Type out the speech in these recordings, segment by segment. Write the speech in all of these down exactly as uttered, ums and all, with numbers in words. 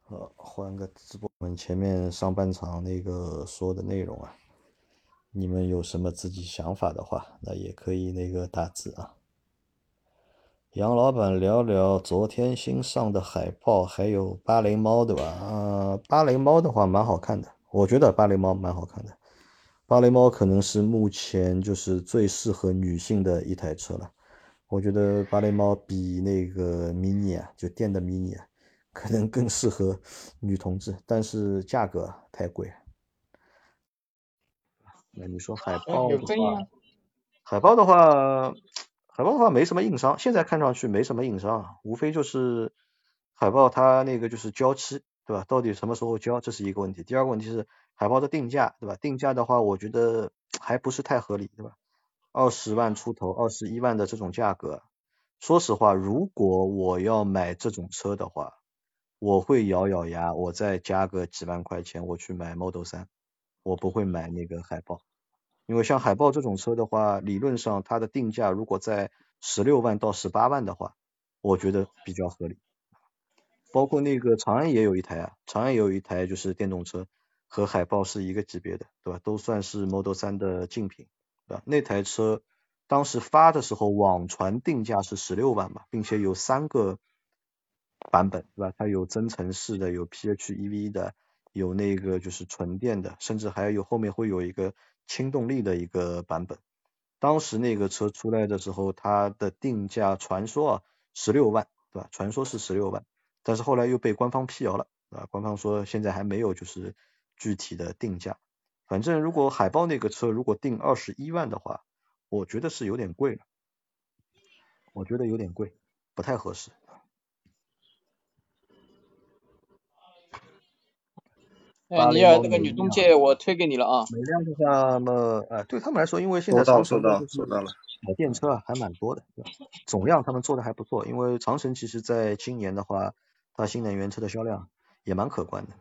呃，换个直播，我们前面上半场那个说的内容啊，你们有什么自己想法的话，那也可以那个打字啊。杨老板聊聊昨天新上的海报，还有芭蕾猫，对吧？啊、芭蕾猫的话蛮好看的，我觉得芭蕾猫蛮好看的。芭蕾猫可能是目前就是最适合女性的一台车了。我觉得芭蕾猫比那个 mini 啊，就电的 mini 啊，可能更适合女同志，但是价格太贵。那你说海呃， 报的话， 有争议吗？ 海报的话，海报的话没什么硬伤，现在看上去没什么硬伤啊，无非就是海报它那个就是交期，对吧？到底什么时候交，这是一个问题。第二个问题是海报的定价，对吧？定价的话，我觉得还不是太合理，对吧？二十万出头，二十一万的这种价格，说实话，如果我要买这种车的话，我会咬咬牙，我再加个几万块钱，我去买 Model 三，我不会买那个海豹。因为像海豹这种车的话，理论上它的定价如果在十六万到十八万的话，我觉得比较合理。包括那个长安也有一台啊，长安也有一台就是电动车，和海豹是一个级别的，对吧？都算是 Model 三的竞品，对吧？那台车当时发的时候网传定价是十六万嘛，并且有三个版本，对吧？它有增程式的，有 P H E V 的，有那个就是纯电的，甚至还有后面会有一个轻动力的一个版本。当时那个车出来的时候，它的定价传说啊十六万，对吧？传说是十六万，但是后来又被官方辟谣了，啊，官方说现在还没有就是具体的定价。反正如果海豹那个车如果定二十一万的话，我觉得是有点贵了，我觉得有点贵，不太合适。 哎， 芭蕾猫尼尔那个每辆， 女中介我推给你了啊。 每辆的话，那么呃，对他们来说，因为现收到， 在长收到， 城的就是收到了。 小电车啊，还蛮多的，对吧？总量他们做的还不错，因为长城其实在今年的话，它新能源车的销量也蛮可观的。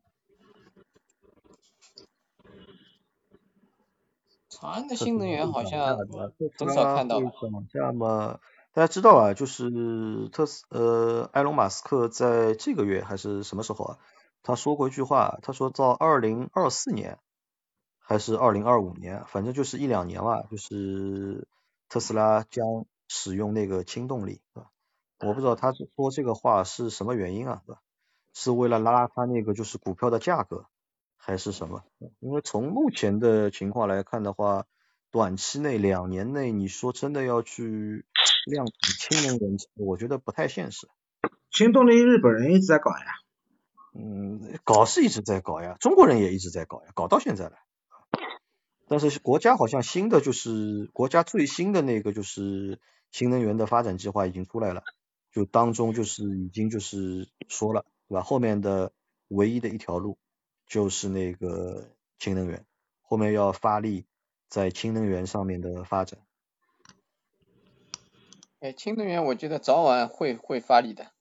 长安的特斯拉新能源会涨价， 好像对吧？特斯很少拉看到吧？ 会涨价嘛？大家知道啊，就是特斯呃，埃隆马斯克在这个月还是什么时候啊？他说过一句话，他说到二零二四年还是二零二五年，反正就是一两年吧，就是特斯拉将使用那个氢动力，对吧？我不知道他说这个话是什么原因啊，对吧？是为了拉他那个就是股票的价格，还是什么？因为从目前的情况来看的话，短期内两年内，你说真的要去量产氢能源车，我觉得不太现实。 新动力日本人一直在搞呀。 嗯，搞是一直在搞呀，中国人也一直在搞呀，搞到现在了。但是国家好像新的就是国家最新的那个就是新能源的发展计划已经出来了，就当中就是已经就是说了，对吧？后面的唯一的一条路就是那个氢能源，后面要发力在氢能源上面的发展。 哎，氢能源我觉得早晚会会发力的。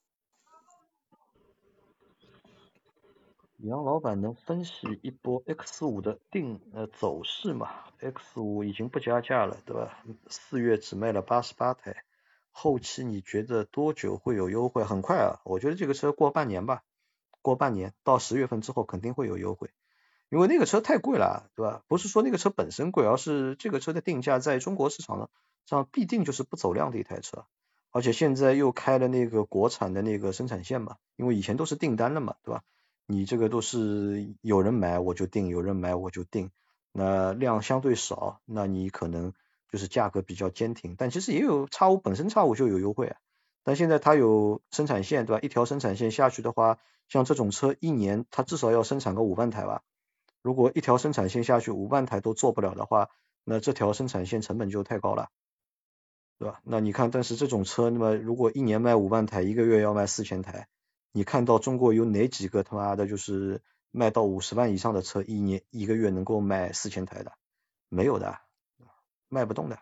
杨老板能分析一波 X 五的定呃走势嘛？X 五已经不加价了，对吧？四月只卖了八十八台，后期你觉得多久会有优惠？很快啊，我觉得这个车过半年吧，过半年到十月份之后肯定会有优惠，因为那个车太贵了，对吧？不是说那个车本身贵，而是这个车的定价在中国市场上必定就是不走量的一台车，而且现在又开了那个国产的那个生产线嘛，因为以前都是订单了嘛，对吧？你这个都是有人买我就定，有人买我就定，那量相对少，那你可能就是价格比较坚挺，但其实也有叉五本身叉五就有优惠啊，但现在它有生产线，对吧？一条生产线下去的话，像这种车一年它至少要生产个五万台吧，如果一条生产线下去五万台都做不了的话，那这条生产线成本就太高了，对吧？那你看，但是这种车，那么如果一年卖五万台，一个月要卖四千台，你看到中国有哪几个他妈的就是卖到五十万以上的车，一年一个月能够卖四千台的？没有的，卖不动的。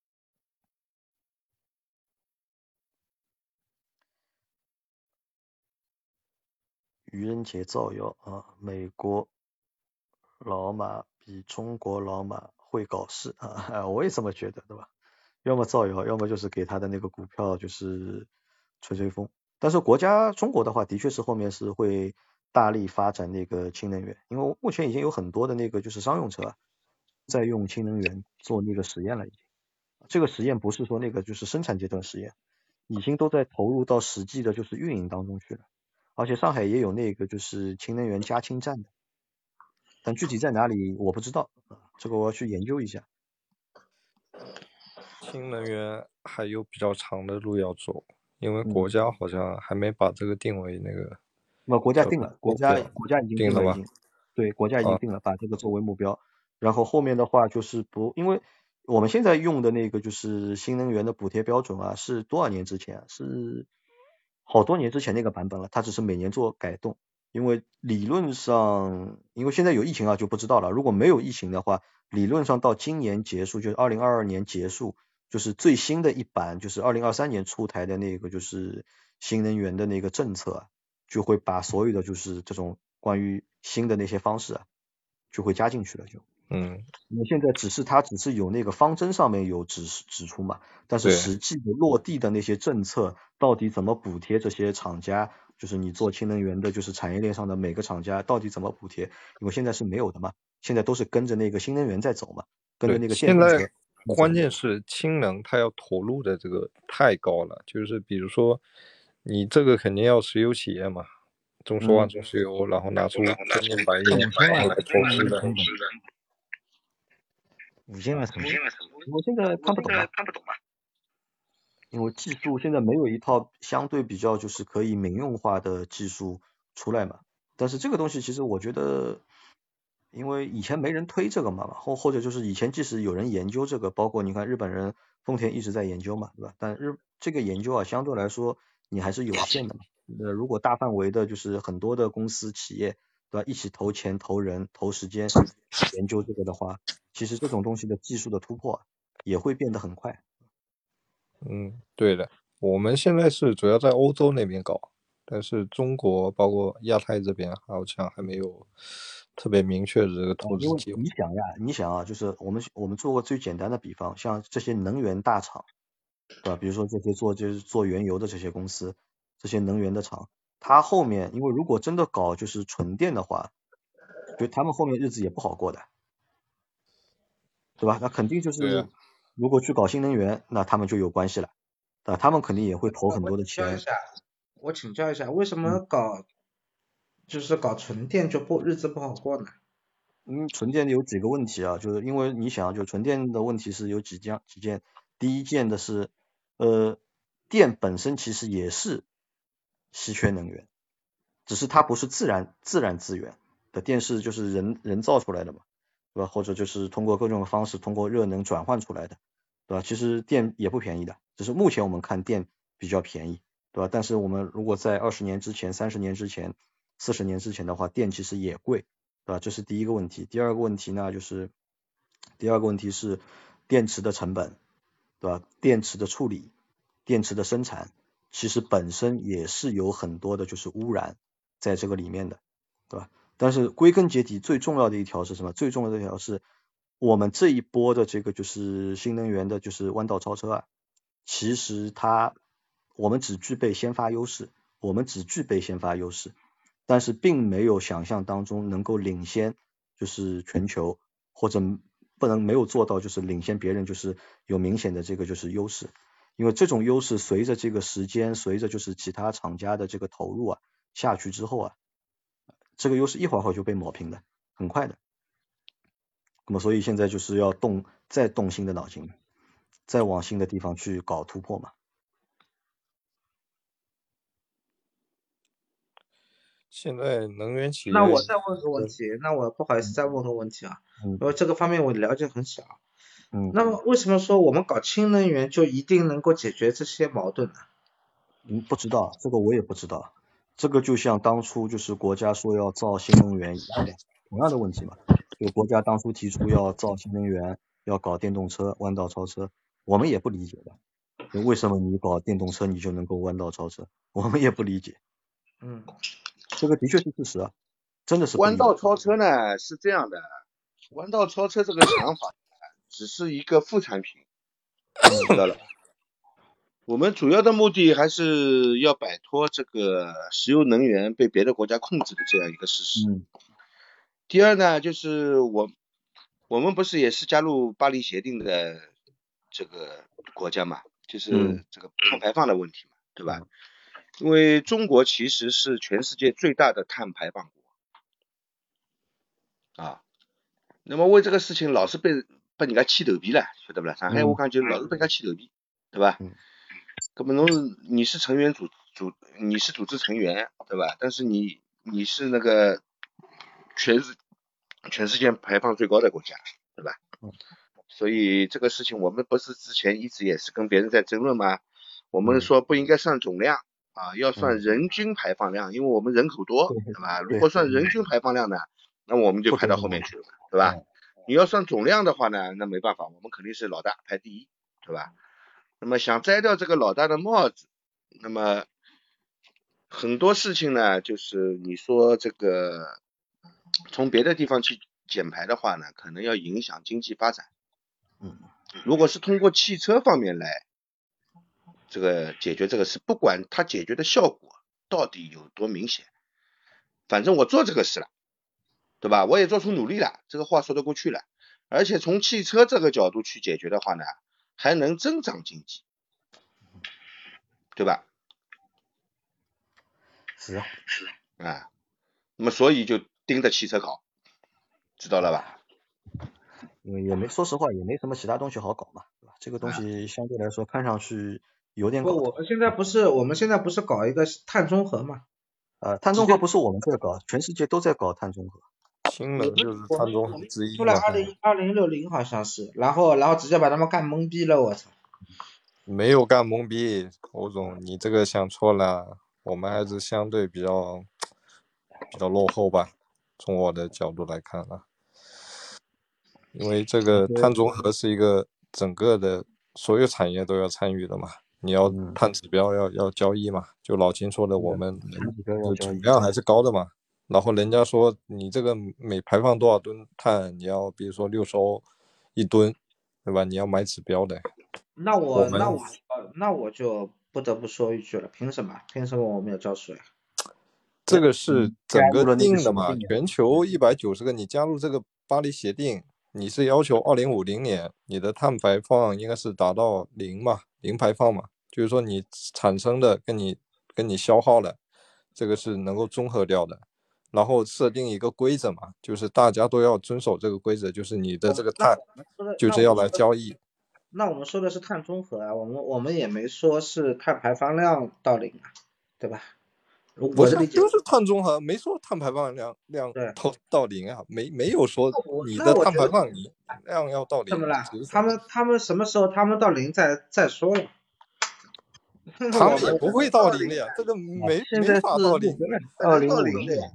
愚人节造谣啊，美国老马比中国老马会搞事啊，我也这么觉得，对吧？要么造谣，要么就是给他的那个股票就是吹吹风。 但是国家中国的话，的确是后面是会大力发展那个氢能源，因为目前已经有很多的那个就是商用车在用氢能源做那个实验了，已经。这个实验不是说那个就是生产阶段实验，已经都在投入到实际的就是运营当中去了。而且上海也有那个就是氢能源加氢站的，但具体在哪里我不知道，这个我要去研究一下。 氢能源还有比较长的路要走，因为嗯国家好像还没把这个定为那个。 那国家定了，国家国家已经定了， 定了已经，对，国家已经定了， 啊、 把这个作为目标。然后后面的话就是不，因为我们现在用的那个就是新能源的补贴标准啊，是多少年之前？是好多年之前那个版本了，它只是每年做改动。因为理论上，因为现在有疫情啊，就不知道了。如果没有疫情的话，理论上到今年结束，就是二零二二年结束，就是最新的一版，就是二零二三年出台的那个就是新能源的那个政策啊，就会把所有的就是这种关于新的那些方式啊，就会加进去了就。 嗯。 因为现在只是它只是有那个方针上面有指指出嘛，但是实际的落地的那些政策到底怎么补贴这些厂家，就是你做氢能源的，就是产业链上的每个厂家到底怎么补贴？因为现在是没有的嘛，现在都是跟着那个新能源在走嘛，跟着那个电动车。 现在关键是氢能它要投入的这个太高了，就是比如说你这个肯定要石油企业嘛，中石化、中石油，然后拿出真金白银来投资的。 五千万成本，我现在看不懂嘛，因为技术现在没有一套相对比较就是可以民用化的技术出来嘛。但是这个东西其实我觉得，因为以前没人推这个嘛，或或者就是以前即使有人研究这个，包括你看日本人丰田一直在研究嘛，对吧？但日这个研究啊相对来说你还是有限的嘛。呃，如果大范围的就是很多的公司企业，对吧，一起投钱、投人、投时间研究这个的话，其实这种东西的技术的突破也会变得很快。 嗯，对的，我们现在是主要在欧洲那边搞，但是中国包括亚太这边好像还没有特别明确的这个投资计划。 因为你想呀，你想啊，就是我们我们做过最简单的比方，像这些能源大厂，对吧？比如说这些做就是做原油的这些公司，这些能源的厂，它后面因为如果真的搞就是纯电的话，就他们后面日子也不好过的，对吧？那肯定就是、啊、如果去搞新能源，那他们就有关系了，对吧？他们肯定也会投很多的钱。 我请教一下，我请教一下，为什么搞、嗯、就是搞纯电就不日子不好过呢？ 嗯，纯电有几个问题啊，就是因为你想，就纯电的问题是有几件几件，第一件的是，呃，电本身其实也是稀缺能源，只是它不是自然自然资源的电是就是人人造出来的嘛，对吧？或者就是通过各种方式通过热能转换出来的，对吧？其实电也不便宜的，只是目前我们看电比较便宜，对吧？但是我们如果在二十年之前、三十年之前、四十年之前的话，电其实也贵。对吧？这是第一个问题。第二个问题呢，就是第二个问题是电池的成本，对吧？电池的处理、电池的生产，其实本身也是有很多的就是污染在这个里面的，对吧？但是归根结底，最重要的一条是什么？最重要的一条是我们这一波的这个就是新能源的，就是弯道超车啊，其实它我们只具备先发优势，我们只具备先发优势。但是并没有想象当中能够领先就是全球，或者不能没有做到就是领先别人，就是有明显的这个就是优势。因为这种优势随着这个时间，随着就是其他厂家的这个投入啊下去之后啊，这个优势一会儿会就被抹平的，很快的。那么所以现在就是要动再动新的脑筋，再往新的地方去搞突破嘛。 现在能源企业， 那我再问个问题，那我不好意思再问个问题啊， 嗯、 因为这个方面我了解很小。 嗯， 那么为什么说我们搞氢能源就一定能够解决这些矛盾呢？ 嗯，不知道，这个我也不知道。这个就像当初就是国家说要造新能源一样的，同样的问题嘛。就国家当初提出要造新能源，要搞电动车弯道超车，我们也不理解的。就为什么你搞电动车你就能够弯道超车？我们也不理解。 嗯， 这个的确是事实啊，真的是不理解。 弯道超车呢是这样的，弯道超车这个想法只是一个副产品，知道了。 我们主要的目的还是要摆脱这个石油能源被别的国家控制的这样一个事实。 嗯。 第二呢，就是我我们不是也是加入巴黎协定的这个国家嘛，就是这个碳排放的问题嘛，对吧？因为中国其实是全世界最大的碳排放国啊，那么为这个事情老是被被人家气头皮了，晓得不啦？上海话讲就老是被人家气头皮，对吧？ 嗯。 根本侬你是成员组组你是组织成员，对吧？但是你你是那个全世全世界排放最高的国家，对吧？ 嗯。 所以这个事情我们不是之前一直也是跟别人在争论吗？我们说不应该算总量啊，要算人均排放量，因为我们人口多，对吧？如果算人均排放量呢，那我们就排到后面去了，对吧？你要算总量的话呢，那没办法，我们肯定是老大排第一，对吧？那么想摘掉这个老大的帽子，那么很多事情呢，就是你说这个从别的地方去减排的话呢，可能要影响经济发展。 嗯。 如果是通过汽车方面来这个解决这个事，不管它解决的效果到底有多明显，反正我做这个事了，对吧？我也做出努力了，这个话说得过去了。而且从汽车这个角度去解决的话呢，还能增长经济，对吧？ 是啊， 是啊，那么所以就盯着汽车搞，知道了吧？ 因为也没说实话也没什么其他东西好搞嘛，对吧？这个东西相对来说看上去有点搞。 不，我们现在不是我们现在不是搞一个碳中和嘛？ 呃，碳中和不是我们在搞，全世界都在搞碳中和。 氢能就是碳中和之一出来嘛。 二零二零六零好像是，然后然后直接把他们干懵逼了，我操！ 没有干懵逼，欧总，你这个想错了，我们还是相对比较比较落后吧，从我的角度来看啊，因为这个碳中和是一个整个的所有产业都要参与的嘛，你要碳指标要要交易嘛，就老秦说的，我们就总量还是高的嘛。然后人家说你这个每排放多少吨碳，你要比如说六十欧一吨，对吧？你要买指标的。 那我那我那我就不得不说一句了，凭什么？凭什么我们要交税？ 这个是整个定的嘛，全球一百九十个，你加入这个巴黎协定，你是要求二零五零年你的碳排放应该是达到零嘛，零排放嘛，就是说你产生的跟你跟你消耗的，这个是能够综合掉的。然后设定一个规则嘛，就是大家都要遵守这个规则，就是你的这个碳就是要来交易。 那我们说的是碳中和啊，我们我们也没说是碳排放量到零啊，对吧？ 不是，就是碳中和，没说碳排放量量到到零啊，没没有说你的碳排放量要到零。 怎么了？他们他们什么时候他们到零再再说了？ 他们也不会到零的呀，这个没没法到零。 二零五零年，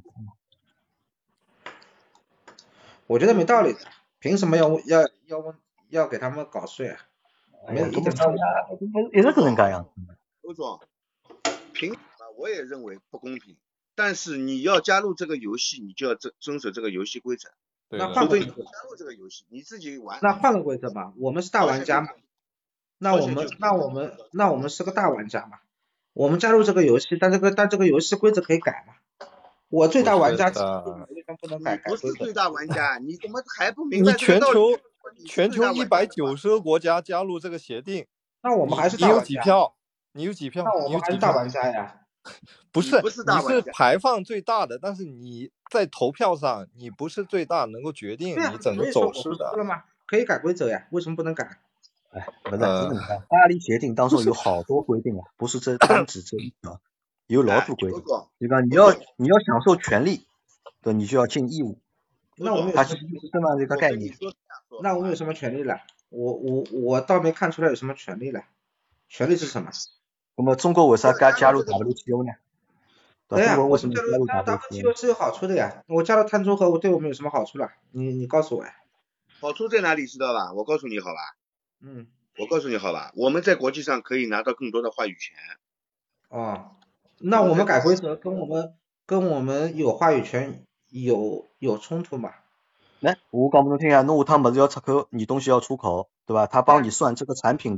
我觉得没道理的，凭什么要要要问要给他们搞税啊？没有一点道理。 也是可能这样。 欧总，凭什么我也认为不公平，但是你要加入这个游戏，你就要遵遵守这个游戏规则。 那换个加入这个游戏，你自己玩。 那换个规则嘛，我们是大玩家嘛。那我们那我们那我们是个大玩家嘛，我们加入这个游戏，但这个但这个游戏规则可以改嘛？我最大玩家为什么不能改？ 不是最大玩家，你怎么还不明白你全球全球一百九十个国家加入这个协定， 那我们还是大玩家。你有几票？你有几票？ 那我们还是大玩家呀。 不是， 不是大玩家， 你是排放最大的，但是你在投票上你不是最大，能够决定你整个走势的。 可以改规则呀，为什么不能改？ 哎，不是，这个你看，巴黎协定当中有好多规定啊，不是这单指这一条，有老多规定。对吧？你要你要享受权利，对，你就要尽义务。 那我们它是这么一个概念。 那我们有什么权利了？我我我倒没看出来有什么权利了。权利是什么？ 那么中国为啥该加入 W T O 呢？ 对呀， 为什么加入 W T O 是有好处的呀。我加入碳中和，我对我们有什么好处了？你你告诉我呀。 好处在哪里知道吧？我告诉你好吧。 嗯。 我告诉你好吧，我们在国际上可以拿到更多的话语权。 哦，那我们改规则跟我们跟我们有话语权有有冲突吗？ 来，我讲给侬听啊，侬下趟么子要出口，你东西要出口，对吧？他帮你算这个产品的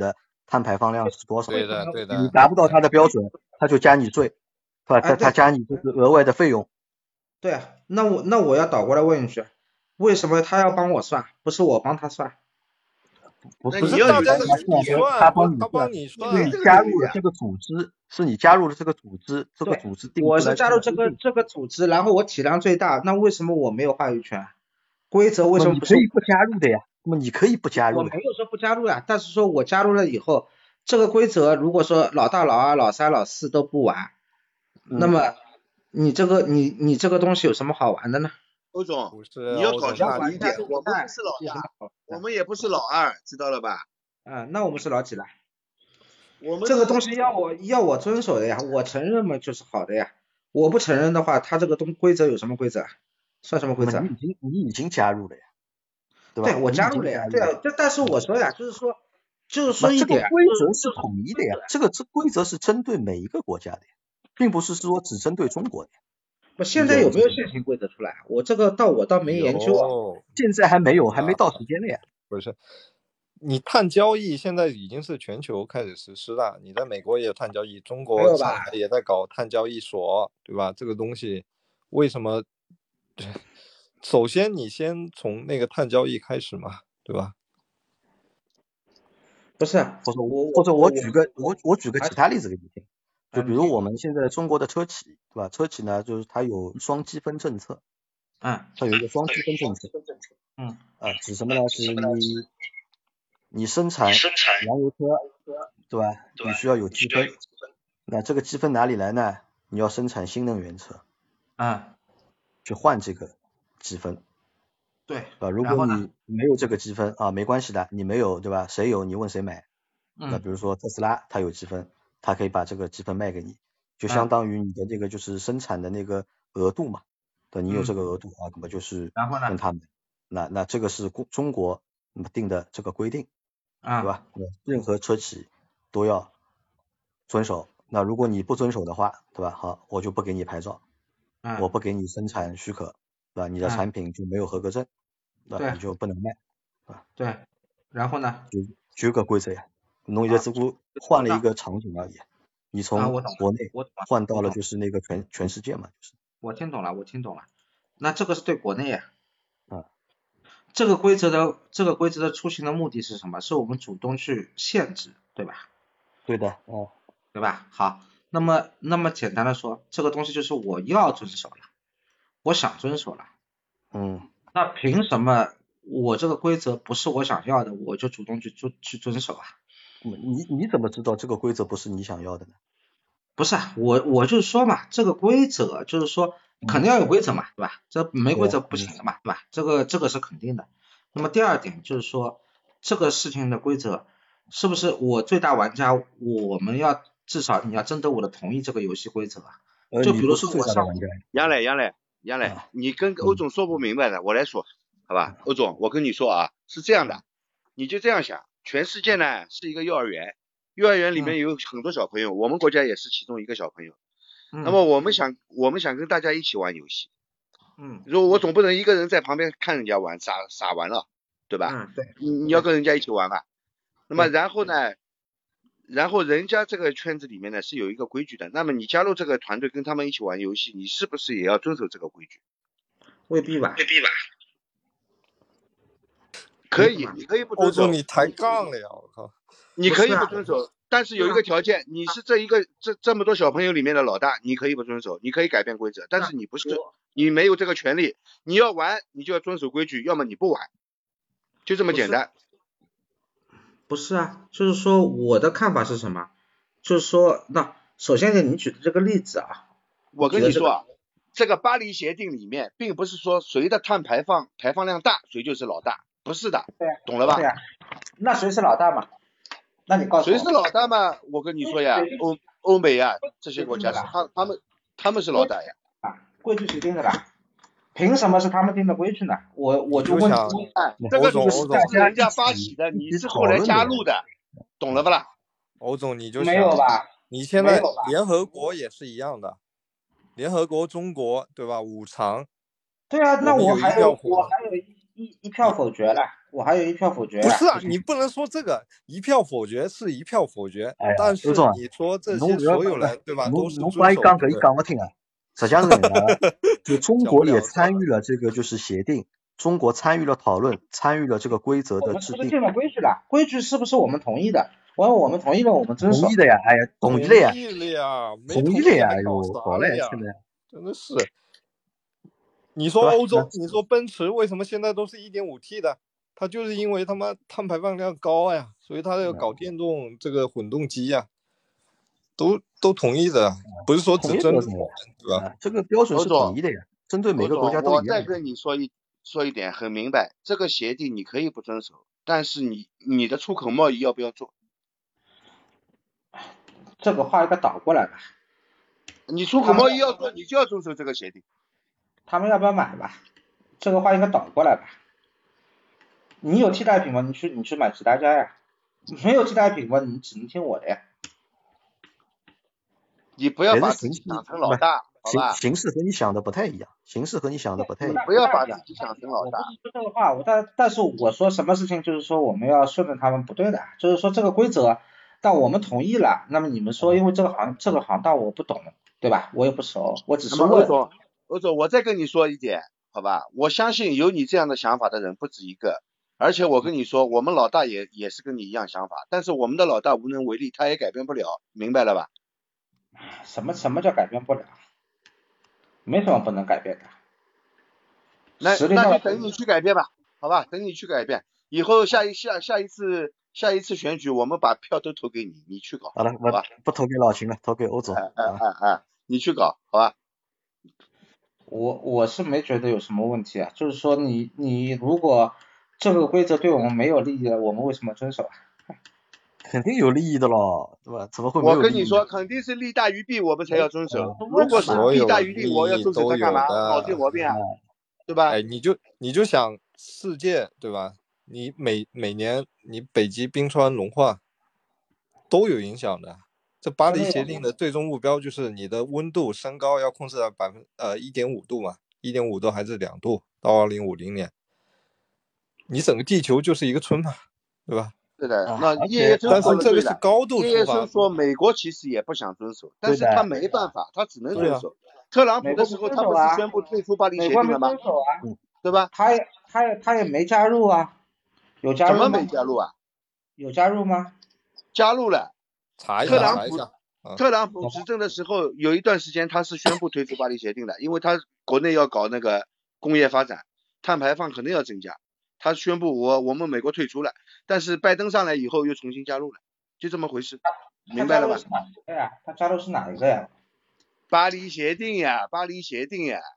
碳排放量是多少？ 对的，对的。 你达不到它的标准，他就加你税，是吧？他他加你就是额外的费用。 对啊，那我那我要倒过来问一句，为什么他要帮我算，不是我帮他算？ 不是你要有这个你算， 他帮你他帮你算， 是你加入了这个组织，是你加入了这个组织，这个组织定。 我是加入这个这个组织，然后我体量最大，那为什么我没有话语权？规则为什么不是？ 你可以不加入的呀，那么你可以不加入。 我没有说不加入呀，但是说我加入了以后，这个规则如果说老大、老二、老三、老四都不玩， 嗯、 那么你这个你你这个东西有什么好玩的呢？ 欧总， 是你要搞清楚一点，我们不是老大， 我们也不是老二，知道了吧？ 啊，那我们是老几了？ 我们这个东西要我要我遵守的呀，我承认嘛就是好的呀，我不承认的话，它这个东规则有什么规则？算什么规则？ 你已经你已经加入了呀，对吧？ 对，我加入了呀，对啊，这但是我说呀，就是说就是说一点， 这个规则是统一的呀，这个这规则是针对每一个国家的呀，并不是说只针对中国的呀。 我现在有没有现行规则出来？我这个倒我倒没研究啊， 现在还没有，还没到时间了呀。 不是。你碳交易现在已经是全球开始实施了，你在美国也有碳交易，中国上海也在搞碳交易所，对吧？这个东西为什么？首先你先从那个碳交易开始嘛，对吧？ 不是， 或者我或者我举个我我举个其他例子给你听，就比如我们现在中国的车企，对吧？车企呢，就是它有双积分政策， 嗯， 它有一个双积分政策， 嗯， 啊，指什么呢？是你。你生产燃油车，对吧？你需要有积分，那这个积分哪里来呢？你要生产新能源车， 啊、嗯， 去换这个积分， 对， 啊，如果你没有这个积分啊，没关系的，你没有，对吧？谁有你问谁买， 嗯， 那比如说特斯拉，它有积分，它可以把这个积分卖给你，就相当于你的这个就是生产的那个额度嘛，对，你有这个额度啊，那么就是跟他们，那那这个是中国那么定的这个规定。 啊， 对吧？任何车企都要遵守。那如果你不遵守的话，对吧？好，我就不给你牌照， 啊、 我不给你生产许可，对吧？你的产品就没有合格证，对吧？你就不能卖，啊。 对。然后呢？ 就就个规则呀，侬也只不过换了一个场景而已。你从国内换到了就是那个全全世界嘛，就是。 我听懂了，我听懂了。那这个是对国内呀。 啊。 这个规则的这个规则的出行的目的是什么？是我们主动去限制，对吧？ 对的，哦， 对吧？好，那么那么简单的说，这个东西就是我要遵守了，我想遵守了， 嗯， 那凭什么我这个规则不是我想要的，我就主动去遵去遵守啊？ 你你怎么知道这个规则不是你想要的呢？ 不是啊，我我就说嘛，这个规则就是说。肯定要有规则嘛，对吧？这没规则不行的嘛，对吧？这个这个是肯定的。那么第二点就是说，这个事情的规则是不是我最大玩家，我们要至少你要征得我的同意这个游戏规则啊？就比如说我上杨磊杨磊杨磊，你跟欧总说不明白的，我来说，好吧？欧总，我跟你说啊，是这样的，你就这样想，全世界呢是一个幼儿园，幼儿园里面有很多小朋友，我们国家也是其中一个小朋友。那么我们想，我们想跟大家一起玩游戏， 嗯， 如果我总不能一个人在旁边看人家玩，傻傻玩了，对吧？ 嗯，对， 你你要跟人家一起玩吧。那么然后呢，然后人家这个圈子里面呢是有一个规矩的，那么你加入这个团队跟他们一起玩游戏，你是不是也要遵守这个规矩？ 未必吧， 未必吧。可以，你可以不遵守。 欧总，你抬杠了呀！我靠， 你可以不遵守。但是有一个条件，你是这一个这这么多小朋友里面的老大，你可以不遵守，你可以改变规则，但是你不是，你没有这个权利。你要玩，你就要遵守规矩，要么你不玩，就这么简单。 不是啊，就是说我的看法是什么？就是说，那首先呢，你举的这个例子啊， 我跟你说啊，这个巴黎协定里面，并不是说谁的碳排放排放量大，谁就是老大，不是的， 对、啊， 懂了吧？ 对啊，那谁是老大嘛？那你告诉我， 谁是老大嘛？我跟你说呀，欧欧美呀这些国家是他他们他们是老大呀。 啊，规矩谁定的啦？凭什么是他们定的规矩呢？我我就问你， 这个你是人家发起的，你是后来加入的，懂了不啦？ 欧总你就没有吧？ 你现在联合国也是一样的，联合国中国对吧？五常。 对啊，那我还有我还有一一一票否决了。 我还有一票否决、啊。 不是啊，你不能说这个一票否决是一票否决， 哎、 但是你说这些所有人对吧，都是遵守。 侬讲搿伊讲勿听啊，实际上是搿能的，就中国也参与了这个就是协定，中国参与了讨论，参与了这个规则的制定。 我们是不是定了规矩了？规矩是不是我们同意的？我我们同意了，我们遵守。 同意的呀，哎呀，同意了呀， 同意了呀， 同意了呀， 哎呦， 好嘞，现在真的是。你说欧洲，你说奔驰为什么现在都是 一点五 T 的？它就是因为他妈碳排放量高呀，所以它要搞电动这个混动机呀，都都同意的，不是说只针对我们，对吧？ 这个标准是统一的呀，针对每个国家都一样。 我再跟你说一说一点很明白，这个协定你可以不遵守，但是你你的出口贸易要不要做？ 这个话应该倒过来吧。 你出口贸易要做，你就要遵守这个协定。 他们要不要买吧？这个话应该倒过来吧。你有替代品吗？你去你去买其他家呀。没有替代品吗？你只能听我的呀。 你不要把自己想成老大，好吧？ 形式和你想的不太一样，形式和你想的不太一样。 不要把自己想成老大。 我不是说这个话，我但但是我说什么事情就是说我们要顺着他们不对的，就是说这个规则，但我们同意了，那么你们说因为这个行这个行当我不懂，对吧？我也不熟，我只是问。 欧总，欧总，我再跟你说一点，好吧？我相信有你这样的想法的人不止一个，而且我跟你说，我们老大也也是跟你一样想法，但是我们的老大无能为力，他也改变不了，明白了吧？ 什么什么叫改变不了？没什么不能改变的。 那那就等你去改变吧，好吧？等你去改变，以后下一下下一次下一次选举，我们把票都投给你，你去搞。 好了， 好吧？ 不投给老秦了，投给欧总。 哎哎哎哎，你去搞，好吧？ 我我是没觉得有什么问题啊，就是说你你如果这个规则对我们没有利益了，我们为什么遵守啊？ 肯定有利益的咯，对吧？怎么会没有利益？ 我跟你说，肯定是利大于弊，我们才要遵守。如果是弊大于利，我要遵守它干嘛？脑子有毛病啊，对吧？ 哎，你就你就想世界，对吧？你每每年你北极冰川融化都有影响的。这巴黎协定的最终目标就是你的温度升高要控制在百分呃一点五度嘛，一点五度还是两度到二零五零年，你整个地球就是一个村嘛，对吧？ 是的，那叶叶但是这个是高度叶叶生说美国其实也不想遵守，但是他没办法，他只能遵守。特朗普的时候他不是宣布退出巴黎协定了吗？ 美国没遵守啊， 对吧？ 他也他也他也没加入啊，有加入吗？ 怎么没加入啊？ 有加入吗？ 加入了。 查一下，特朗普、 嗯、 特朗普执政的时候有一段时间他是宣布退出巴黎协定的，因为他国内要搞那个工业发展，碳排放可能要增加。他宣布我我们美国退出了，但是拜登上来以后又重新加入了，就这么回事，明白了吧？ 他加入是哪一个呀？ 巴黎协定呀，巴黎协定呀。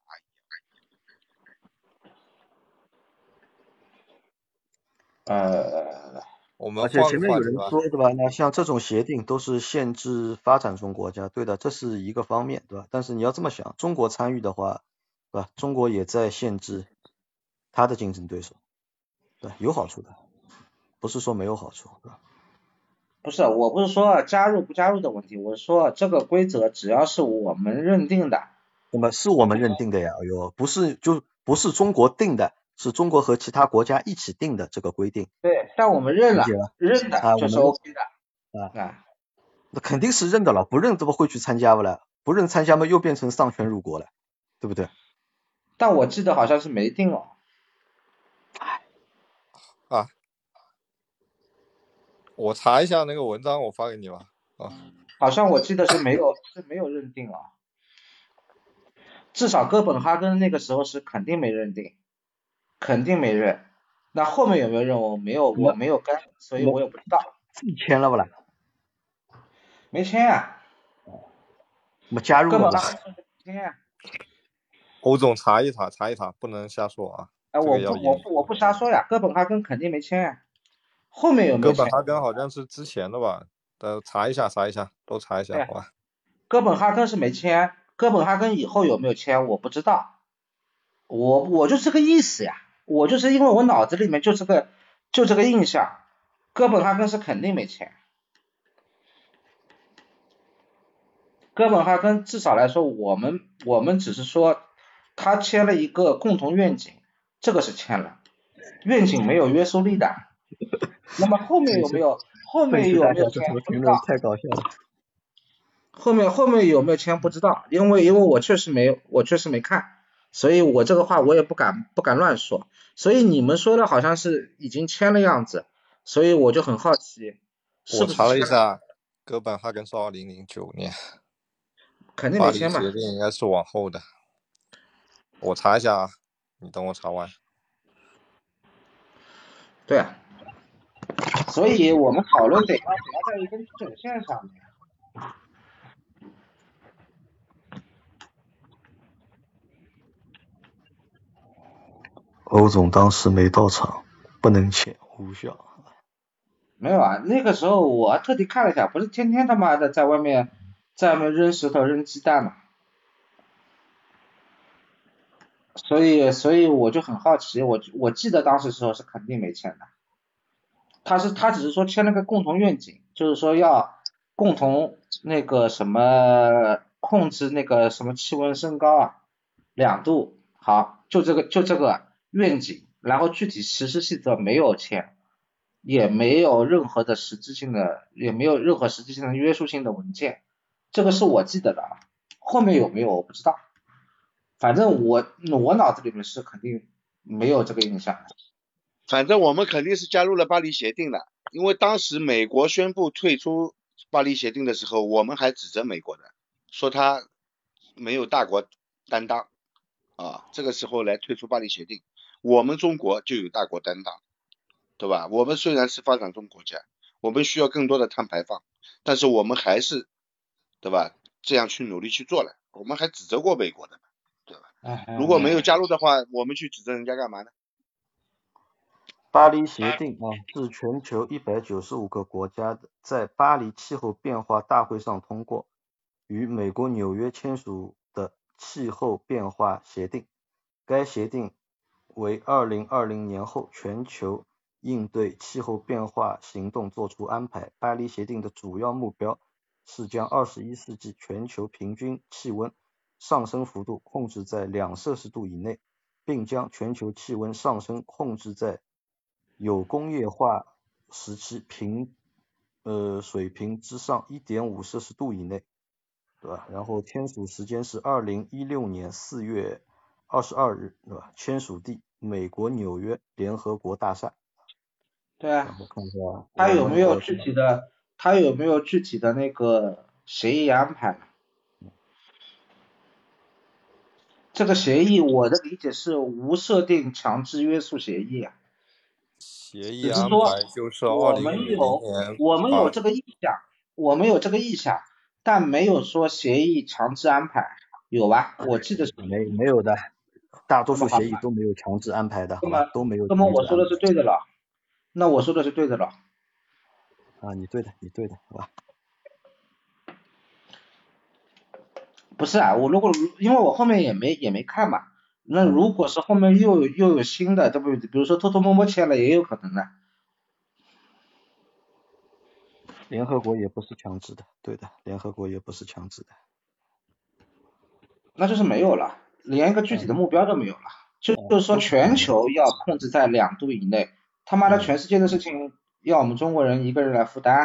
呃， 我们而且前面有人说对吧？那像这种协定都是限制发展中国家，对的，这是一个方面，对吧？但是你要这么想，中国参与的话，对吧？中国也在限制他的竞争对手。对，有好处的，不是说没有好处，对吧？ 不是，我不是说加入不加入的问题，我是说这个规则只要是我们认定的， 那么是我们认定的呀，哎呦，不是就不是中国定的，是中国和其他国家一起定的这个规定。 对，但我们认了，认的就是 OK 的啊啊，那肯定是认的了，不认怎么会去参加不了？不认参加嘛，又变成丧权辱国了，对不对？ 但我记得好像是没定哦。 啊，我查一下那个文章，我发给你吧。啊， 好像我记得是没有是没有认定啊，至少哥本哈根那个时候是肯定没认定，肯定没认。那后面有没有认我没有我没有跟，所以我也不知道。 自己签了不啦？ 没签啊。 没加入了哥本哈根没签啊。 欧总查一查，查一查，不能瞎说啊。 哎，我不我不我不瞎说呀，哥本哈根肯定没签呀，后面有没有签？ 哥本哈根好像是之前的吧，呃，查一下查一下，都查一下，好吧。 哥本哈根是没签，哥本哈根以后有没有签我不知道，我我就这个意思呀，我就是因为我脑子里面就这个就这个印象，哥本哈根是肯定没签，哥本哈根至少来说，我们我们只是说他签了一个共同愿景。这个是签了， 愿景没有约束力的。那么后面有没有后面有没有签不知道， 太搞笑了。 后面后面有没有签不知道，因为因为我确实没我确实没看，所以我这个话我也不敢不敢乱说。所以你们说的好像是已经签了样子，所以我就很好奇，是不是我查了一下，哥本哈根是二零零九年， 肯定没签嘛。 巴黎协定应该是往后的，我查一下啊，你等我查完。 对啊，所以我们讨论得要得要在一根准线上面。 欧总当时没到场，不能签，无效。 没有啊，那个时候我特地看了一下，不是天天他妈的在外面在外面扔石头扔鸡蛋嘛，所以所以我就很好奇，我我记得当时时候是肯定没签的，他是他只是说签了个共同愿景，就是说要共同那个什么控制那个什么气温升高啊两度，好，就这个就这个愿景，然后具体实施细则没有签。也没有任何的实质性的，也没有任何实质性的约束性的文件，这个是我记得的，后面有没有我不知道，反正我我脑子里面是肯定没有这个印象的。 反正我们肯定是加入了巴黎协定的，因为当时美国宣布退出巴黎协定的时候，我们还指责美国的，说他没有大国担当啊，这个时候来退出巴黎协定，我们中国就有大国担当。对吧？我们虽然是发展中国家，我们需要更多的碳排放，但是我们还是，对吧？这样去努力去做了，我们还指责过美国的，对吧？如果没有加入的话，我们去指责人家干嘛呢？ 巴黎协定啊，是全球一百九十五个国家在巴黎气候变化大会上通过，与美国纽约签署的气候变化协定。该协定为二零二零年后全球应对气候变化行动作出安排。巴黎协定的主要目标是将二十一世纪全球平均气温上升幅度控制在两摄氏度以内，并将全球气温上升控制在有工业化时期平呃水平之上 一点五摄氏度以内，对吧？然后签署时间是二零一六年四月二十二日，对吧？签署地美国纽约联合国大厦。 对啊， 我看一下， 他有没有具体的，他有没有具体的那个协议安排？这个协议我的理解是无设定强制约束协议啊。 协议安排就是二零五零年， 我们有这个意向，我们有这个意向，但没有说协议强制安排，有吧？我记得是没没有的，大多数协议都没有强制安排的，好吧？都没有。 那么我说的是对的了，那我说的是对的了。 啊，你对的，你对的，好吧？ 不是啊，我如果因为我后面也没也没看嘛，那如果是后面又又有新的，对不对？比如说偷偷摸摸签了，也有可能的。 联合国也不是强制的，对的，联合国也不是强制的。 那就是没有了，连一个具体的目标都没有了，就就是说全球要控制在两度以内，他妈的全世界的事情要我们中国人一个人来负担？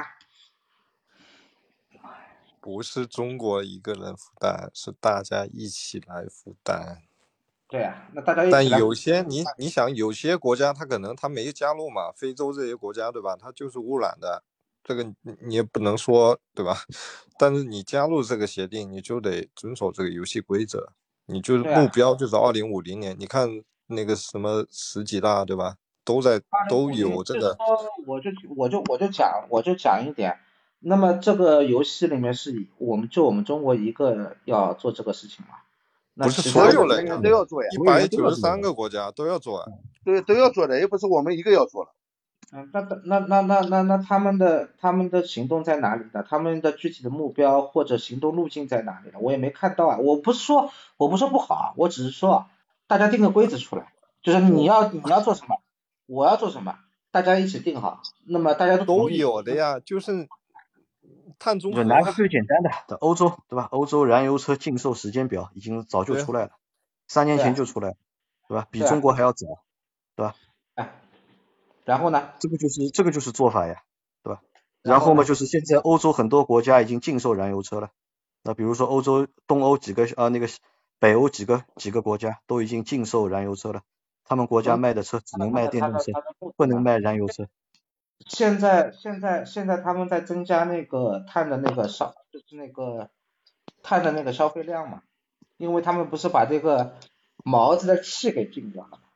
不是中国一个人负担，是大家一起来负担。 对啊，那大家一起来负担。 但有些你你想，有些国家他可能他没加入嘛，非洲这些国家对吧？他就是污染的，这个你也不能说对吧？但是你加入这个协定，你就得遵守这个游戏规则，你就是目标就是二零五零年。你看那个什么十几大对吧？都在都有这个。 我就我就我就讲我就讲一点。那么这个游戏里面是我们就我们中国一个要做这个事情嘛？ 不是所有人都要做呀， 一百九十三个国家都要做啊， 对，都要做的，又不是我们一个要做了。 嗯，那那那那那那他们的他们的行动在哪里呢？他们的具体的目标或者行动路径在哪里呢？我也没看到啊。我不是说我不是说不好，我只是说大家定个规则出来，就是你要你要做什么，我要做什么，大家一起定好，那么大家都都有的呀，就是碳中和。 就拿个最简单的，欧洲对吧？欧洲燃油车禁售时间表已经早就出来了，三年前就出来了，对吧？比中国还要早，对吧？ 哎， 然后呢？ 这个就是这个就是做法呀，对吧？然后嘛，就是现在欧洲很多国家已经禁售燃油车了。那比如说欧洲东欧几个啊那个北欧几个几个国家都已经禁售燃油车了，他们国家卖的车只能卖电动车，不能卖燃油车。 现在现在现在他们在增加那个碳的那个消，就是那个碳的那个消费量嘛，因为他们不是把这个毛子的气给禁掉了。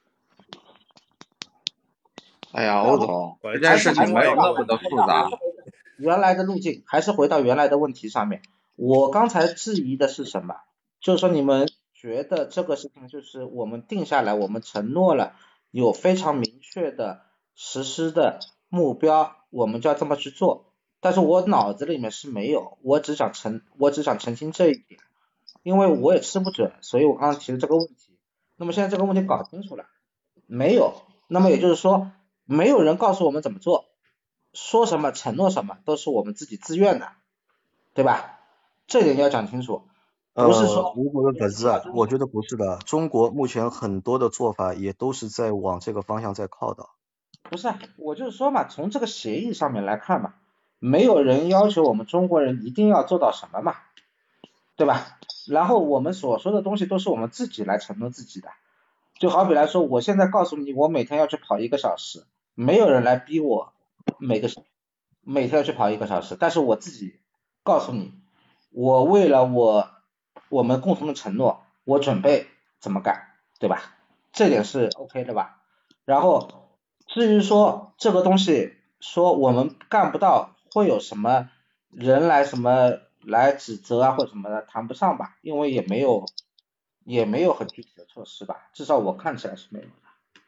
哎呀，欧总， 这件事情没有那么的复杂。 原来的路径还是回到原来的问题上面。我刚才质疑的是什么？就是说你们觉得这个事情就是我们定下来，我们承诺了，有非常明确的实施的目标，我们就要这么去做。但是我脑子里面是没有，我只想澄，我只想澄清这一点，因为我也吃不准，所以我刚刚提了这个问题。那么现在这个问题搞清楚了，没有，那么也就是说，没有人告诉我们怎么做，说什么承诺什么都是我们自己自愿的，对吧？这点要讲清楚，不是说。 呃，如果不是啊，我觉得不是的。中国目前很多的做法也都是在往这个方向在靠的。 不是，我就是说嘛，从这个协议上面来看嘛，没有人要求我们中国人一定要做到什么嘛，对吧？然后我们所说的东西都是我们自己来承诺自己的。就好比来说，我现在告诉你，我每天要去跑一个小时，没有人来逼我每个每天要去跑一个小时，但是我自己告诉你，我为了我我们共同的承诺，我准备怎么干，对吧？这点是 OK 的吧？然后至于说这个东西说我们干不到，会有什么人来什么来指责啊或什么的，谈不上吧，因为也没有也没有很具体的措施吧，至少我看起来是没有的。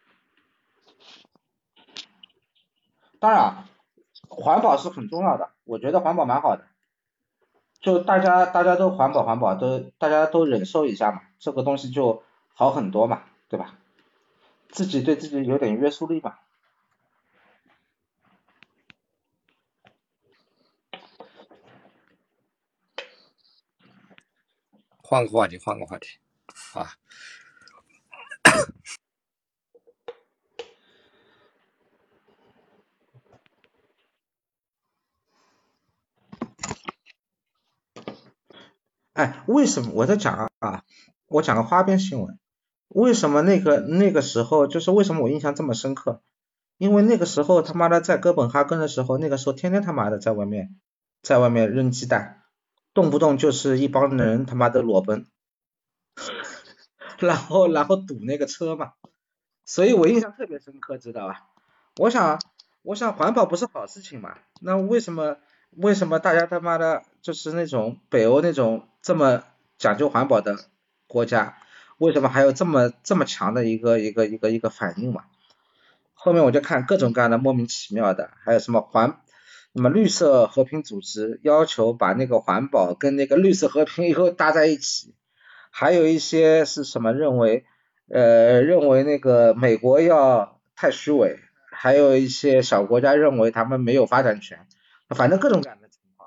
当然，环保是很重要的，我觉得环保蛮好的，就大家大家都环保环保，都大家都忍受一下嘛，这个东西就好很多嘛，对吧？自己对自己有点约束力嘛。 换个话题，换个话题啊。 哎，为什么我在讲啊？我讲个花边新闻，为什么那个那个时候，就是为什么我印象这么深刻？因为那个时候他妈的在哥本哈根的时候，那个时候天天他妈的在外面，在外面扔鸡蛋，动不动就是一帮人他妈的裸奔，然后然后堵那个车嘛，所以我印象特别深刻，知道吧？我想我想环保不是好事情嘛，那为什么为什么大家他妈的就是那种北欧那种这么讲究环保的国家，为什么还有这么这么强的一个一个一个一个反应嘛？后面我就看各种各样的莫名其妙的，还有什么环什么绿色和平组织要求把那个环保跟那个绿色和平以后搭在一起，还有一些是什么认为呃认为那个美国要太虚伪，还有一些小国家认为他们没有发展权，反正各种各样的情况。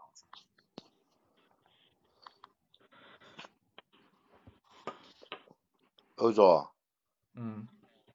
欧总， 嗯，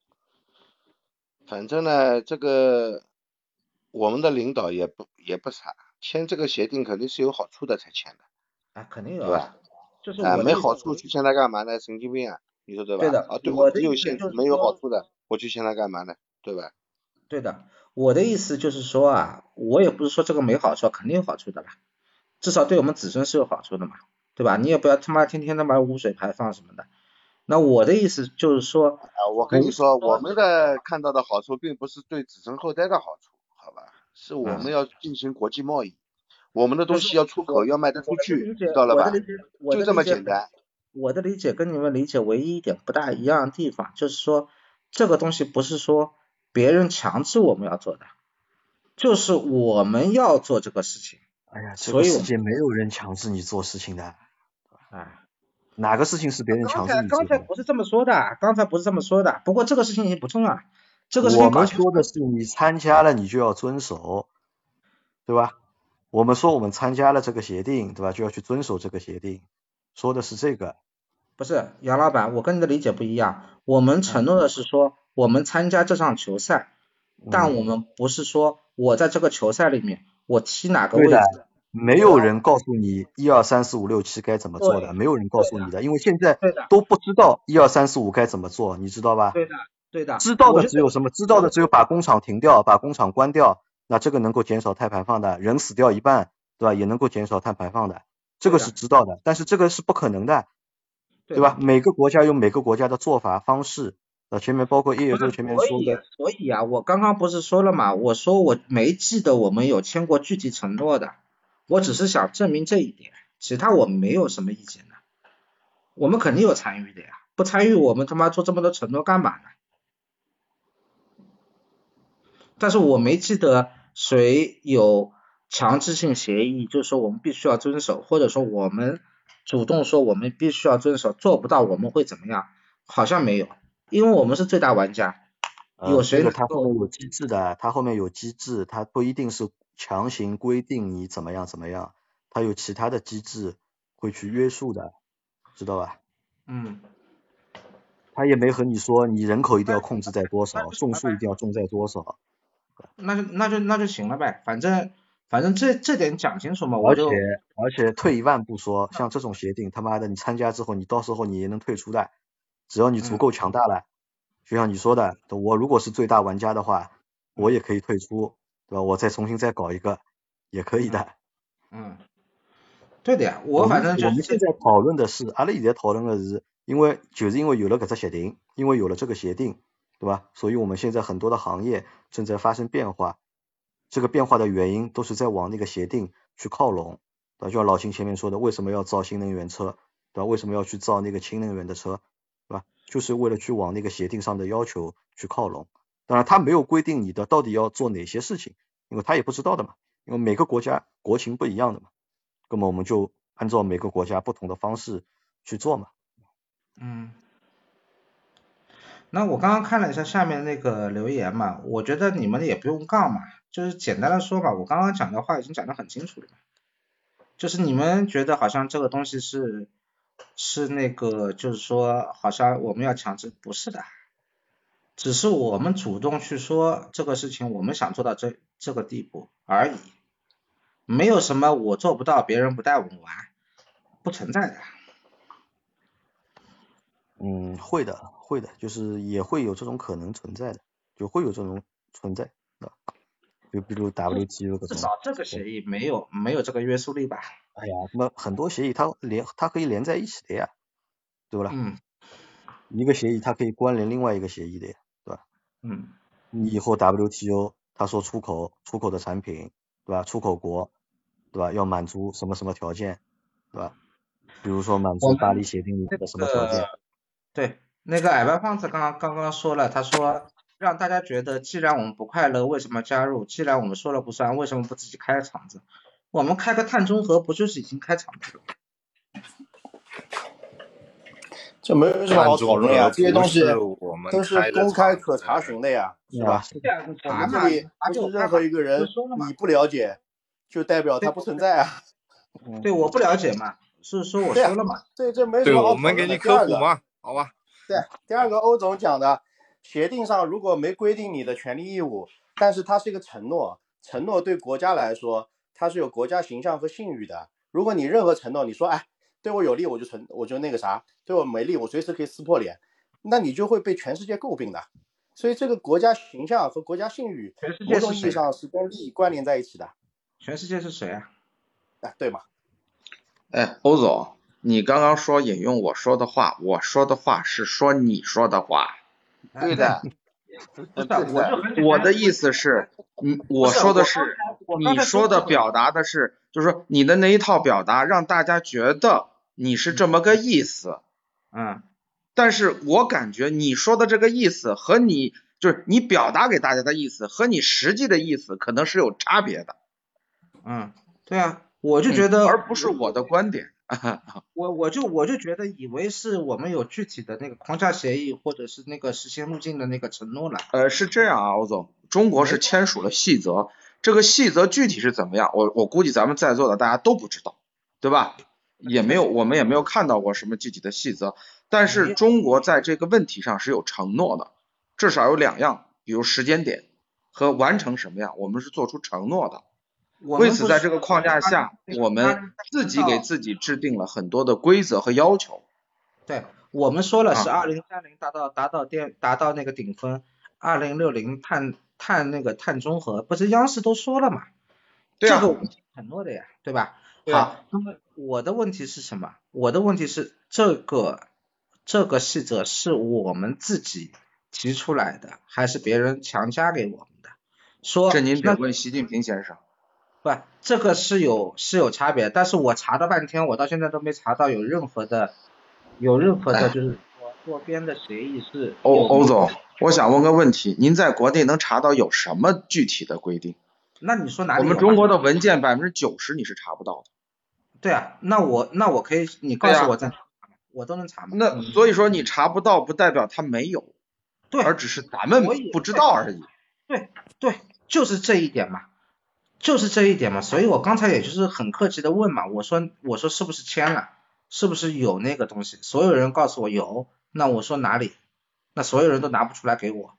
反正呢，这个我们的领导也不也不傻，签这个协定肯定是有好处的才签的， 啊，肯定有对吧？ 就是啊， 我没好处去签它干嘛呢？神经病啊，你说对吧？ 对的， 啊，对我只有限制，没有好处的，我去签它干嘛呢？对吧？ 对的，我的意思就是说啊，我也不是说这个没好处，肯定有好处的啦，至少对我们子孙是有好处的嘛，对吧？你也不要他妈天天他妈污水排放什么的。那我的意思就是说， 啊，我跟你说，我们的看到的好处并不是对子孙后代的好处，好吧？是我们要进行国际贸易，我们的东西要出口，要卖得出去，知道了吧？就这么简单。 我的理解跟你们理解唯一一点不大一样的地方，就是说这个东西不是说别人强制我们要做的，就是我们要做这个事情。 哎呀，这个世界没有人强制你做事情的。 哎， 哪个事情是别人强制你做的？ 刚才刚才不是这么说的，刚才不是这么说的。不过这个事情已经不重要，这个事情我们说的是你参加了，你就要遵守，对吧？我们说我们参加了这个协定，对吧？就要去遵守这个协定，说的是这个。 不是杨老板，我跟你的理解不一样。我们承诺的是说，我们参加这场球赛， 但我们不是说我在这个球赛里面我踢哪个位置， 没有人告诉你一二三四五六七该怎么做的，没有人告诉你的，因为现在都不知道一二三四五该怎么做，你知道吧？ 对的，对的。 知道的只有什么？知道的只有把工厂停掉，把工厂关掉，那这个能够减少碳排放的，人死掉一半，对吧？也能够减少碳排放的，这个是知道的，但是这个是不可能的，对吧？每个国家有每个国家的做法方式。呃，前面包括叶叶舟前面说的， 所以啊，我刚刚不是说了嘛，我说我没记得我们有签过具体承诺的，我只是想证明这一点，其他我没有什么意见的，我们肯定有参与的呀，不参与我们他妈做这么多承诺干嘛呢？但是我没记得谁有强制性协议，就是说我们必须要遵守，或者说我们主动说我们必须要遵守，做不到我们会怎么样？好像没有。因为我们是最大玩家，有谁？ 这个它后面有机制的，它后面有机制，它不一定是强行规定你怎么样怎么样，它有其他的机制会去约束的，知道吧？ 嗯。 他也没和你说你人口一定要控制在多少，种树一定要种在多少。 那就那就那就行了呗，反正反正这这点讲清楚嘛， 而且而且退一万步说，像这种协定他妈的你参加之后，你到时候你也能退出的。只要你足够强大了，嗯、就像你说的，我如果是最大玩家的话，我也可以退出，对吧？我再重新再搞一个，也可以的。 嗯，对的呀，我反正就是、 我们现在讨论的是，阿拉现在讨论的是，因为就是因为有了搿只协定，因为有了这个协定，对吧？所以我们现在很多的行业正在发生变化，这个变化的原因都是在往那个协定去靠拢，对吧？就像老秦前面说的，为什么要造新能源车，对吧？为什么要去造那个氢能源的车？对吧？就是为了去往那个协定上的要求去靠拢。当然，他没有规定你的到底要做哪些事情，因为他也不知道的嘛。因为每个国家国情不一样的嘛，那么我们就按照每个国家不同的方式去做嘛。 嗯。那我刚刚看了一下下面那个留言嘛，我觉得你们也不用杠嘛，就是简单的说吧，我刚刚讲的话已经讲得很清楚了嘛。就是你们觉得好像这个东西是。是那个，就是说，好像我们要强制，不是的，只是我们主动去说这个事情，我们想做到这这个地步而已，没有什么我做不到，别人不带我们玩，不存在的。 嗯，会的，会的，就是也会有这种可能存在的，就会有这种存在的，就比如 W T O 这种。 至少这个协议没有没有这个约束力吧？ 哎呀，那很多协议它连它可以连在一起的呀，对不啦？ 嗯。 一个协议它可以关联另外一个协议的呀，对吧？ 嗯。 你以后 W T O 他说出口出口的产品，对吧？出口国，对吧？要满足什么什么条件，对吧？比如说满足巴黎协定里的什么条件？ 呃、对，那个矮白胖子刚刚刚刚说了，他说让大家觉得既然我们不快乐，为什么加入？既然我们说了不算，为什么不自己开个厂子？我们开个碳中和不就是已经开厂子了？ 这没有什么好讨论呀，这些东西都是公开可查询的呀，是吧？我们这里不是任何一个人你不了解，就代表它不存在啊。 对，我不了解嘛，是说我说了嘛。 对，这没什么好讨论的。 对，我们给你科普嘛，好吧？ 对，第二个欧总讲的，协定上如果没规定你的权利义务，但是它是一个承诺，承诺对国家来说，它是有国家形象和信誉的。如果你任何承诺，你说哎。对我有利我就成我就那个啥，对我没利我随时可以撕破脸，那你就会被全世界诟病的。所以这个国家形象和国家信誉某种意义上是跟利益关联在一起的。 全世界是谁啊？ 哎，对吗？ 哎，欧总，你刚刚说引用我说的话，我说的话是说你说的话。 对的。 对的，我的意思是，你我说的是，你说的表达的是，就是说你的那一套表达让大家觉得你是这么个意思， 嗯， 但是我感觉你说的这个意思和你就是你表达给大家的意思和你实际的意思可能是有差别的。 嗯，对啊，我就觉得， 嗯、而不是我的观点。 我我就我就觉得以为是我们有具体的那个框架协议或者是那个实现路径的那个承诺了。 呃，是这样啊，欧总，中国是签署了细则，这个细则具体是怎么样，我我估计咱们在座的大家都不知道，对吧？也没有，我们也没有看到过什么具体的细则，但是中国在这个问题上是有承诺的，至少有两样，比如时间点， 和完成什么呀？我们是做出承诺的。 我们为此，在这个框架下，我们自己给自己制定了很多的规则和要求。 对，我们说了是啊二零三零达到达到电达到那个顶峰，二零六零碳碳那个碳中和，不是央视都说了嘛？ 对啊， 这个我们承诺的呀，对吧？ 对好，那么我的问题是什么？我的问题是这个这个细则是我们自己提出来的，还是别人强加给我们的？说这您得那问习近平先生。 不，这个是有是有差别，但是我查了半天，我到现在都没查到有任何的有任何的就是说多边的协议是欧有欧总，我想问个问题，您在国内能查到有什么具体的规定？ 那你说哪里有嘛？ 我们中国的文件百分之九十你是查不到的。 对啊，那我那我可以，你告诉我在哪查吗？我都能查吗？ 那所以说你查不到，不代表它没有， 对， 而只是咱们所以不知道而已。 对对，就是这一点嘛，就是这一点嘛，所以我刚才也就是很客气的问嘛，我说我说是不是签了，是不是有那个东西？所有人告诉我有，那我说哪里？那所有人都拿不出来给我。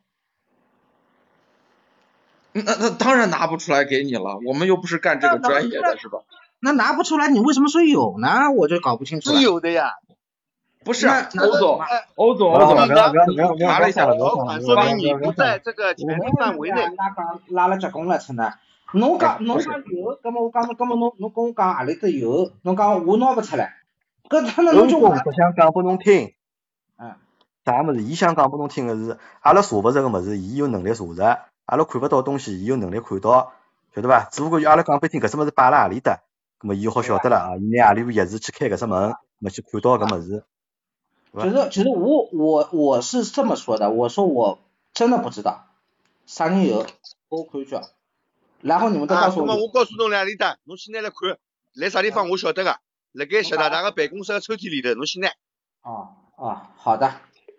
那那当然拿不出来给你了，我们又不是干这个专业的，是吧？ 那拿不出来，你为什么说有呢？我就搞不清楚了。 是有的呀。 不是啊， 那欧总，欧总， 好了好了， 欧总， 不要不要不要不要查了一下， 条款说明你不在这个权利范围内。 拉讲拉了结棍了，真的。侬讲侬讲有，葛么我讲葛么侬侬跟我讲何里搭有，侬讲我拿不出来，搿他那侬就欧总不想讲拨侬听。 嗯。 啥物事？伊想讲拨侬听个是，阿拉查勿着个物事，伊有能力查着；阿拉看勿到东西，伊有能力看到，晓得伐？只不过就阿拉讲拨听，搿只物事摆辣何里搭，葛么伊好晓得了啊。伊拿何里部钥匙去开搿只门，葛么去看到搿物事。 其实其实我我我是这么说的，我说我真的不知道，啥人有，我看叫，然后你们再告诉我。 啊，那么我告诉侬何里搭，侬先拿来看，来啥地方我晓得个，辣盖习大大个办公室个抽屉里头，侬先拿。 哦哦，好的。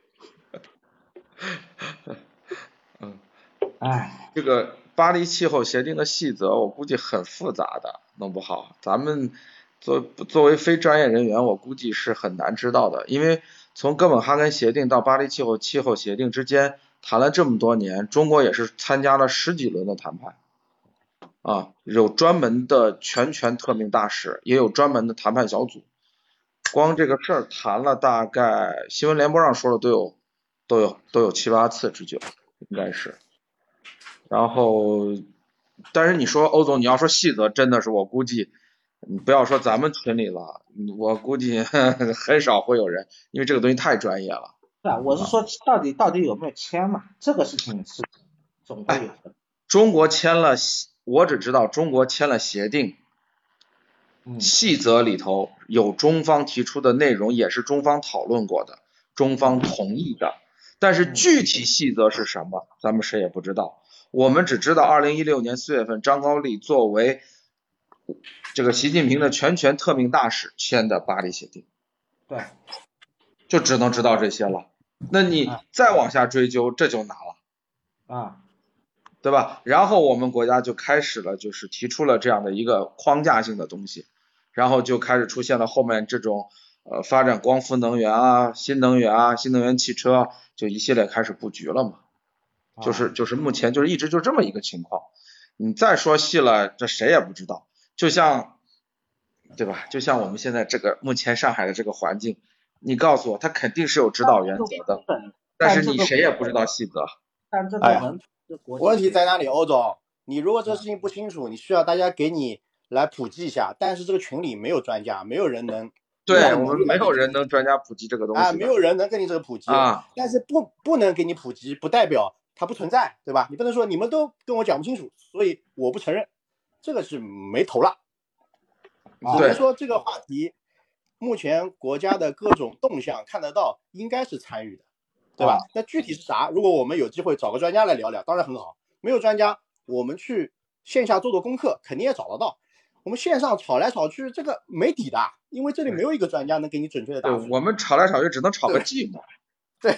嗯， 哎， 这个巴黎气候协定的细则，我估计很复杂的，弄不好咱们作作为非专业人员，我估计是很难知道的，因为从哥本哈根协定到巴黎气候气候协定之间谈了这么多年，中国也是参加了十几轮的谈判，啊，有专门的全权特命大使，也有专门的谈判小组，光这个事儿谈了大概新闻联播上说了都有都有都有七八次之久，应该是。然后，但是你说欧总，你要说细则，真的是我估计，你不要说咱们群里了，我估计呵呵很少会有人，因为这个东西太专业了。 是啊，我是说到底到底有没有签嘛？这个事情是总会有的。 哎、中国签了，我只知道中国签了协定， 嗯， 细则里头有中方提出的内容，也是中方讨论过的，中方同意的，但是具体细则是什么，咱们谁也不知道。我们只知道二零一六年四月份张高丽作为这个习近平的全权特命大使签的巴黎协定， 对， 就只能知道这些了。那你再往下追究，这就难了啊， 对吧？然后我们国家就开始了，就是提出了这样的一个框架性的东西，然后就开始出现了后面这种呃发展光伏能源啊、新能源啊、新能源汽车，就一系列开始布局了嘛。就是就是目前就是一直就这么一个情况，你再说细了，这谁也不知道。就像，对吧？就像我们现在这个目前上海的这个环境，你告诉我，它肯定是有指导原则的，但是你谁也不知道细则。 但这个哎，问题在哪里，欧总？你如果这事情不清楚，你需要大家给你来普及一下，但是这个群里没有专家，没有人能。 对，我们没有人能专家普及这个东西啊，没有人能跟你这个普及啊。 但是不不能给你普及，不代表它不存在，对吧？你不能说你们都跟我讲不清楚，所以我不承认，这个是没头了。只能说这个话题，目前国家的各种动向看得到，应该是参与的，对吧？那具体是啥？如果我们有机会找个专家来聊聊，当然很好。没有专家，我们去线下做做功课，肯定也找得到。我们线上吵来吵去，这个没底的，因为这里没有一个专家能给你准确的答复。 我们吵来吵去，只能吵个寂寞。 对。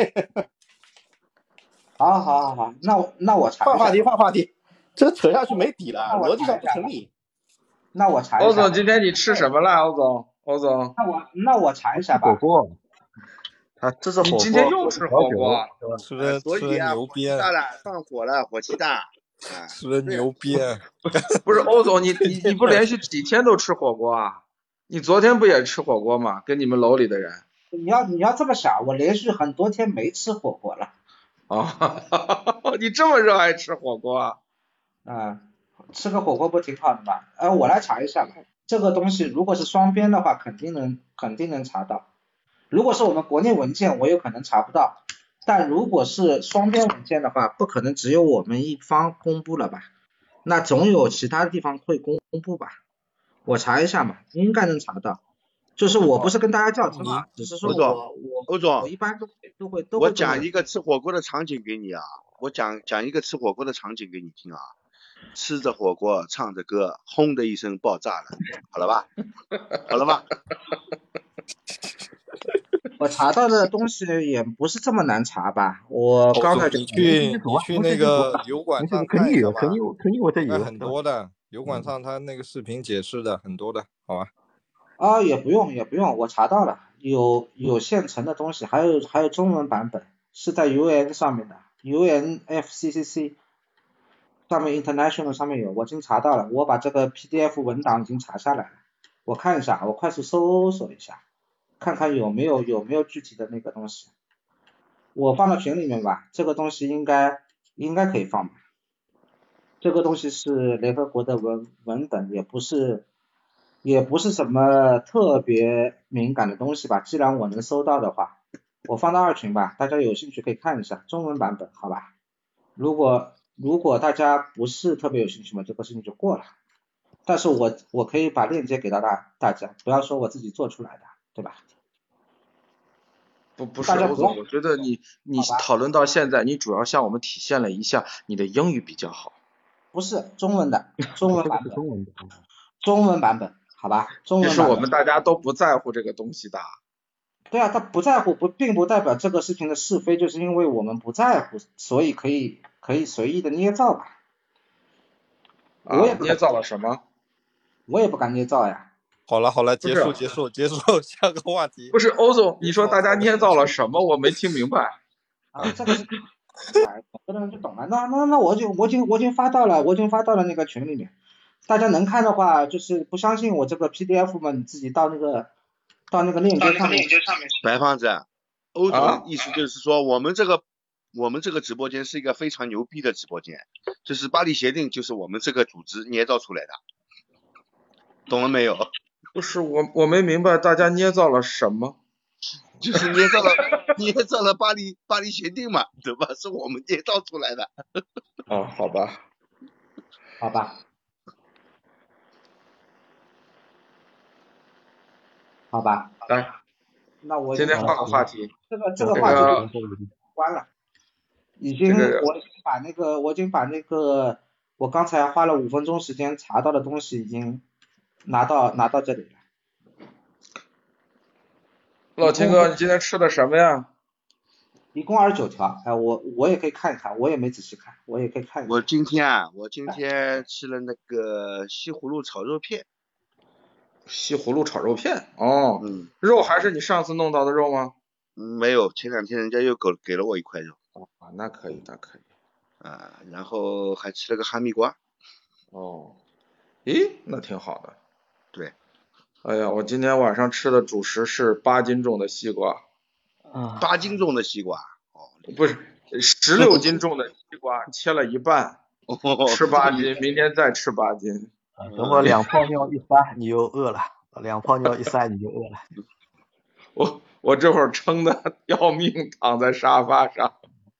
好好好好，那我那我查换话题，换话题，这个扯下去没底了，逻辑上不成立。 那我查一下。 欧总，今天你吃什么了？欧总，欧总。 那我那我查一下吧。 火锅。 他吃着火锅， 你今天又吃火锅， 吃的吃的牛鞭， 大了，上火了，火气大， 吃的牛鞭。 不是欧总，你你你不连续几天都吃火锅啊？你昨天不也吃火锅吗？跟你们楼里的人。 你要你要这么想，我连续很多天没吃火锅了。 哦，你这么热爱吃火锅啊？ 啊，吃个火锅不挺好的吗？呃，我来查一下吧。这个东西如果是双边的话，肯定能肯定能查到。如果是我们国内文件，我有可能查不到。但如果是双边文件的话，不可能只有我们一方公布了吧？那总有其他地方会公布吧？我查一下嘛，应该能查到。就是我不是跟大家较真啊，只是说我我欧总， 我一般都都会都会。 我讲一个吃火锅的场景给你啊，我讲讲一个吃火锅的场景给你听啊，吃着火锅唱着歌，轰的一声爆炸了，好了吧？好了吧？ 我查到的东西也不是这么难查吧？我刚才你去你去那个油管上看一下吧， 肯定有，肯定我这有很多的，油管上他那个视频解释的很多的，好吧？ 啊，也不用也不用，我查到了，有有现成的东西，还有还有中文版本，是在 U N 上面的 ，U N F C C C 上面 International 上面有，我已经查到了，我把这个 P D F 文档已经查下来了，我看一下，我快速搜索一下，看看有没有有没有具体的那个东西，我放到群里面吧，这个东西应该应该可以放吧，这个东西是联合国的文文本，也不是。也不是什么特别敏感的东西吧，既然我能搜到的话，我放到二群吧，大家有兴趣可以看一下中文版本，好吧？如果如果大家不是特别有兴趣嘛，这个事情就过了。但是我我可以把链接给到大大家，不要说我自己做出来的，对吧？ 不不是欧总，我觉得你你讨论到现在，你主要向我们体现了一下你的英语比较好。 不是中文的，中文版本，中文的，中文版本。好吧，中文其实我们大家都不在乎这个东西的。 对啊，他不在乎不并不代表这个事情的是非，就是因为我们不在乎，所以可以可以随意的捏造吧。 啊、我也捏造了什么？ 我也不敢捏造呀。 好了好了，结束结束结束，下个话题。 不是欧总，你说大家捏造了什么？我没听明白。 啊，这个是，哎，懂的人就懂了。那那那我就我已经我已经发到了，我已经发到了那个群里面。大家能看的话，就是不相信我这个 P D F 嘛，你自己到那个到那个链接上面。 白胖子，欧总意思就是说，我们这个、啊、我们这个直播间是一个非常牛逼的直播间，就是巴黎协定就是我们这个组织捏造出来的，懂了没有？ 不是我我没明白大家捏造了什么， 就是捏造了捏造了巴黎巴黎协定嘛，对吧？是我们捏造出来的。 哦，好吧， 好吧。好吧， 来， 那我今天换个话题。 这个这个话题关了，已经、这个、我已经把那个我已经把那个我刚才花了五分钟时间查到的东西已经拿到拿到这里了。 老秦哥，你今天吃的什么呀？ 一共二十九条，哎，我我也可以看一看，我也没仔细看，我也可以看一看。 我今天啊，我今天吃了那个西葫芦炒肉片。 西葫芦炒肉片哦，嗯，肉还是你上次弄到的肉吗？ 嗯，没有，前两天人家又给给了我一块肉。 哦，那可以，那可以。 啊，然后还吃了个哈密瓜。 哦，咦，那挺好的。 对。 哎呀，我今天晚上吃的主食是八斤重的西瓜。 啊。 八斤重的西瓜。 哦，不是，十六斤重的西瓜切了一半，吃八斤，明天再吃八斤。 等会两泡尿一塞你就饿了，两泡尿一塞你就饿了。 我我这会儿撑的要命，躺在沙发上。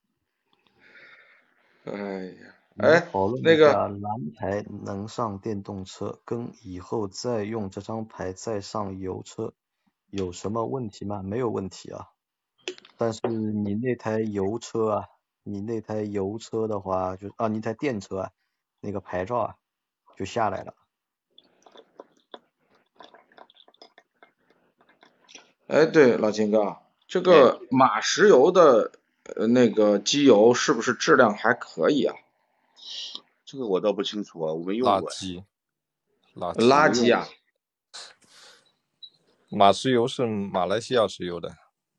哎呀，哎，那个蓝牌能上电动车，跟以后再用这张牌再上油车有什么问题吗？没有问题啊。但是你那台油车啊，你那台油车的话，就啊，你那台电车啊，那个牌照啊，就下来了。 哎，对，老秦哥，这个马石油的呃那个机油是不是质量还可以啊？ 这个我倒不清楚啊，我没用过。 垃圾， 垃圾，垃圾啊！ 马石油是马来西亚石油的。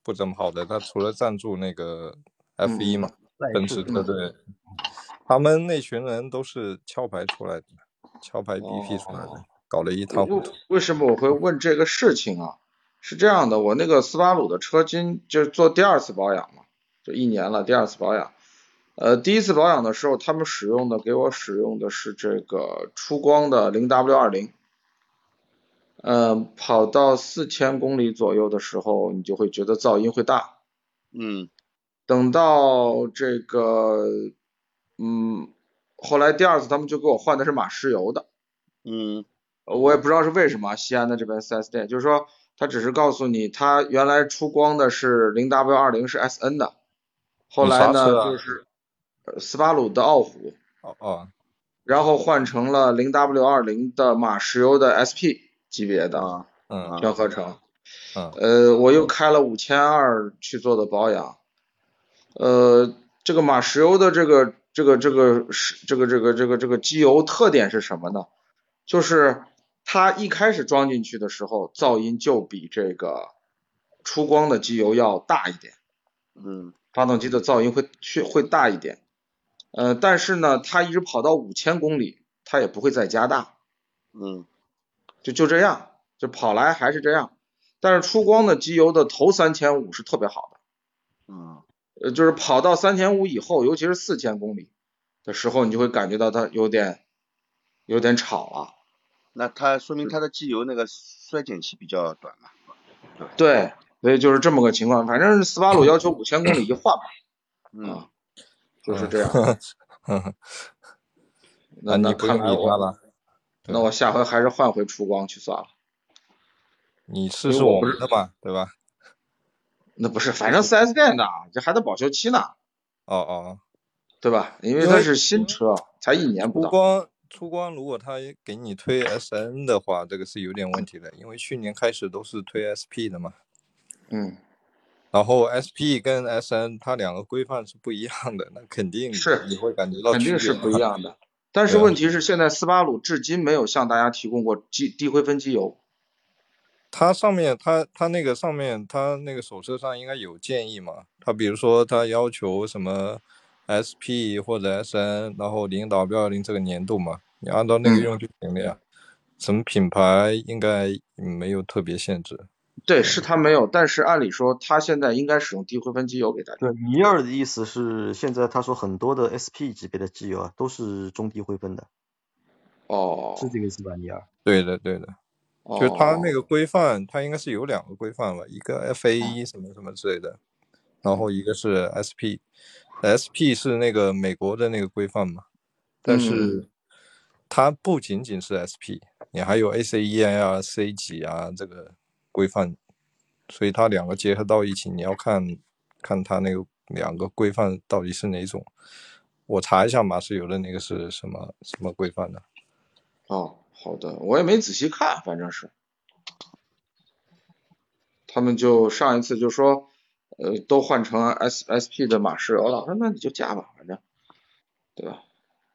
不怎么好的，他除了赞助那个 F 一 嘛，奔驰车队，他们那群人都是壳牌出来的，壳牌 B P 出来的，哦、搞得一塌糊涂。 为什么我会问这个事情啊？是这样的，我那个斯巴鲁的车今就是做第二次保养嘛，就一年了，第二次保养。呃，第一次保养的时候，他们使用的给我使用的是这个出光的 零 W 二零。呃，跑到四千公里左右的时候，你就会觉得噪音会大。 嗯。 等到这个，嗯，后来第二次他们就给我换的是马石油的。 嗯。 我也不知道是为什么，西安的这边 四 S 店，就是说他只是告诉你，他原来出光的是 零 W 二零 是 S N 的，后来呢、啊、就是斯巴鲁的傲虎。 哦哦。 然后换成了 零 W 二零 的马石油的 S P 级别的。 嗯。 全合成。 嗯。 呃，我又开了五千二去做的保养。呃，这个马石油的这个这个这个是这个这个这个这个机油特点是什么呢？就是它一开始装进去的时候，噪音就比这个出光的机油要大一点。 嗯。 发动机的噪音会去会大一点。呃，但是呢，它一直跑到五千公里，它也不会再加大。 嗯。 就就这样，就跑来还是这样。但是出光的机油的头三千五是特别好的。 嗯。 呃，就是跑到三千五以后，尤其是四千公里的时候，你就会感觉到它有点有点吵了。 那它说明它的机油那个衰减期比较短嘛？ 对，所以就是这么个情况。反正斯巴鲁要求五千公里一换嘛。 嗯。 啊，就是这样。 嗯、 那那不用理他了。 那我下回还是换回出光去算了。 你试试我们的嘛，对吧？ 那不是，反正 四 S 店的，这还得保修期呢。 哦哦。 对吧？因为它是新车，才一年不到。 出光出光，如果他给你推 S N 的话，这个是有点问题的，因为去年开始都是推 S P 的嘛。 嗯。 然后 S P 跟 S N 它两个规范是不一样的，那肯定是你会感觉到肯定是不一样的。但是问题是，现在斯巴鲁至今没有向大家提供过机低灰分机油。 它上面，它它那个上面，它那个手册上应该有建议嘛？它比如说，它要求什么 S P 或者 S N， 然后 零 W 二零 这个年度嘛，你按照那个用就行了呀。嗯、什么品牌应该没有特别限制。 对，是它没有，但是按理说，它现在应该使用低灰分机油给大家。 对，尼尔的意思是，现在他说很多的 S P 级别的机油啊，都是中低灰分的。 哦。 是这个意思吧，尼尔？ 对的，对的。就它那个规范，它应该是有两个规范吧，一个 F A 一什么什么之类的，然后一个是 S P，S P 是那个美国的那个规范嘛，但是它不仅仅是 S P， 你还有 A C E I 啊、C 级啊这个规范，所以它两个结合到一起，你要看看它那个两个规范到底是哪种。我查一下马石油的那个是什么什么规范的。 哦。好的，我也没仔细看，反正是，他们就上一次就说，呃，都换成 S S P 的马石油了，我说那你就加吧，反正，对吧？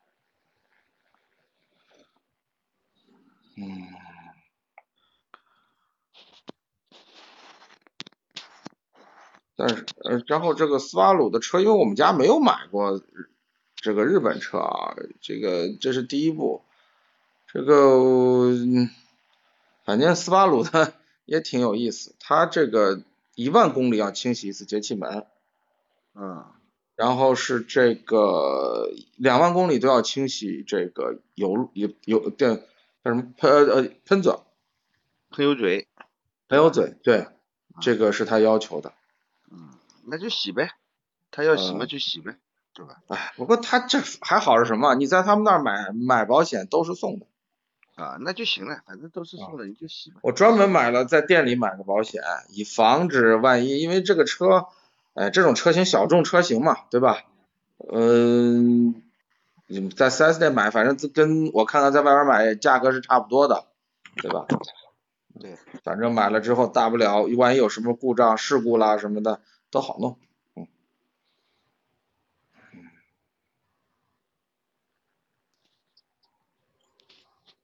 嗯。但是，呃，然后这个斯巴鲁的车，因为我们家没有买过这个日本车啊，这个这是第一步，这个。反正斯巴鲁的也挺有意思，它这个一万公里要清洗一次节气门， 嗯， 然后是这个两万公里都要清洗这个油油油电叫什么喷呃喷嘴， 喷油嘴， 喷油嘴，对，这个是他要求的。 嗯，那就洗呗，他要洗嘛就洗呗，对吧？ 哎，不过他这还好是什么？你在他们那儿买买保险都是送的。 啊，那就行了，反正都是送的，你就洗吧。 我专门买了在店里买个保险，以防止万一，因为这个车，哎，这种车型小众车型嘛，对吧？嗯，你在 四 S 店买，反正跟我看看在外边买价格是差不多的，对吧？ 对， 反正买了之后，大不了万一有什么故障、事故啦什么的都好弄。嗯。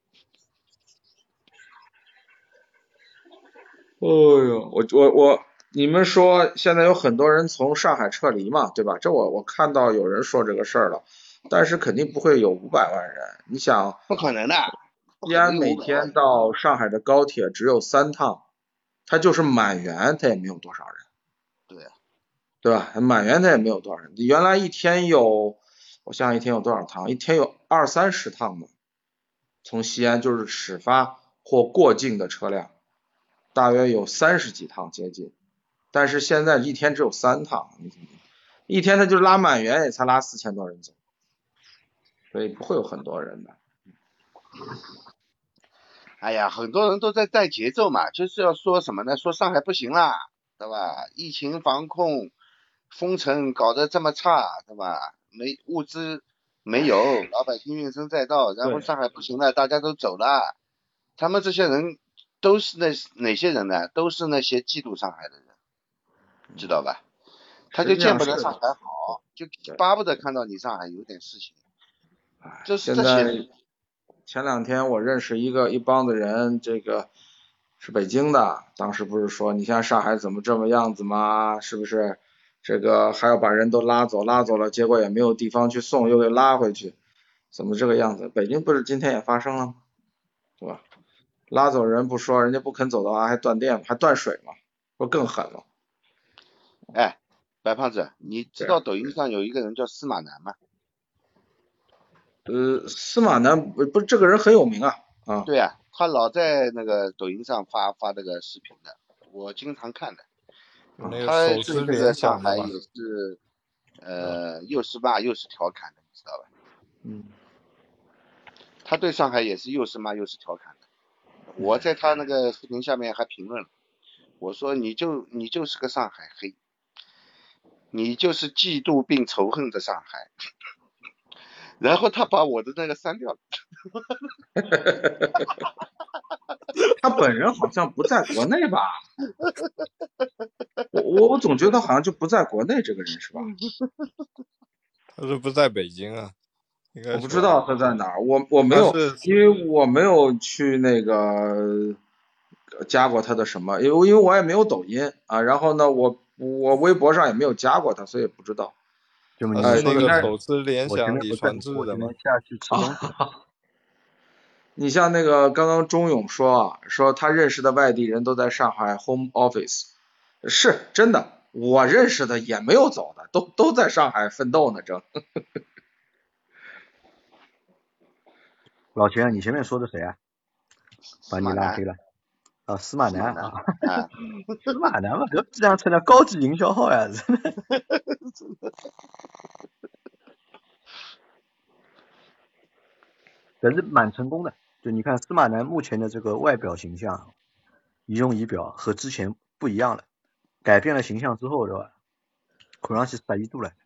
哎呦，我我我你们说现在有很多人从上海撤离嘛，对吧？这我我看到有人说这个事儿了，但是肯定不会有五百万人。你想， 不可能的。 西安每天到上海的高铁只有三趟，它就是满员，它也没有多少人。 对。 对吧？满员它也没有多少人。原来一天有，我想想一天有多少趟？一天有二三十趟嘛。从西安就是始发或过境的车辆，大约有三十几趟接近。但是现在一天只有三趟，一天他就拉满员也才拉四千多人走，所以不会有很多人的。 哎呀，很多人都在带节奏嘛，就是要说什么呢？说上海不行啦，对吧？疫情防控、封城搞得这么差，对吧？没物资没有，老百姓怨声载道，然后上海不行了，大家都走了。他们这些人都是那哪些人呢？都是那些嫉妒上海的人，知道吧？他就见不得上海好，就巴不得看到你上海有点事情。就是这些人。 前两天我认识一个一帮子人，这个是北京的，当时不是说你像上海怎么这么样子吗？是不是？这个还要把人都拉走，拉走了，结果也没有地方去送，又给拉回去，怎么这个样子？北京不是今天也发生了吗？对吧？拉走人不说，人家不肯走的话还断电，还断水嘛，不更狠了？ 哎，白胖子，你知道抖音上有一个人叫司马南吗？ 呃，司马南不不，这个人很有名啊啊。 对啊，他老在那个抖音上发发这个视频的，我经常看的。 他对这个上海也是，呃，又是骂又是调侃的，你知道吧？ 嗯。 他对上海也是又是骂又是调侃的。我在他那个视频下面还评论了，我说你就你就是个上海黑，你就是嫉妒并仇恨着上海。然后他把我的那个删掉了。 他本人好像不在国内吧？我我我总觉得好像就不在国内，这个人是吧？ 他是不在北京啊？应该我不知道他在哪儿，我我没有，因为我没有去那个加过他的什么，因为因为我也没有抖音啊，然后呢，我我微博上也没有加过他，所以也不知道。 他是那个手持联想李传志的嘛？ 下去吃东西。 你像那个刚刚钟勇说啊，说他认识的外地人都在上海 home office， 是真的，我认识的也没有走的，都都在上海奋斗呢，正。 老钱，你前面说的谁啊？把你拉黑了。啊，司马南啊。司马南嘛，搿这样成了高级营销号呀，真的。但是蛮成功的，就你看司马南目前的这个外表形象、仪容仪表和之前不一样了，改变了形象之后，对吧？看上去十一度了。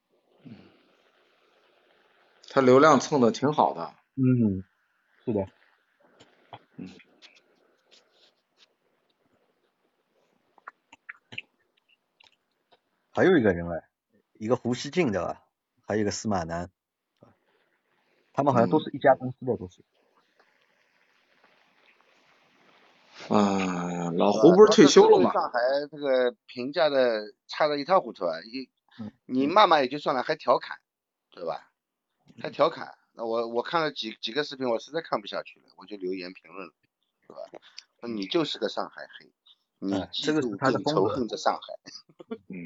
他流量蹭的挺好的。 嗯，是的。 嗯。 还有一个人哎，一个胡锡进对吧？还有一个司马南，他们好像都是一家公司的，都是。 啊，老胡不是退休了吗？ 上海这个评价的差得一塌糊涂啊！你你骂骂也就算了，还调侃，对吧？还调侃，那我我看了几几个视频，我实在看不下去了，我就留言评论了，对吧？说你就是个上海黑，你嫉妒并仇恨着上海。 嗯。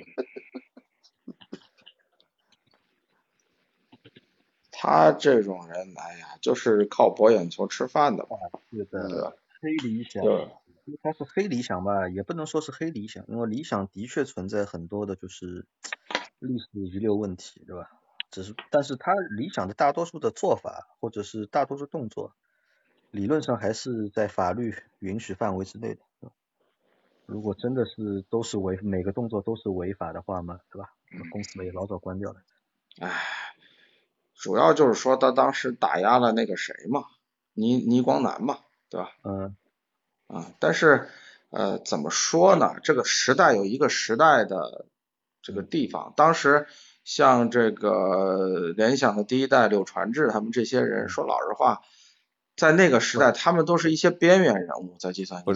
他这种人，哎呀，就是靠博眼球吃饭的嘛。 是的，黑理想。他是黑理想吧，也不能说是黑理想，因为理想的确存在很多的就是历史遗留问题，对吧？只是，但是他理想的大多数的做法或者是大多数动作，理论上还是在法律允许范围之内的。如果真的是都是违，每个动作都是违法的话嘛，对吧？公司也老早关掉了。 唉。主要就是说他当时打压了那个谁嘛，倪倪光南嘛，对吧？ 嗯。 啊，但是呃怎么说呢？这个时代有一个时代的这个地方，当时像这个联想的第一代柳传志他们这些人，说老实话，在那个时代他们都是一些边缘人物，在计算机。 不是，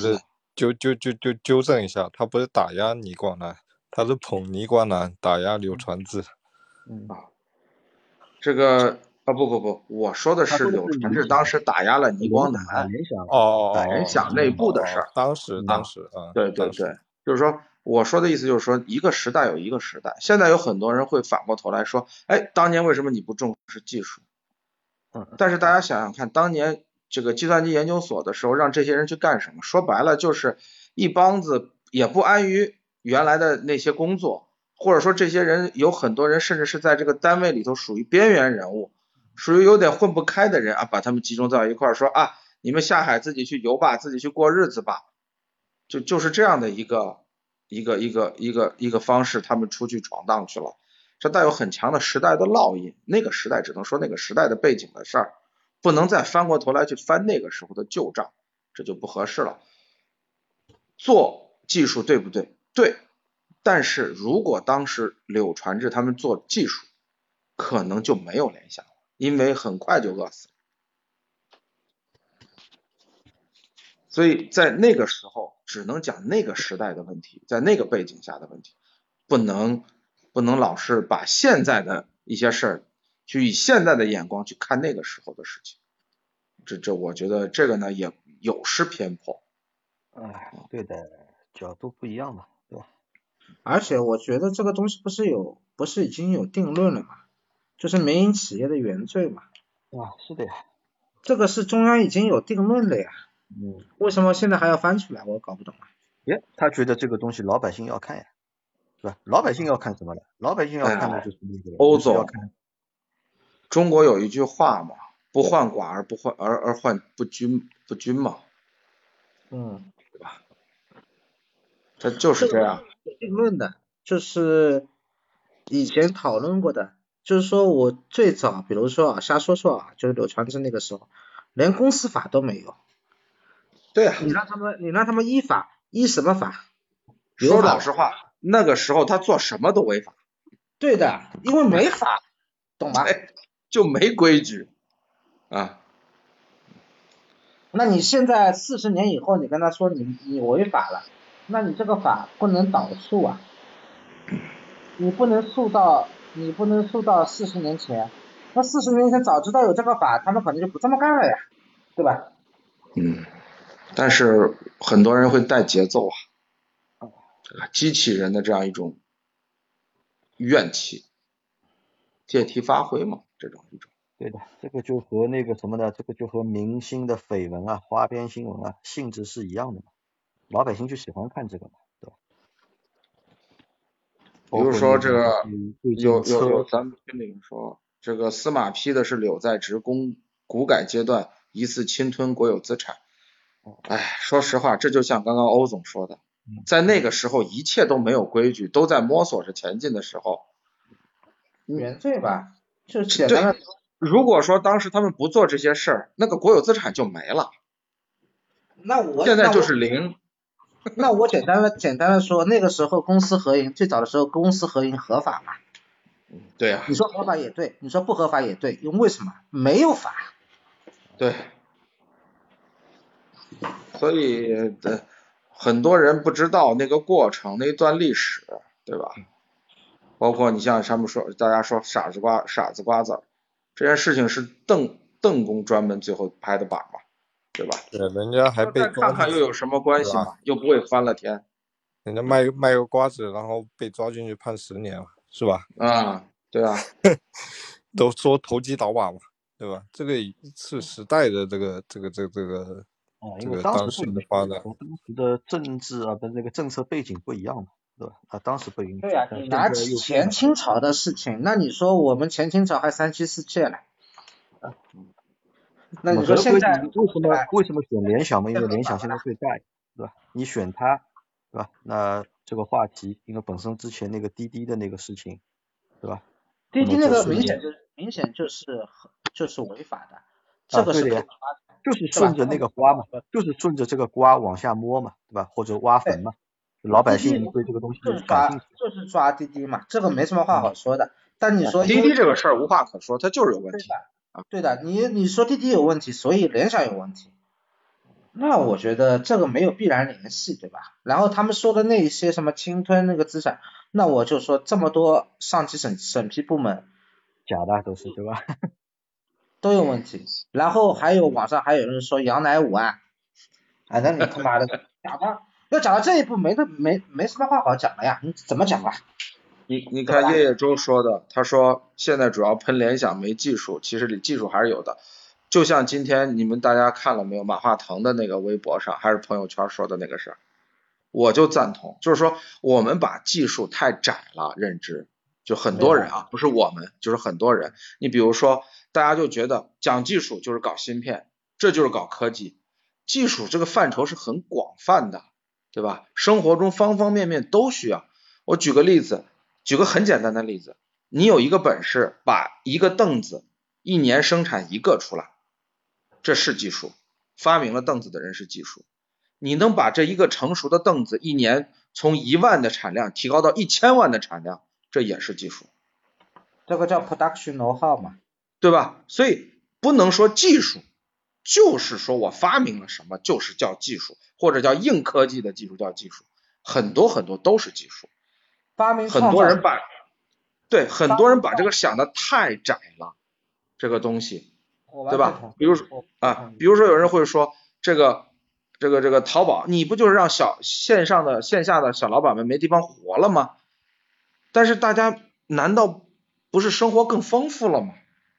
纠纠纠纠纠正一下，他不是打压倪光南，他是捧倪光南，打压柳传志。 嗯啊，这个啊不不不，我说的是柳传志当时打压了倪光南， 联想哦哦哦， 联想内部的事儿。 当时当时啊， 对对对，就是说我说的意思就是说，一个时代有一个时代。现在有很多人会反过头来说，哎，当年为什么你不重视技术？ 嗯， 但是大家想想看，当年这个计算机研究所的时候，让这些人去干什么？说白了就是一帮子也不安于原来的那些工作，或者说这些人有很多人甚至是在这个单位里头属于边缘人物，属于有点混不开的人啊，把他们集中到一块儿说啊，你们下海自己去游吧，自己去过日子吧，就就是这样的一个一个一个一个一个方式，他们出去闯荡去了。这带有很强的时代的烙印，那个时代只能说那个时代的背景的事儿，不能再翻过头来去翻那个时候的旧账，这就不合适了。做技术对不对？对，但是如果当时柳传志他们做技术，可能就没有联想了，因为很快就饿死了。所以在那个时候只能讲那个时代的问题，在那个背景下的问题，不能不能老是把现在的一些事儿去以现在的眼光去看那个时候的事情，这这我觉得这个呢也有失偏颇。 哎，对的，角度不一样嘛，对吧？ 而且我觉得这个东西不是有不是已经有定论了嘛，就是民营企业的原罪嘛。 啊，是的呀。 这个是中央已经有定论了呀。 嗯。 为什么现在还要翻出来？我搞不懂啊。 耶，他觉得这个东西老百姓要看呀，是吧？老百姓要看什么呢？老百姓要看的就是那个。 欧总，中国有一句话嘛，不患寡而不患而而患不均不均嘛。 嗯， 对吧？这就是这样。 定论的，就是以前讨论过的，就是说我最早，比如说啊，瞎说说啊，就是柳传志那个时候，连公司法都没有。 对啊。 你让他们，你让他们依法，依什么法？ 说老实话，那个时候他做什么都违法。 对的，因为没法，懂吗？ 就没规矩啊。 那你现在四十年以后，你跟他说你你违法了，那你这个法不能倒诉啊，你不能诉到你不能诉到四十年前，那四十年前早知道有这个法，他们可能就不这么干了呀，对吧？ 嗯，但是很多人会带节奏啊，这个机器人的这样一种怨气，借题发挥嘛，这种一种。 对的，这个就和那个什么呢？这个就和明星的绯闻啊、花边新闻啊性质是一样的嘛，老百姓就喜欢看这个嘛，对吧？ 比如说这个有有有咱们群里说，这个司马批的是柳在职工股改阶段疑似侵吞国有资产。哎，说实话，这就像刚刚欧总说的，在那个时候一切都没有规矩，都在摸索着前进的时候， 原罪吧，就简单的。 如果说当时他们不做这些事儿，那个国有资产就没了。 那我现在就是零。 那我简单的简单的说，那个时候公私合营，最早的时候公私合营合法嘛？ 对啊。 你说合法也对，你说不合法也对，因为为什么？没有法。 对。所以呃，很多人不知道那个过程，那段历史，对吧？包括你像他们说，大家说傻子瓜傻子瓜子，这件事情是邓邓公专门最后拍的板嘛，对吧？ 对，人家还被看看又有什么关系嘛？又不会翻了天。 人家卖卖个瓜子，然后被抓进去判十年了，是吧？ 啊，对啊。 都说投机倒把嘛，对吧？这个是时代的这个这个这个这个。 啊， 这因为当个当时的发展， 和当时的政治啊，跟这个政策背景不一样嘛，对吧？他当时不允许。 对呀、啊，你拿前清朝的事情，那你说我们前清朝还三妻四妾了，啊，那你说现在为什么为什么选联想嘛？因为联想现在最大，对吧？你选它，对吧？那这个话题，因为本身之前那个滴滴的那个事情，对吧？ 滴滴那个明显就是明显就是就是违法的，这个是对的呀。就是顺着那个瓜嘛，就是顺着这个瓜往下摸嘛，对吧？或者挖坟嘛，老百姓对这个东西感兴趣， 就是抓滴滴嘛，这个没什么话好说的。但你说滴滴这个事儿无话可说，它就是有问题。 对的，你你说滴滴有问题，所以联想有问题。 那我觉得这个没有必然联系，对吧？然后他们说的那些什么侵吞那个资产，那我就说这么多上级审审批部门假的都是对吧？ 都有问题。然后还有网上还有人说杨乃武案，哎，那你他妈的讲到要讲到这一步没得没没什么话好讲了呀，你怎么讲啊？ 你你看叶叶舟说的，他说现在主要喷联想没技术，其实技术还是有的。就像今天你们大家看了没有，马化腾的那个微博上还是朋友圈说的那个事儿，我就赞同，就是说我们把技术太窄了认知，就很多人啊，不是我们，就是很多人。你比如说，大家就觉得讲技术就是搞芯片，这就是搞科技，技术这个范畴是很广泛的，对吧？生活中方方面面都需要。我举个例子。举个很简单的例子，你有一个本事把一个凳子一年生产一个出来，这是技术，发明了凳子的人是技术。你能把这一个成熟的凳子一年从一万的产量提高到一千万的产量，这也是技术。 这个叫 production know-how 嘛， 对吧？所以不能说技术就是说我发明了什么就是叫技术，或者叫硬科技的技术叫技术，很多很多都是技术。 发明很多人把对很多人把这个想的太窄了，这个东西，对吧？比如说啊，比如说有人会说这个这个这个淘宝，你不就是让小线上的线下的小老板们没地方活了吗？但是大家难道不是生活更丰富了吗？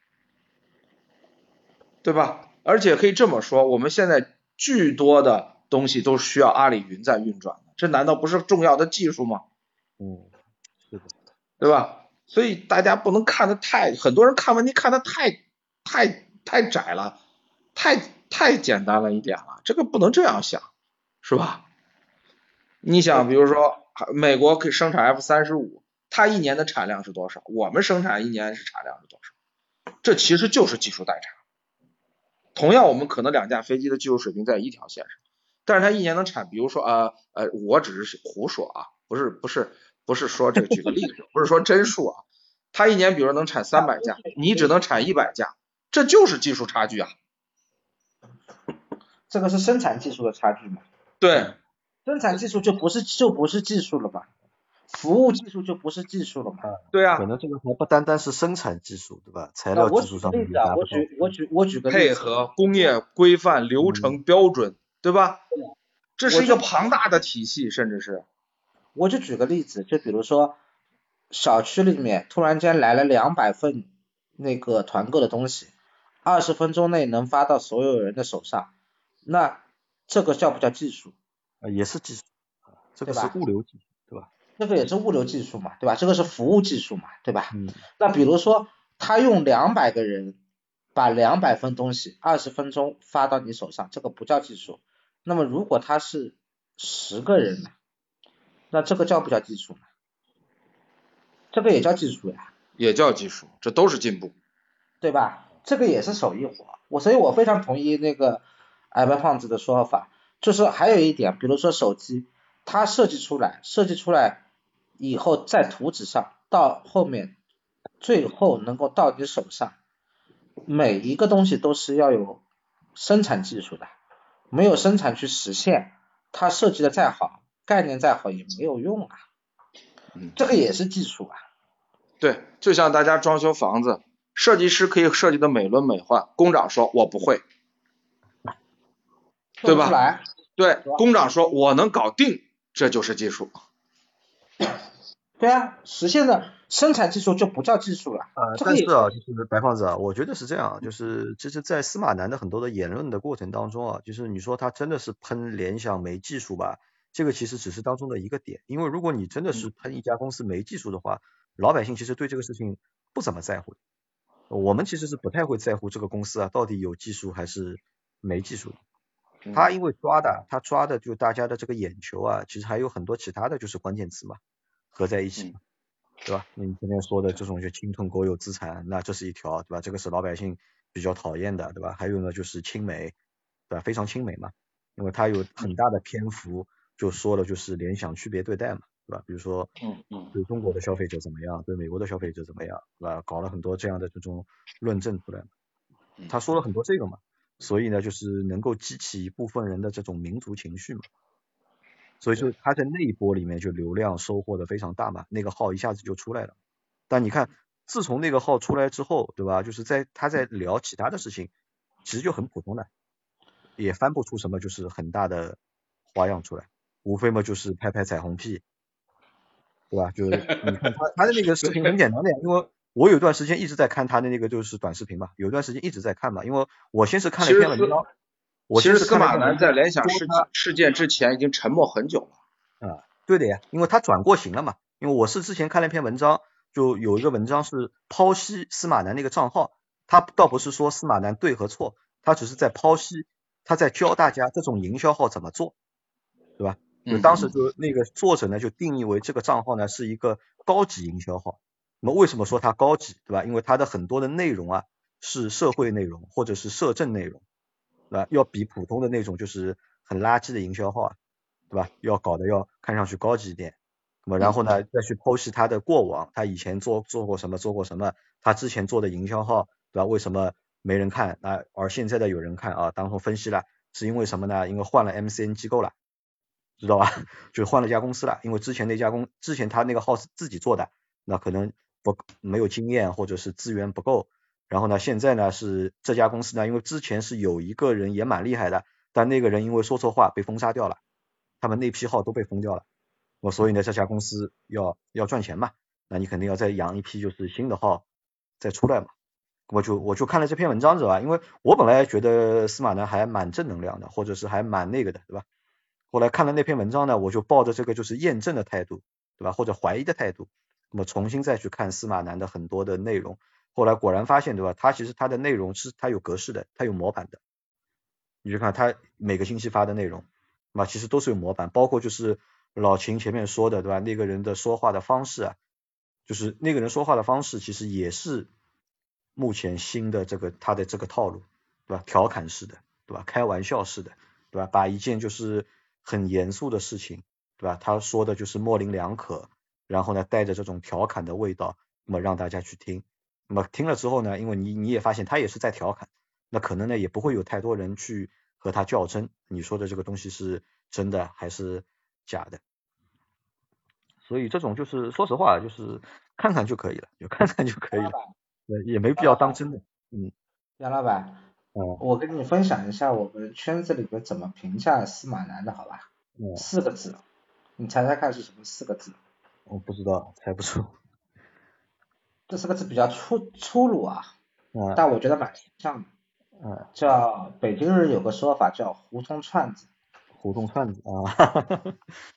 对吧？而且可以这么说，我们现在巨多的东西都需要阿里云在运转的，这难道不是重要的技术吗？ 嗯，是的， 对吧？所以大家不能看得太，很多人看问题看得太太太窄了，太太简单了一点了，这个不能这样想，是吧？你想，比如说美国可以生产 F 三十五，它一年的产量是多少？我们生产一年是产量是多少？这其实就是技术代差。同样，我们可能两架飞机的技术水平在一条线上，但是它一年能产，比如说呃呃，我只是胡说啊，不是不是。不是说这个举个例子，不是说真数啊，他一年比如能产三百架，你只能产一百架，这就是技术差距啊。 这个是生产技术的差距嘛？ 对， 生产技术就不是就不是技术了嘛，服务技术就不是技术了嘛？ 对啊， 可能这个还不单单是生产技术，对吧？材料技术上面也达不到。 我举我举我举个配合工业规范流程标准，对吧？这是一个庞大的体系，甚至是。 我就举个例子，就比如说小区里面突然间来了两百份那个团购的东西，二十分钟内能发到所有人的手上，那这个叫不叫技术？ 呃，也是技术，这个是物流技术，对吧？ 这个也是物流技术嘛，对吧？这个是服务技术嘛，对吧？ 嗯。 那比如说他用两百个人把两百份东西二十分钟发到你手上，这个不叫技术。那么如果他是十个人呢？那这个叫不叫技术呢？这个也叫技术呀。 也叫技术，这都是进步， 对吧？这个也是手艺活。我所以我非常同意那个矮白胖子的说法，就是还有一点，比如说手机，它设计出来，设计出来以后在图纸上，到后面最后能够到你手上，每一个东西都是要有生产技术的，没有生产去实现，它设计的再好，概念再好也没有用啊。这个也是技术啊。 对，就像大家装修房子，设计师可以设计的美轮美奂，工长说我不会，对吧？对，工长说我能搞定，这就是技术。 对啊，实现的生产技术就不叫技术了。 呃，但是啊，就是白胖子啊，我觉得是这样，就是其实，在司马南的很多的言论的过程当中啊，就是你说他真的是喷联想没技术吧，这个其实只是当中的一个点，因为如果你真的是喷一家公司没技术的话，老百姓其实对这个事情不怎么在乎。我们其实是不太会在乎这个公司啊到底有技术还是没技术的。他因为抓的，他抓的就大家的这个眼球啊，其实还有很多其他的就是关键词嘛，合在一起嘛。对吧？你今天说的这种就侵吞国有资产，那这是一条，对吧？这个是老百姓比较讨厌的，对吧？还有呢就是亲美，对吧？非常亲美嘛，因为它有很大的篇幅就说了就是联想区别对待嘛，对吧？比如说， 嗯嗯， 对中国的消费者怎么样，对美国的消费者怎么样，对吧？搞了很多这样的这种论证出来，他说了很多这个嘛。 所以呢就是能够激起一部分人的这种民族情绪嘛，所以说他在那一波里面就流量收获的非常大嘛，那个号一下子就出来了。但你看自从那个号出来之后，对吧，就是在他在聊其他的事情其实就很普通的，也翻不出什么就是很大的花样出来，无非嘛就是拍拍彩虹屁，对吧？就是你看他他的那个视频很简单的呀，因为我有段时间一直在看他的那个就是短视频嘛，有段时间一直在看嘛，因为我先是看了一篇文章，我其实司先是看了一马南在篇文章联想事说他事件之前已经沉默很久了。 啊，对的呀，因为他转过型了嘛，因为我是之前看了一篇文章，就有一个文章是剖析司马南那个账号，他倒不是说司马南对和错，他只是在剖析，他在教大家这种营销号怎么做，对吧？就当时就那个作者呢就定义为这个账号呢是一个高级营销号。那么为什么说它高级，对吧？因为它的很多的内容啊是社会内容或者是社政内容，对吧？要比普通的那种就是很垃圾的营销号啊，对吧？要搞得要看上去高级一点。那么然后呢再去剖析他的过往，他以前做做过什么做过什么，他之前做的营销号，对吧？为什么没人看啊？而现在的有人看啊？当中分析了是因为什么呢？因为换了 M C N 机构了。知道吧？就换了家公司了，因为之前那家公之前他那个号是自己做的，那可能不没有经验或者是资源不够，然后呢现在呢是这家公司呢，因为之前是有一个人也蛮厉害的，但那个人因为说错话被封杀掉了，他们那批号都被封掉了，我所以呢这家公司要要赚钱嘛，那你肯定要再养一批就是新的号再出来嘛。我就我就看了这篇文章知道吧，因为我本来觉得司马南还蛮正能量的，或者是还蛮那个的，对吧？后来看了那篇文章呢，我就抱着这个就是验证的态度，对吧？或者怀疑的态度，那么重新再去看司马南的很多的内容，后来果然发现，对吧？他其实他的内容是他有格式的，他有模板的。你就看他每个星期发的内容，那其实都是有模板，包括就是老秦前面说的，对吧？那个人的说话的方式啊，就是那个人说话的方式，其实也是目前新的这个他的这个套路，对吧？调侃式的，对吧？开玩笑式的，对吧？把一件就是很严肃的事情，对吧？他说的就是模棱两可，然后呢带着这种调侃的味道，那么让大家去听，那么听了之后呢，因为你你也发现他也是在调侃，那可能呢也不会有太多人去和他较真，你说的这个东西是真的还是假的，所以这种就是说实话就是看看就可以了，就看看就可以了，也没必要当真的。嗯， 杨老板， 哦， 我跟你分享一下我们圈子里面怎么评价司马南的好吧？ 哦， 四个字，你猜猜看是什么四个字？ 我不知道，猜不出。 这四个字比较粗粗鲁啊， 啊， 但我觉得蛮形象的。 啊， 叫北京人有个说法叫胡同串子， 胡同串子啊，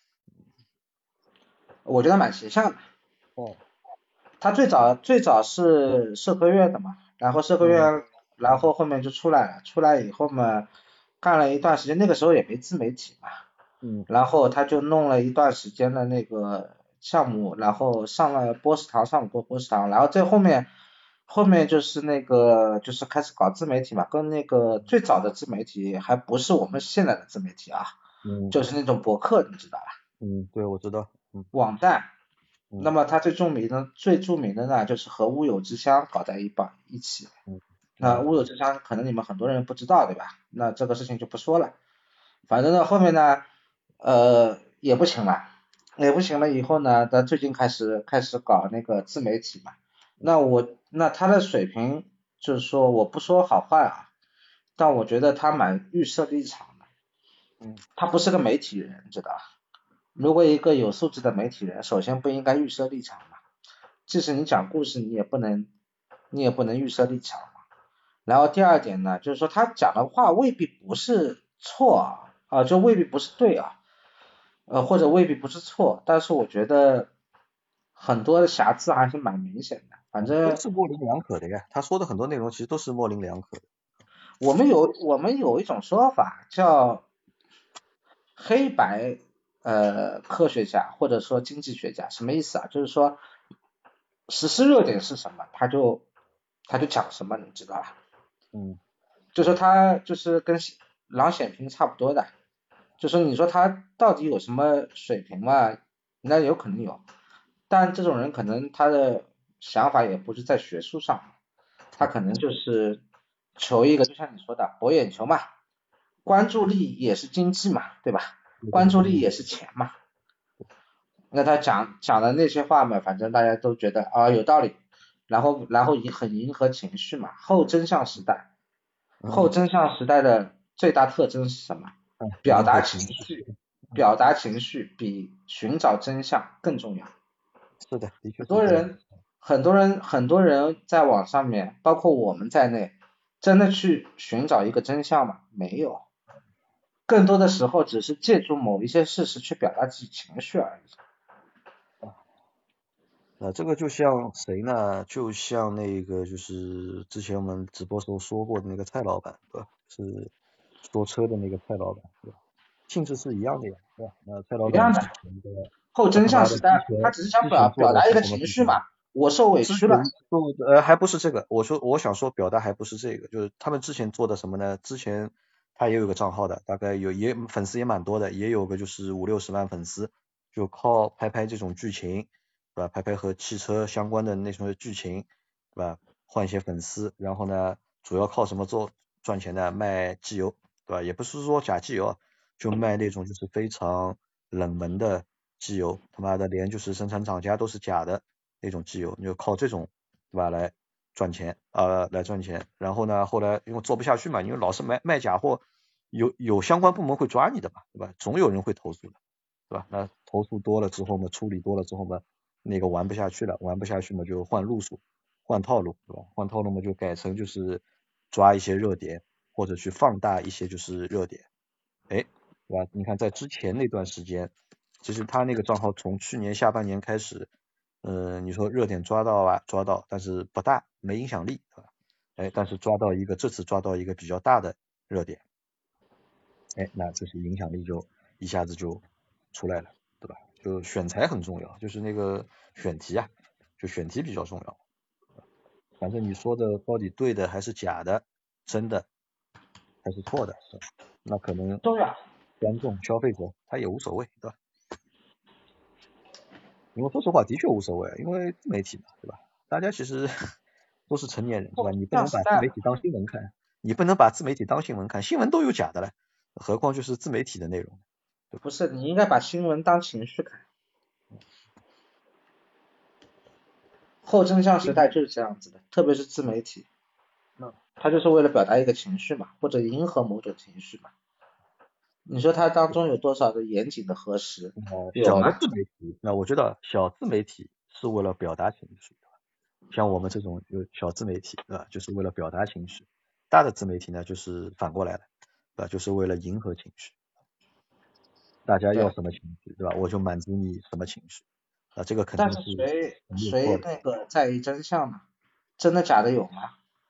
我觉得蛮形象的。 哦， 他最早最早是社科院的嘛，然后社科院，然后后面就出来了，出来以后嘛，干了一段时间，那个时候也没自媒体嘛， 嗯， 然后他就弄了一段时间的那个项目，然后上了波士堂，上过波士堂，然后在后面后面就是那个就是开始搞自媒体嘛，跟那个最早的自媒体还不是我们现在的自媒体啊， 嗯， 就是那种博客，你知道吧？ 嗯，对，我知道，嗯， 网站。 嗯， 那么他最著名的最著名的呢，就是和乌有之乡搞在一帮一起。 嗯， 那乌有之乡可能你们很多人不知道，对吧？那这个事情就不说了。反正呢后面呢，呃也不行了，也不行了以后呢，他最近开始开始搞那个自媒体嘛。那我那他的水平就是说我不说好坏啊，但我觉得他蛮预设立场的。 嗯， 他不是个媒体人，知道吧？如果一个有素质的媒体人，首先不应该预设立场嘛，即使你讲故事，你也不能，你也不能预设立场嘛。然后第二点呢，就是说他讲的话未必不是错啊，啊，就未必不是对啊，呃，或者未必不是错，但是我觉得很多的瑕疵还是蛮明显的。反正都是模棱两可的呀，他说的很多内容其实都是模棱两可的。 我们有我们有一种说法叫黑白呃科学家或者说经济学家，什么意思啊？就是说实施热点是什么，他就他就讲什么，你知道吧？ 嗯， 就说他就是跟郎显平差不多的，就说你说他到底有什么水平嘛？那有可能有，但这种人可能他的想法也不是在学术上，他可能就是求一个，就像你说的博眼球嘛，关注力也是经济嘛，对吧？关注力也是钱嘛。那他讲讲的那些话嘛，反正大家都觉得啊有道理，然后然后迎很迎合情绪嘛。后真相时代，后真相时代的最大特征是什么？表达情绪，表达情绪比寻找真相更重要。 是的，的确。 很多人，很多人，很多人在网上面，包括我们在内，真的去寻找一个真相吗？没有。更多的时候只是借助某一些事实去表达自己情绪而已。 那这个就像谁呢？就像那个就是之前我们直播时候说过的那个蔡老板，对吧？是说车的那个蔡老板，对吧？性质是一样的呀，对吧？那蔡老板之前的后真相时代，他只是想表表达一个情绪嘛，我受委屈了。 呃，还不是这个，我说我想说表达还不是这个，就是他们之前做的什么呢？之前他也有个账号的，大概有也粉丝也蛮多的，也有个就是五六十万粉丝，就靠拍拍这种剧情，对吧？拍拍和汽车相关的那种剧情，对吧？换一些粉丝，然后呢，主要靠什么做赚钱呢？卖机油，对吧？也不是说假机油，就卖那种就是非常冷门的机油，他妈的连就是生产厂家都是假的那种机油，你就靠这种，对吧？来赚钱啊、呃，来赚钱。然后呢，后来因为做不下去嘛，因为老是卖卖假货，有有相关部门会抓你的嘛，对吧？总有人会投诉的，对吧？那投诉多了之后呢，处理多了之后呢，那个玩不下去了，玩不下去嘛就换路数，换套路，对吧？换套路嘛就改成就是抓一些热点，或者去放大一些就是热点，哎，对吧？你看在之前那段时间，其实他那个账号从去年下半年开始，嗯、呃，你说热点抓到啊，抓到，但是不大，没影响力，对吧？哎，但是抓到一个，这次抓到一个比较大的热点，哎，那这是影响力就一下子就出来了，对吧？就选材很重要，就是那个选题啊，就选题比较重要。反正你说的到底对的还是假的，真的还是错的，那可能重要。 观众消费者他也无所谓，对吧？因为说实话的确无所谓，因为自媒体嘛，对吧？大家其实都是成年人，对吧？你不能把自媒体当新闻看，你不能把自媒体当新闻看，新闻都有假的了，何况就是自媒体的内容。 不是，你应该把新闻当情绪看。后真相时代就是这样子的，特别是自媒体，他就是为了表达一个情绪嘛，或者迎合某种情绪嘛。你说它当中有多少的严谨的核实？ 小的自媒体，那我知道小自媒体是为了表达情绪，像我们这种有小自媒体，对吧？就是为了表达情绪。大的自媒体呢，就是反过来了，对吧？就是为了迎合情绪。大家要什么情绪，对吧？我就满足你什么情绪，啊，这个肯定是谁谁那个在意真相呢？真的假的有吗？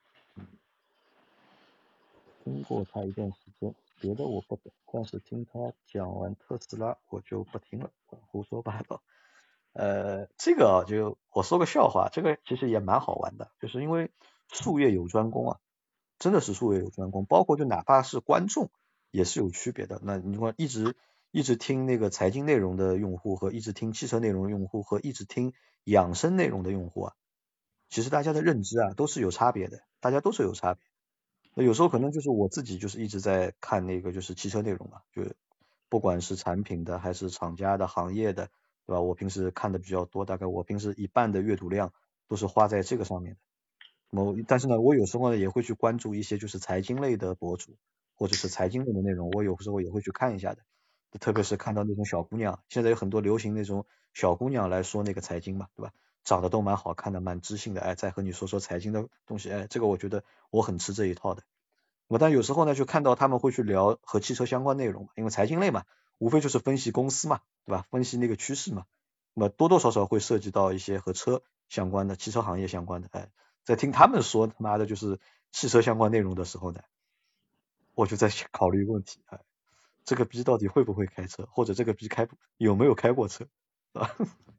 听过他一段时间，别的我不懂，但是听他讲完特斯拉，我就不听了，胡说八道。呃，这个啊，就我说个笑话，这个其实也蛮好玩的，就是因为术业有专攻啊，真的是术业有专攻，包括就哪怕是观众也是有区别的。那你说一直一直听那个财经内容的用户和一直听汽车内容的用户和一直听养生内容的用户啊，其实大家的认知啊都是有差别的，大家都是有差别。那有时候可能就是我自己就是一直在看那个就是汽车内容嘛，就不管是产品的还是厂家的行业的，对吧？我平时看的比较多，大概我平时一半的阅读量都是花在这个上面的。某但是呢，我有时候呢也会去关注一些就是财经类的博主或者是财经类的内容，我有时候也会去看一下的。特别是看到那种小姑娘，现在有很多流行那种小姑娘来说那个财经嘛，对吧？长得都蛮好看的，蛮知性的，哎，再和你说说财经的东西，哎，这个我觉得我很吃这一套的。我但有时候呢，就看到他们会去聊和汽车相关内容，因为财经类嘛，无非就是分析公司嘛，对吧？分析那个趋势嘛，那么多多少少会涉及到一些和车相关的、汽车行业相关的，哎，在听他们说他妈的就是汽车相关内容的时候呢，我就在考虑一个问题，哎，这个逼到底会不会开车，或者这个逼开有没有开过车，是吧？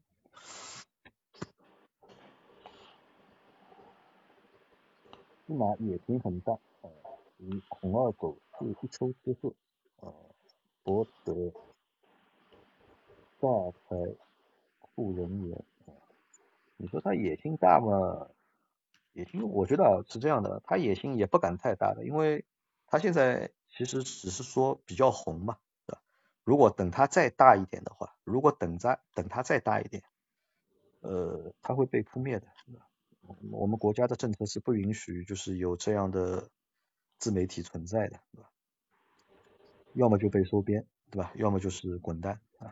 司马野心很大，呃，与孔二狗是一丘之貉，呃，博得大财富人缘。你说他野心大嘛， 野心，我觉得啊是这样的，他野心也不敢太大的，因为他现在其实只是说比较红嘛，对吧？如果等他再大一点的话，如果等在等他再大一点，呃，他会被扑灭的。我们国家的政策是不允许就是有这样的自媒体存在的，对吧？要么就被收编，对吧？要么就是滚蛋啊。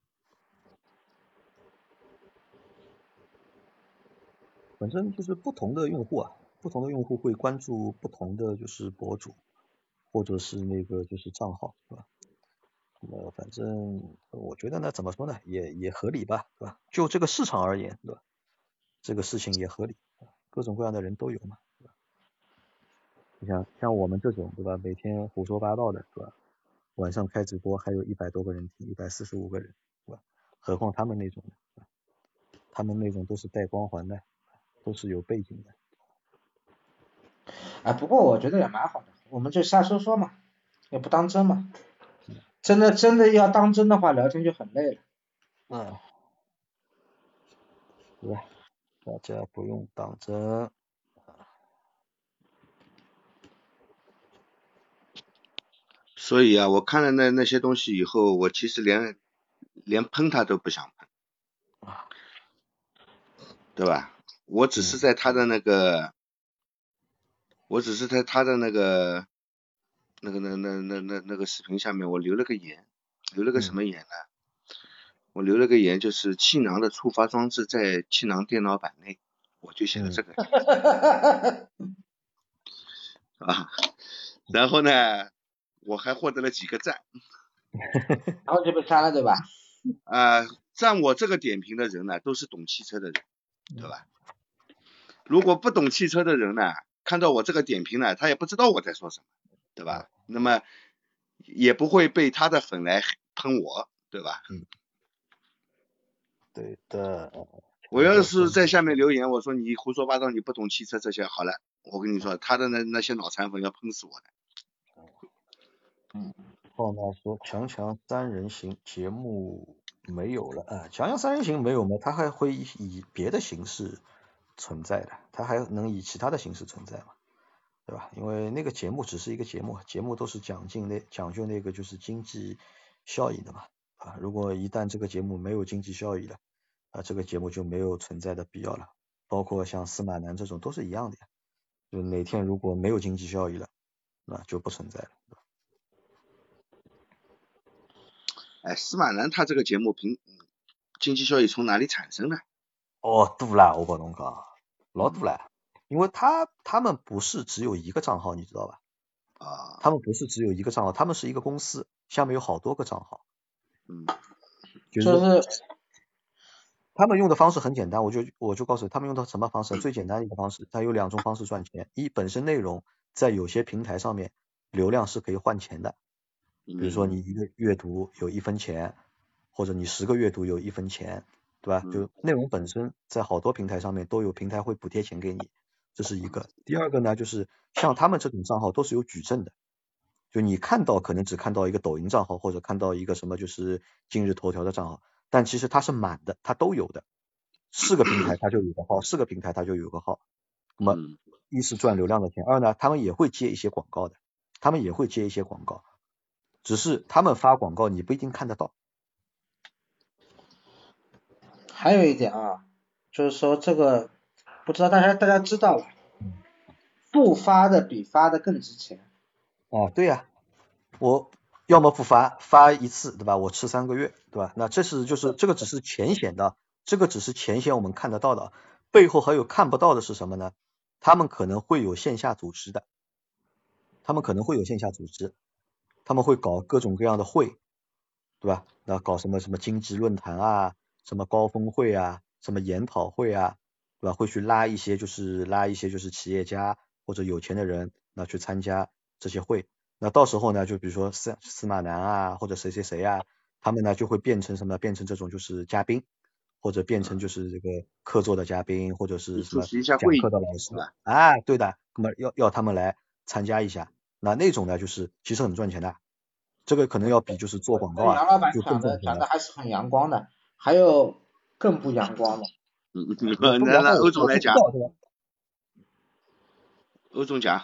反正就是不同的用户啊，不同的用户会关注不同的就是博主，或者是那个就是账号，对吧？呃，反正我觉得呢，怎么说呢，也也合理吧，对吧？就这个市场而言，对吧？这个事情也合理，各种各样的人都有嘛，对吧？你像像我们这种，对吧？每天胡说八道的，对吧？晚上开直播还有一百多个人听，一百四十五个人，对吧？何况他们那种的，他们那种都是带光环的，都是有背景的。 哎，不过我觉得也蛮好的，我们就瞎说说嘛，也不当真嘛。真的真的要当真的话，聊天就很累了。 嗯，对吧？大家不用当真。 所以啊，我看了那那些东西以后，我其实连连喷他都不想喷，对吧？我只是在他的那个，嗯、我只是在他的那个那个那那那那那个视频下面，我留了个言，留了个什么言呢？嗯、我留了个言，就是气囊的触发装置在气囊电脑板内，我就写了这个。嗯、啊，然后呢，我还获得了几个赞。 然后就被删了，对吧？ 啊、呃，赞我这个点评的人呢，都是懂汽车的人，对吧？如果不懂汽车的人呢，看到我这个点评呢，他也不知道我在说什么，对吧？那么也不会被他的粉来喷我，对吧？ 嗯，对的。 我要是在下面留言，我说你胡说八道，你不懂汽车这些，好了，我跟你说，他的那那些脑残粉要喷死我的。 嗯，后面说强强三人行节目没有了啊，强强三人行没有吗？它还会以以别的形式存在的，它还能以其他的形式存在嘛，对吧？因为那个节目只是一个节目，节目都是讲究那讲究那个就是经济效益的嘛，啊，如果一旦这个节目没有经济效益了，啊，这个节目就没有存在的必要了。包括像司马南这种都是一样的呀，就哪天如果没有经济效益了，那就不存在了。 哎，司马南他这个节目凭经济效益从哪里产生的？ 哦，多啦，我跟侬讲，老多啦，因为他他们不是只有一个账号，你知道吧？ 啊， 他们不是只有一个账号，他们是一个公司，下面有好多个账号。 嗯， 就是他们用的方式很简单，我就我就告诉你，他们用的什么方式？最简单的一个方式，它有两种方式赚钱。一，本身内容在有些平台上面流量是可以换钱的，比如说你一个阅读有一分钱，或者你十个阅读有一分钱，对吧？就内容本身在好多平台上面都有平台会补贴钱给你，这是一个。第二个呢，就是像他们这种账号都是有矩阵的，就你看到可能只看到一个抖音账号，或者看到一个什么就是今日头条的账号，但其实它是满的，它都有的，四个平台它就有个号，四个平台它就有个号。那么一是赚流量的钱，二呢他们也会接一些广告的，他们也会接一些广告，只是他们发广告你不一定看得到。 还有一点啊，就是说这个不知道大家大家知道吧？不发的比发的更值钱。 啊，对呀、啊，我要么不发，发一次，对吧？我吃三个月，对吧？那这是就是这个只是浅显的，这个只是浅显我们看得到的，背后还有看不到的是什么呢？他们可能会有线下组织的，他们可能会有线下组织，他们会搞各种各样的会，对吧？那搞什么什么经济论坛啊，什么高峰会啊，什么研讨会啊，对吧？会去拉一些就是拉一些就是企业家或者有钱的人，那去参加这些会。那到时候呢，就比如说司司马南啊，或者谁谁谁啊，他们呢就会变成什么？变成这种就是嘉宾，或者变成就是这个客座的嘉宾，或者是什么讲课的老师啊，对的，那么要要他们来参加一下。那那种呢，就是其实很赚钱的，这个可能要比就是做广告啊， 杨老板就讲的讲的还是很阳光的，还有更不阳光的。 嗯，那那欧总来讲。 欧总讲。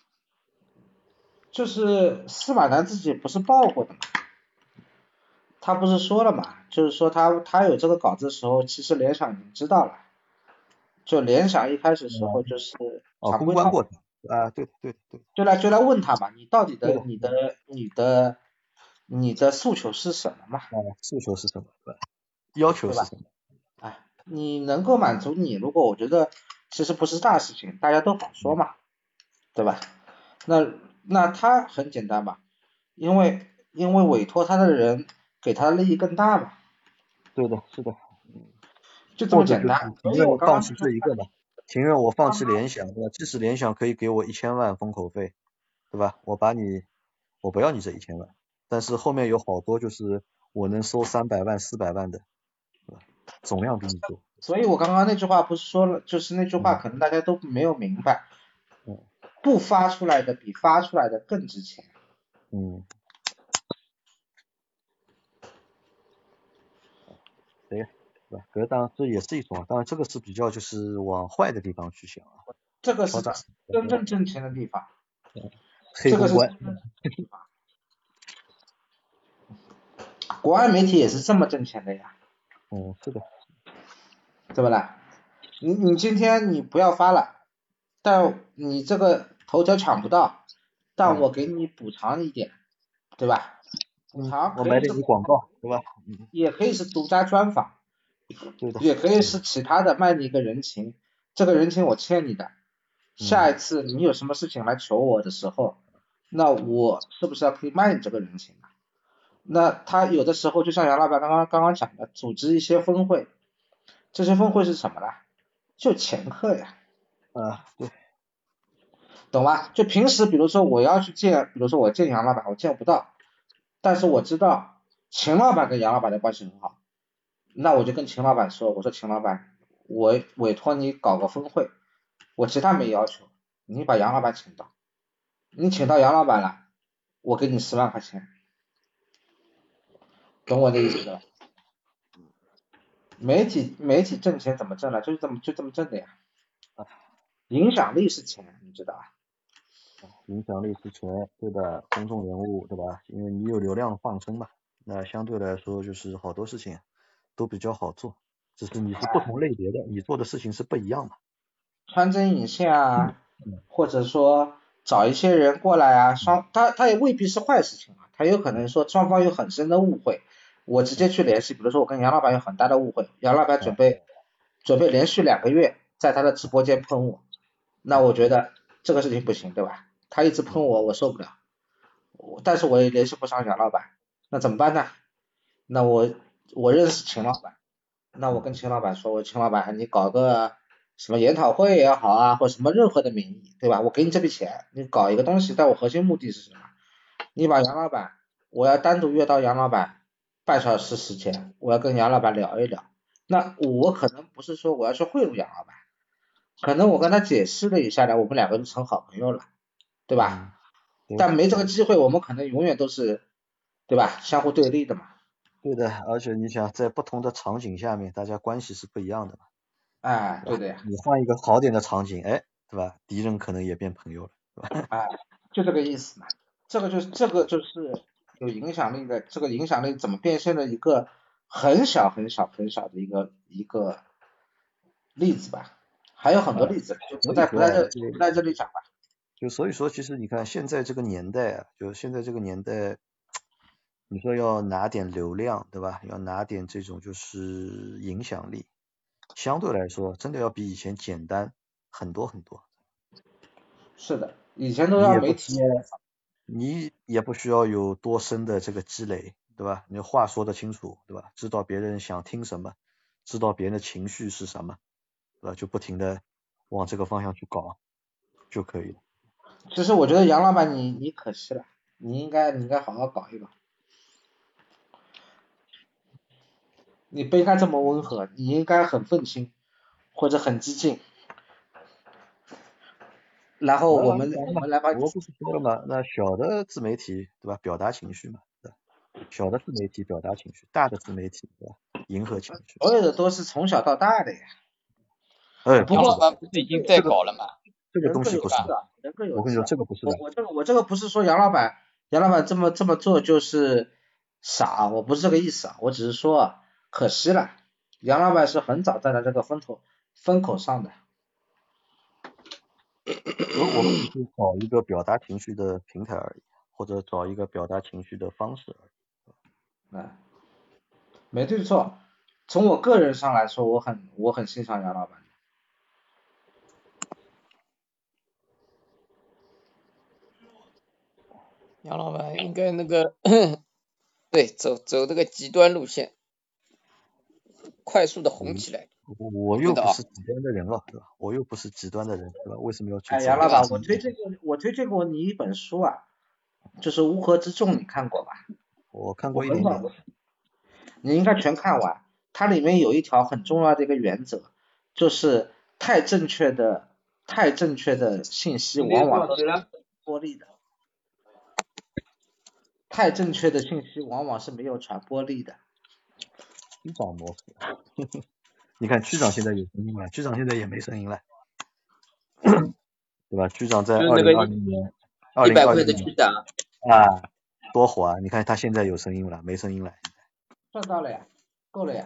就是司马南自己不是报过的嘛，他不是说了嘛，就是说他他有这个稿子的时候，其实联想已经知道了，就联想一开始时候就是哦， 常规套公关过啊，对对对， 就来就来问他嘛，你到底的对的你的你的你的诉求是什么嘛？ 啊，诉求是什么？对吧？要求是什么？ 哎，你能够满足你，如果我觉得其实不是大事情，大家都好说嘛，对吧？那那他很简单嘛，因为因为委托他的人给他的利益更大嘛。 对的，是的。 就这么简单。 情愿放弃这一个嘛，情愿我放弃联想，对吧？即使联想可以给我一千万封口费，对吧？我把你，我不要你这一千万，但是后面有好多就是我能收三百万、四百万的，对吧？总量比你多。 所以我刚刚那句话不是说了，就是那句话可能大家都没有明白， 嗯， 不发出来的比发出来的更值钱。 嗯。对，对吧？可当然这也是一种啊，当然这个是比较就是往坏的地方去想啊。 这个是真正挣钱的地方。 嗯，黑公关。 国外媒体也是这么挣钱的呀。 嗯，是的。 对不啦？你你今天你不要发了，但你这个头条抢不到，但我给你补偿一点，对吧？补偿我买点你广告，对吧？ 也可以是独家专访， 对的。 也可以是其他的卖你一个人情，这个人情我欠你的，下一次你有什么事情来求我的时候，那我是不是要可以卖你这个人情啊？那他有的时候就像杨老板刚刚刚刚讲的，组织一些峰会。这些峰会是什么呢？就掮客呀。 啊，对。 懂吧？就平时比如说我要去见，比如说我见杨老板，我见不到，但是我知道秦老板跟杨老板的关系很好，那我就跟秦老板说，我说秦老板，我委托你搞个峰会，我其他没要求，你把杨老板请到，你请到杨老板了，我给你十万块钱，懂我的意思吧？媒体媒体挣钱怎么挣呢？就是这么就这么挣的呀。影响力是钱，你知道吧？ 影响力是钱，对吧？公众人物，对吧？因为你有流量放生嘛，那相对来说就是好多事情都比较好做，只是你是不同类别的，你做的事情是不一样的。 穿针引线啊，或者说找一些人过来啊，双他他也未必是坏事情啊，他有可能说双方有很深的误会，我直接去联系，比如说我跟杨老板有很大的误会，杨老板准备准备连续两个月在他的直播间喷我，那我觉得这个事情不行，对吧？他一直喷我，我受不了，但是我也联系不上杨老板，那怎么办呢？那我我认识秦老板，那我跟秦老板说，我秦老板你搞个什么研讨会也好啊，或者什么任何的名义，对吧？我给你这笔钱，你搞一个东西，但我核心目的是什么？你把杨老板，我要单独约到杨老板半小时时间，我要跟杨老板聊一聊。那我可能不是说我要去贿赂杨老板，可能我跟他解释了一下呢，我们两个就成好朋友了，对吧？嗯、但没这个机会，我们可能永远都是，对吧？相互对立的嘛。 对的，而且你想在不同的场景下面，大家关系是不一样的嘛。 哎，对的呀。 你换一个好点的场景，哎，对吧？敌人可能也变朋友了，对吧？ 哎，就这个意思嘛。这个就是这个就是有影响力的，这个影响力怎么变现的一个很小很小很小的一个一个例子吧。还有很多例子，就不在不在这不在这里讲吧。 就所以说，其实你看现在这个年代啊，就现在这个年代，你说要拿点流量，对吧？要拿点这种就是影响力，相对来说，真的要比以前简单很多很多。 是的，以前都要媒体， 你也不需要有多深的这个积累，对吧？你话说得清楚，对吧？知道别人想听什么，知道别人的情绪是什么，对吧？就不停的往这个方向去搞就可以了。 其实我觉得杨老板你你可惜了，你应该你应该好好搞一搞。你不应该这么温和，你应该很愤青或者很激进。然后我们、 啊、 我们来把我不是说了吗？那小的自媒体对吧，表达情绪嘛，对吧？小的自媒体表达情绪，大的自媒体对吧，迎合情绪。 所有的都是从小到大的呀。 哎， 杨老板不是已经在搞了吗？ 这个东西不是的，人各有志。 我跟你说，这个不是的。 我我这个我这个不是说杨老板杨老板这么这么做就是傻，我不是这个意思啊，我只是说啊，可惜了，杨老板是很早站在这个风头风口上的。 我我们只是找一个表达情绪的平台而已，或者找一个表达情绪的方式而已。 啊，没对错。从我个人上来说，我很我很欣赏杨老板。 杨老板应该那个对走走这个极端路线，快速的红起来。 我我又不是极端的人了，对吧？我又不是极端的人，对吧？为什么要去？ 哎，杨老板，我推荐过我推荐过你一本书啊，就是《乌合之众》，你看过吧？ 我看过一点点。 你应该全看完。它里面有一条很重要的一个原则，就是太正确的太正确的信息往往是玻璃的。太正确的信息往往是没有传播力的。 区长模式，你看区长现在有声音了，区长现在也没声音了，对吧？区长在二零二零年， 一百块的区长啊，多火啊！你看他现在有声音了，没声音了。 赚到了呀，够了呀。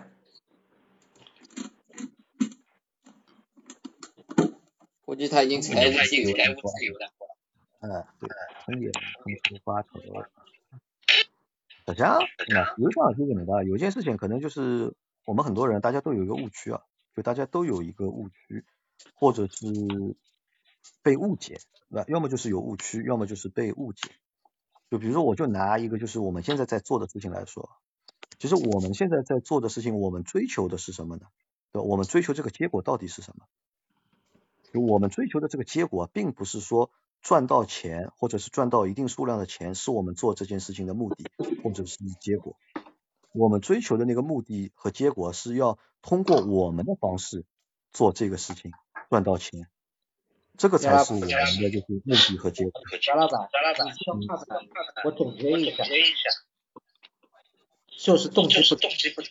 估计他已经财务自由了。 嗯，对，很也很出发头。好像那有想是怎么的？有件事情可能就是我们很多人大家都有一个误区啊，就大家都有一个误区，或者是被误解，对吧？要么就是有误区，要么就是被误解。就比如说，我就拿一个就是我们现在在做的事情来说，其实我们现在在做的事情，我们追求的是什么呢？对吧？我们追求这个结果到底是什么？就我们追求的这个结果，并不是说赚到钱，或者是赚到一定数量的钱，是我们做这件事情的目的，或者是结果。我们追求的那个目的和结果，是要通过我们的方式做这个事情，赚到钱。这个才是我们的就是目的和结果。 张老板，你需要看看，我总结一下，就是动机不动机不。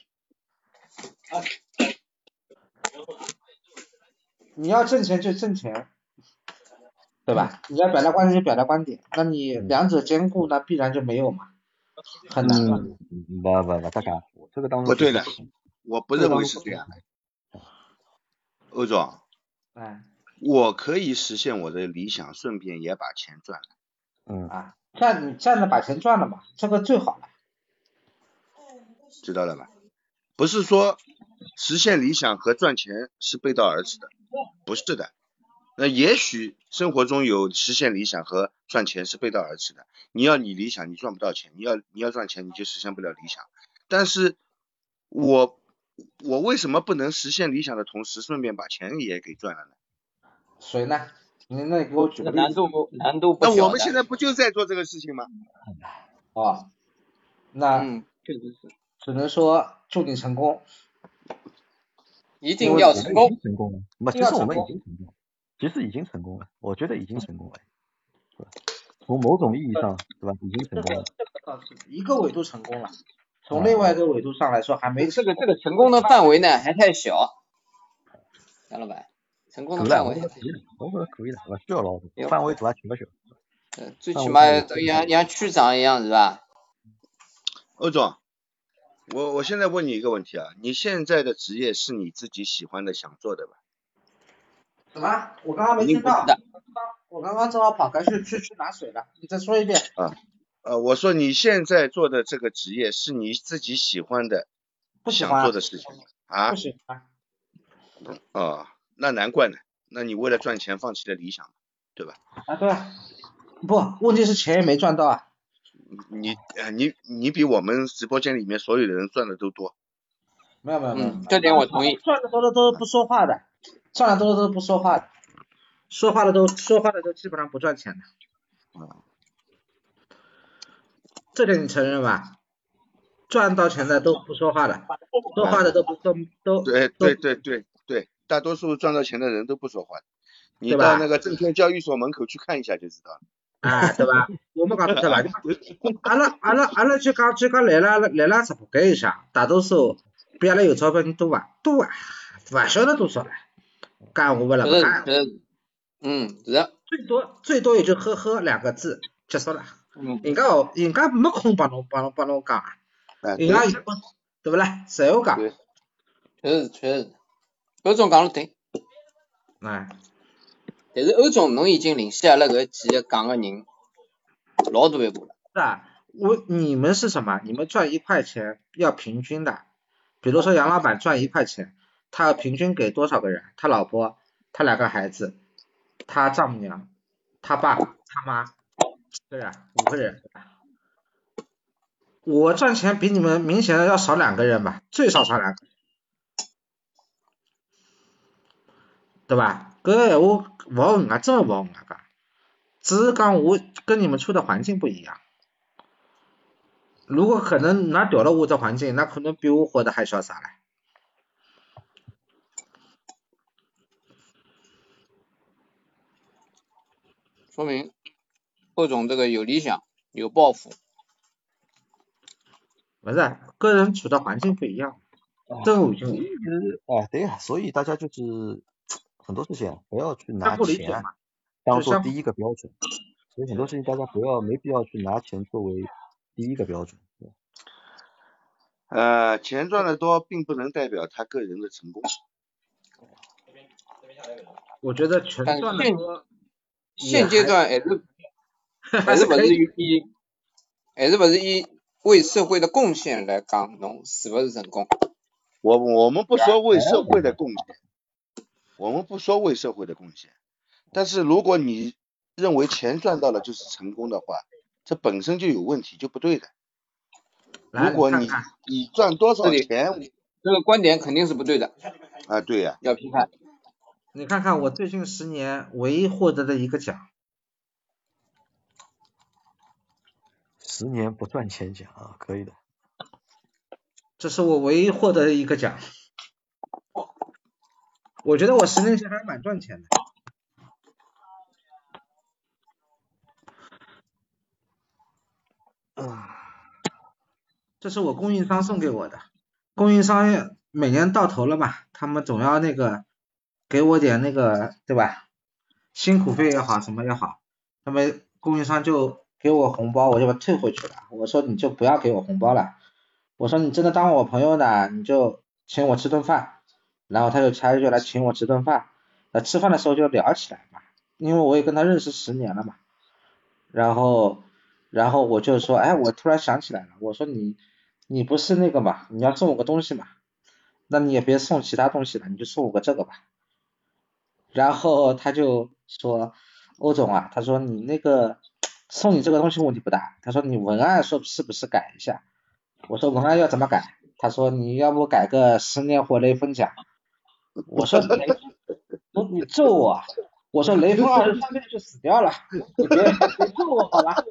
你要挣钱就挣钱，对吧？你要表达观点就表达观点，那你两者兼顾，那必然就没有嘛，很难嘛。 嗯，不不不，大家，这个当中不对的，我不认为是这样的。欧总， 哎， 我可以实现我的理想，顺便也把钱赚了。 嗯啊，这样你这样的把钱赚了嘛，这个最好了。 知道了吧？不是说实现理想和赚钱是背道而驰的，不是的。那也许生活中有实现理想和赚钱是背道而驰的。你要你理想，你赚不到钱；你要你要赚钱，你就实现不了理想。但是我我为什么不能实现理想的同时，顺便把钱也给赚了呢？ 谁呢？你那给我举个难度不难度不小。 那我们现在不就在做这个事情吗？ 哦，那嗯，确实是。 只能说祝你成功。 一定要成功。 成功了，那其实我们已经成功了，其实已经成功了，我觉得已经成功了，对吧？从某种意义上，对吧？已经成功了。 这个倒是一个维度成功了，从另外一个维度上来说还没。 这个这个成功的范围呢还太小，杨老板，成功的范围还太小。 我觉得可以的，我需要老师，范围大小不小。 呃，最起码要像像区长一样是吧？ 欧总。我我现在问你一个问题啊，你现在的职业是你自己喜欢的、想做的吧？ 什么？我刚刚没听到。我刚刚正好跑开去去去拿水了，你再说一遍。 啊，呃，我说你现在做的这个职业是你自己喜欢的、 不喜欢想做的事情啊？ 不喜欢。 哦，那难怪呢，那你为了赚钱放弃了理想，对吧？ 啊，对。不，问题是钱也没赚到啊。 你呃你你比我们直播间里面所有的人赚的都多。 没有没有没有、 嗯，这点我同意。 赚的多的都不说话的，赚的多的都不说话的，说话的都说话的都基本上不赚钱的。 嗯， 这点你承认吧？赚到钱的都不说话的，说话的都不都都。 对对对对对，大多数赚到钱的人都不说话的。你到那个证券交易所门口去看一下就知道了。 啊，对吧？我们讲对吧？阿拉阿拉阿拉就讲就讲来了来了直播间里向，大多数比阿拉有钞票人多啊多啊，勿晓得多少了，干我不了不干。 嗯，是的。 最多最多也就呵呵两个字结束了。 嗯。 人家人家没空帮侬帮侬帮侬讲啊，人家对不啦？谁要讲？ 确实确实，欧总讲得对。 哎。 但是欧总侬已经领先了搿几个讲个人老大一步了。 是啊，我你们是什么？你们赚一块钱要平均的，比如说杨老板赚一块钱，他要平均给多少个人？他老婆，他两个孩子，他丈母娘，他爸，他妈，几个人？五个人。我赚钱比你们明显的要少两个人吧，最少少两个，对吧？搿个闲话勿好硬啊，真的勿好硬啊，只是讲我跟你们处的环境不一样。如果可能，那调了我这环境，那可能比我活得还潇洒嘞。 说明欧总这个有理想，有抱负。 不是，个人处的环境不一样。这个我就哎，对呀，所以大家就是很多事情不要去拿钱当做第一个标准，所以很多事情大家不要没必要去拿钱作为第一个标准。 呃，钱赚得多并不能代表他个人的成功。 我觉得钱赚得多， 现阶段还是还是不是以还是不是以为社会的贡献来讲，侬是不是成功？ 我我们不说为社会的贡献，我们不说为社会的贡献，但是如果你认为钱赚到了就是成功的话，这本身就有问题，就不对的。如果你你赚多少钱， 这个观点肯定是不对的。 啊，对呀、啊， 要批判。 你看看我最近十年唯一获得的一个奖， 十年不赚钱奖啊，可以的。 这是我唯一获得的一个奖。我觉得我十年前还蛮赚钱的。这是我供应商送给我的，供应商每年到头了嘛，他们总要那个给我点那个，对吧？辛苦费也好，什么也好，他们供应商就给我红包，我就把它退回去了。我说你就不要给我红包了，我说你真的当我朋友呢，你就请我吃顿饭。然后他就他就来请我吃顿饭，那吃饭的时候就聊起来嘛，因为我也跟他认识十年了嘛。然后然后我就说，哎，我突然想起来了，我说你你不是那个嘛，你要送我个东西嘛，那你也别送其他东西了，你就送我个这个吧。然后他就说，欧总啊，他说你那个送你这个东西问题不大，他说你文案说是不是改一下？我说文案要怎么改？他说你要不改个十年活雷锋奖。我说雷锋，你揍我！我说雷锋二十三岁就死掉了，你别别揍我好吧？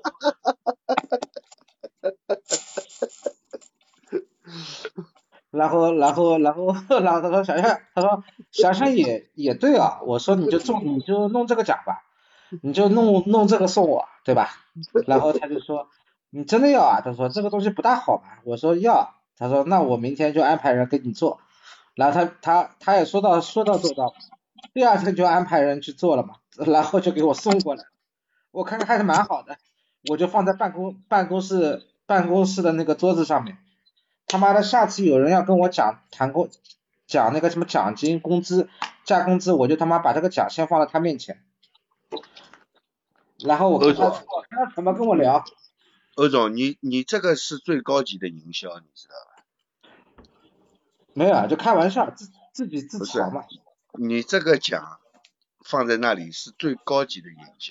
然后然后然后然后他说想想，他说想想也也对啊。我说你就中你就弄这个奖吧，你就弄弄这个送我，对吧？然后他就说你真的要啊？他说这个东西不大好吧？我说要。他说那我明天就安排人给你做。然后他他他也说到说到做到，第二天就安排人去做了嘛，然后就给我送过来，我看看还是蛮好的，我就放在办公办公室办公室的那个桌子上面。他妈的，下次有人要跟我讲谈工讲那个什么奖金工资加工资，我就他妈把这个奖先放在他面前，然后我跟他他怎么跟我聊。 欧总，你你这个是最高级的营销，你知道吧？ 没有啊，就开玩笑，自自己自嘲嘛。 你这个奖放在那里是最高级的营销。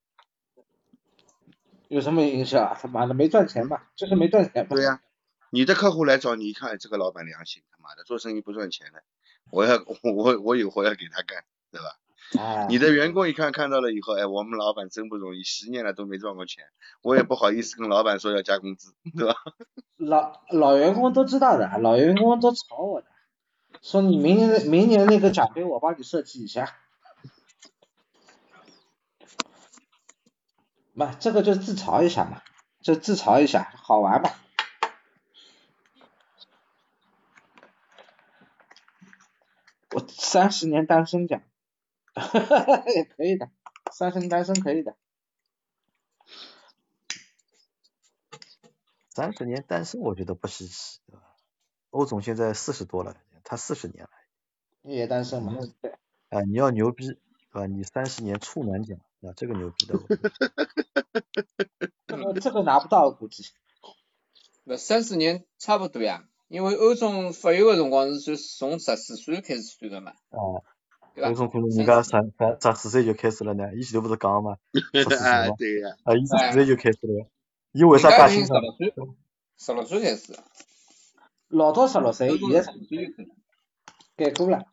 有什么营销啊？他妈的没赚钱嘛，就是没赚钱嘛。 对呀、啊，你的客户来找你一看，这个老板良心，他妈的做生意不赚钱的，我要我我有活要给他干，对吧？ 啊、 你的员工一看看到了以后，哎，我们老板真不容易，十年了都没赚过钱，我也不好意思跟老板说要加工资，对吧？ 老老员工都知道的，老员工都吵我的，说你明年明年那个奖杯我帮你设计一下。嘛，这个就自嘲一下嘛，就自嘲一下，好玩嘛。我三十年单身奖。 也可以的，三十年单身可以的。 三十年单身我觉得不稀奇，对吧？欧总现在四十多了，他四十年了。 也单身嘛。 对。啊，你要牛逼，对吧？你三十年处男奖，啊，这个牛逼的。 这个这个拿不到估计。 不，三十年差不多呀，因为欧总发育的辰光是从十四岁开始算的嘛。 啊。 对吧？ 欧总可能人家十十十四岁就开始了呢，以前都不是讲嘛，十四岁嘛。 对呀。 啊，十四岁就开始了。伊为啥介清爽？ 十六岁，十六岁开始。 老早十六岁，现在十六岁改过了。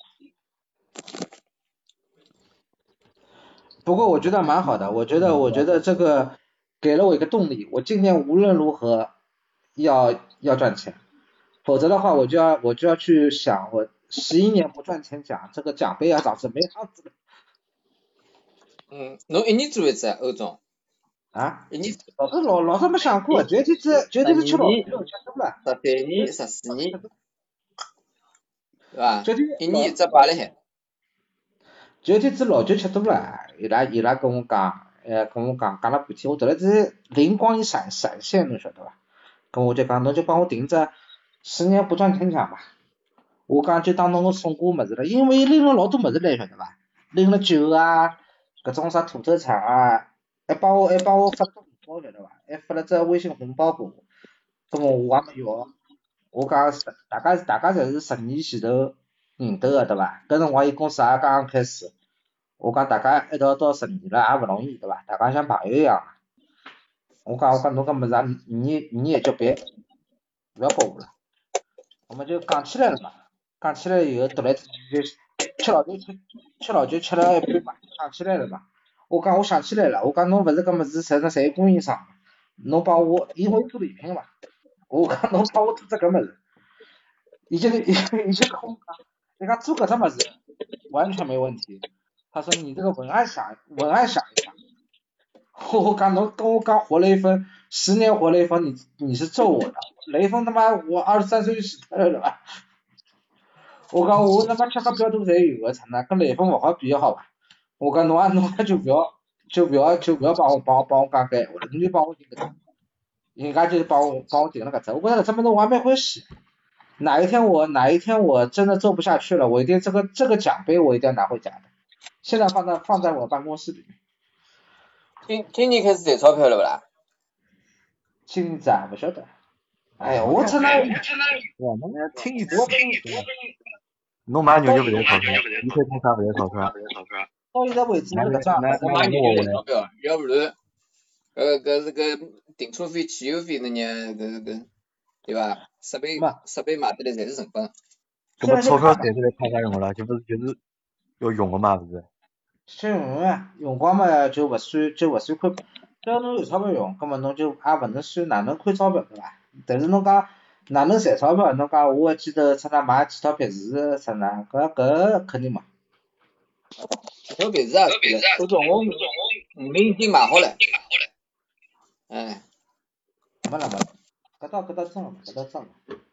不过我觉得蛮好的，我觉得我觉得这个给了我一个动力，我今年无论如何要要赚钱，否则的话我就要我就要去想，我十一年不赚钱奖，这个奖杯要长什么样子？ 嗯，侬一年做一次啊，欧总？ 啊？ 一年？ 老是老老是没想过，绝对是绝对是吃老吃多了。 十三年、十四年，对吧？ 绝对一年一只摆辣海。 前天子老酒吃多了，伊拉伊拉跟我讲，呃，跟我讲讲了半天，我突然之灵光一闪闪现，侬晓得伐？跟我就讲，侬就帮我订只十年不赚钱奖吧。我讲就当侬我送过物事了，因为拎了老多物事来，晓得伐？拎了酒啊，搿种啥土特产啊，还帮我还帮我发红包，晓得伐？还发了只微信红包给我，搿么我也没要。我讲大家大家侪是十年前头认得个对伐？搿辰光伊公司也刚刚开始，我讲大家一道到十年了也勿容易对伐？大家像朋友一样。我讲我讲侬搿物事啊，你你也就别不要拨我了，我们就讲起来了嘛。讲起来以后，突然之间就吃老酒吃吃老酒吃了一半嘛，想起来了嘛。我讲我想起来了，我讲侬勿是搿物事实际上侪供应商，侬帮我因为做礼品嘛。我讲侬帮我做只搿物事，已经已经已经跟我讲，人家做搿只物事完全没问题。他说你这个文案想文案想一想，我讲侬跟我讲活雷锋，十年活雷锋，你你是咒我的，雷锋他妈我二十三岁就死掉了吧？我讲我他妈吃喝嫖赌侪有个，操那跟雷锋勿好比好吧？我讲侬啊侬啊就不要就不要就不要帮我帮我帮我讲搿闲话了，你就帮我订搿只。人家就帮我帮我订了搿只，我觉得搿只物事我还蛮欢喜。哪一天我哪一天我真的做不下去了，我一定这个这个奖杯我一定要拿回家的。现在放在放在我办公室里面。 今今年开始赚钞票了不啦？ 今年子啊，不晓得。哎呀，我操那！ 哇，侬要听一次。侬买牛肉勿赚钞票，你开通啥勿赚钞票？ 到现在为止，那个账我买牛肉赚钞票，要不然，搿搿是搿停车费、汽油费那年搿搿，对伐？设备设备买得来侪是成本。 搿么钞票赚出来派啥用了？就不是就是要用个嘛，不是？ 先用啊，用光嘛就勿算就勿算亏。只要侬有钞票用，葛末侬就也勿能算哪能亏钞票对伐？但是侬讲哪能赚钞票？侬讲我还记得出那买几套别墅啥呢？搿搿肯定没。 几套别墅啊？都总我五零已经买好了。哎。 没了没了，搿倒搿倒真了，搿倒真了。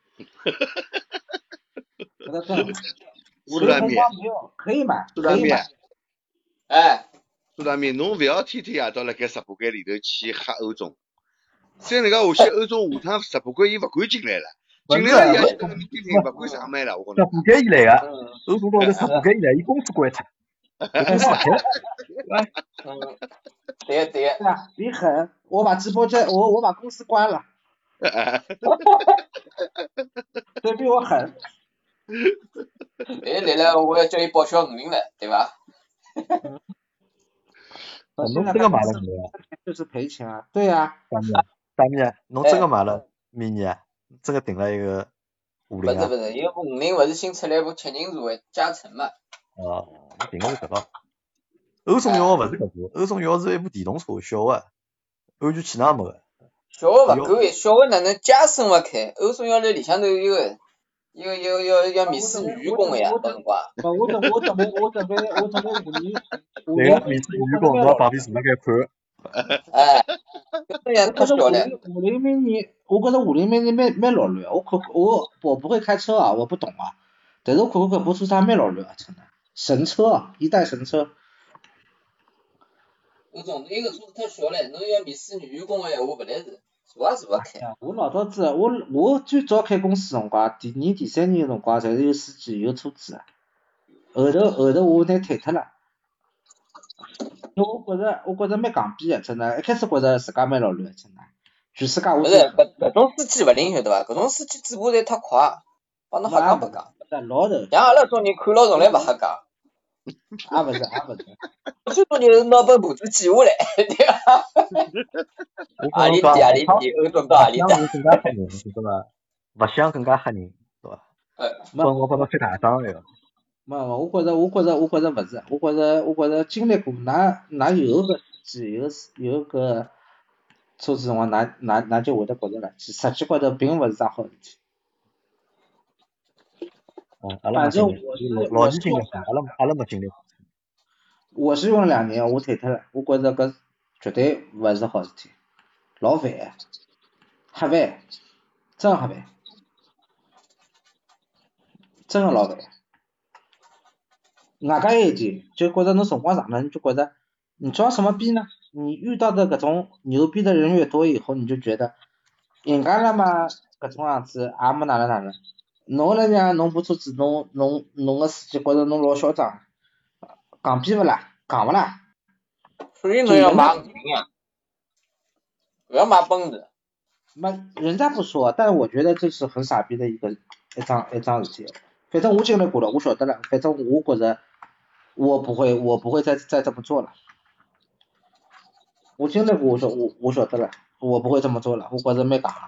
搿倒真了。 苏大面， 可以买， 苏大面。 哎。 苏大面，侬勿要天天夜到辣盖直播间里头去吓欧总。再能介下去，欧总下趟直播间伊勿敢进来了，进来了也听听听，勿敢上麦了。我直播间以来个，欧总到头直播间以来，伊公司关脱，公司勿开。 嗯，对对。 对啊，你狠，我把直播间，我我把公司关了。对比我狠。 哎，来了，我要叫伊报销五零了，对伐？ 侬这个买了没有？ 就是赔钱啊，对呀、啊。 大米，大米，侬真个买了 mini 啊？真个订了一个五零啊？ 不是不是，因为五零勿是新出来一部七人座的加成嘛。 哦，我订个是搿个。欧总要个勿是搿部，欧总要是一部电动车，小个，安全气囊没个。 小个勿够，小个哪能加深勿开？欧总要辣里向头有个。要要要要面试女员工个呀，搿辰光。 我准我准备我准备我准备五年。 对个，面试女员工，侬旁边坐辣盖看。 哎，这样太小了。 五菱 mini， 我觉着五菱 mini 蛮蛮老绿，我看我我不会开车啊，我不懂啊，但是我看看搿部车啥蛮老绿啊，真的。 神车，一代神车。 有种一个车子太小了，侬要面试女员工的闲话不来事，坐也坐不开。 我老早子，我我最早开公司辰光，第二、第三年辰光，侪是有司机有车子，后头后头我拿退脱了。因为我觉着我觉着蛮戆逼的，真的，一开始觉着自家蛮老卵，真的。全世界我不是，搿搿种司机勿灵晓得伐？搿种司机嘴巴侪太快，帮侬瞎讲白讲。 老头。 像阿拉种人看牢从来勿瞎讲。 也勿是，也勿是。 最多就是拿本簿子记下来，对伐？何里点何里点，欧洲到何里点。 更加吓人，是吧？勿想更加吓人，是伐？ 呃， 帮我帮侬开大张个。 没没，我觉着我觉着我觉着勿是，我觉着我觉着经历过，㑚㑚有个司机有有个车子辰光，㑚㑚㑚就会得觉着了，实际高头并勿是桩好事体。 嗯，阿拉没经历，老弟经历过，阿拉阿拉没经历过。 我是用了两年，我退脱了，我觉着搿绝对勿是好事体，老烦，瞎烦，真瞎烦，真个老烦。外加一点，就觉着侬辰光长了，你就觉着你装什么逼呢？你遇到的搿种牛逼的人越多以后，你就觉得人家那么搿种样子也没哪能哪能，侬来讲侬部车子，侬侬侬个司机觉着侬老嚣张，戆逼勿啦？戆勿啦？ 所以侬要买五菱呀，不要买奔驰。 没，人家不说，但是我觉得这是很傻逼的一个一桩一桩事体。反正我经历过了，我晓得了。反正我觉着我不会，我不会再再这么做了。我经历过，我晓我我晓得了，我不会这么做了。我觉着蛮戆。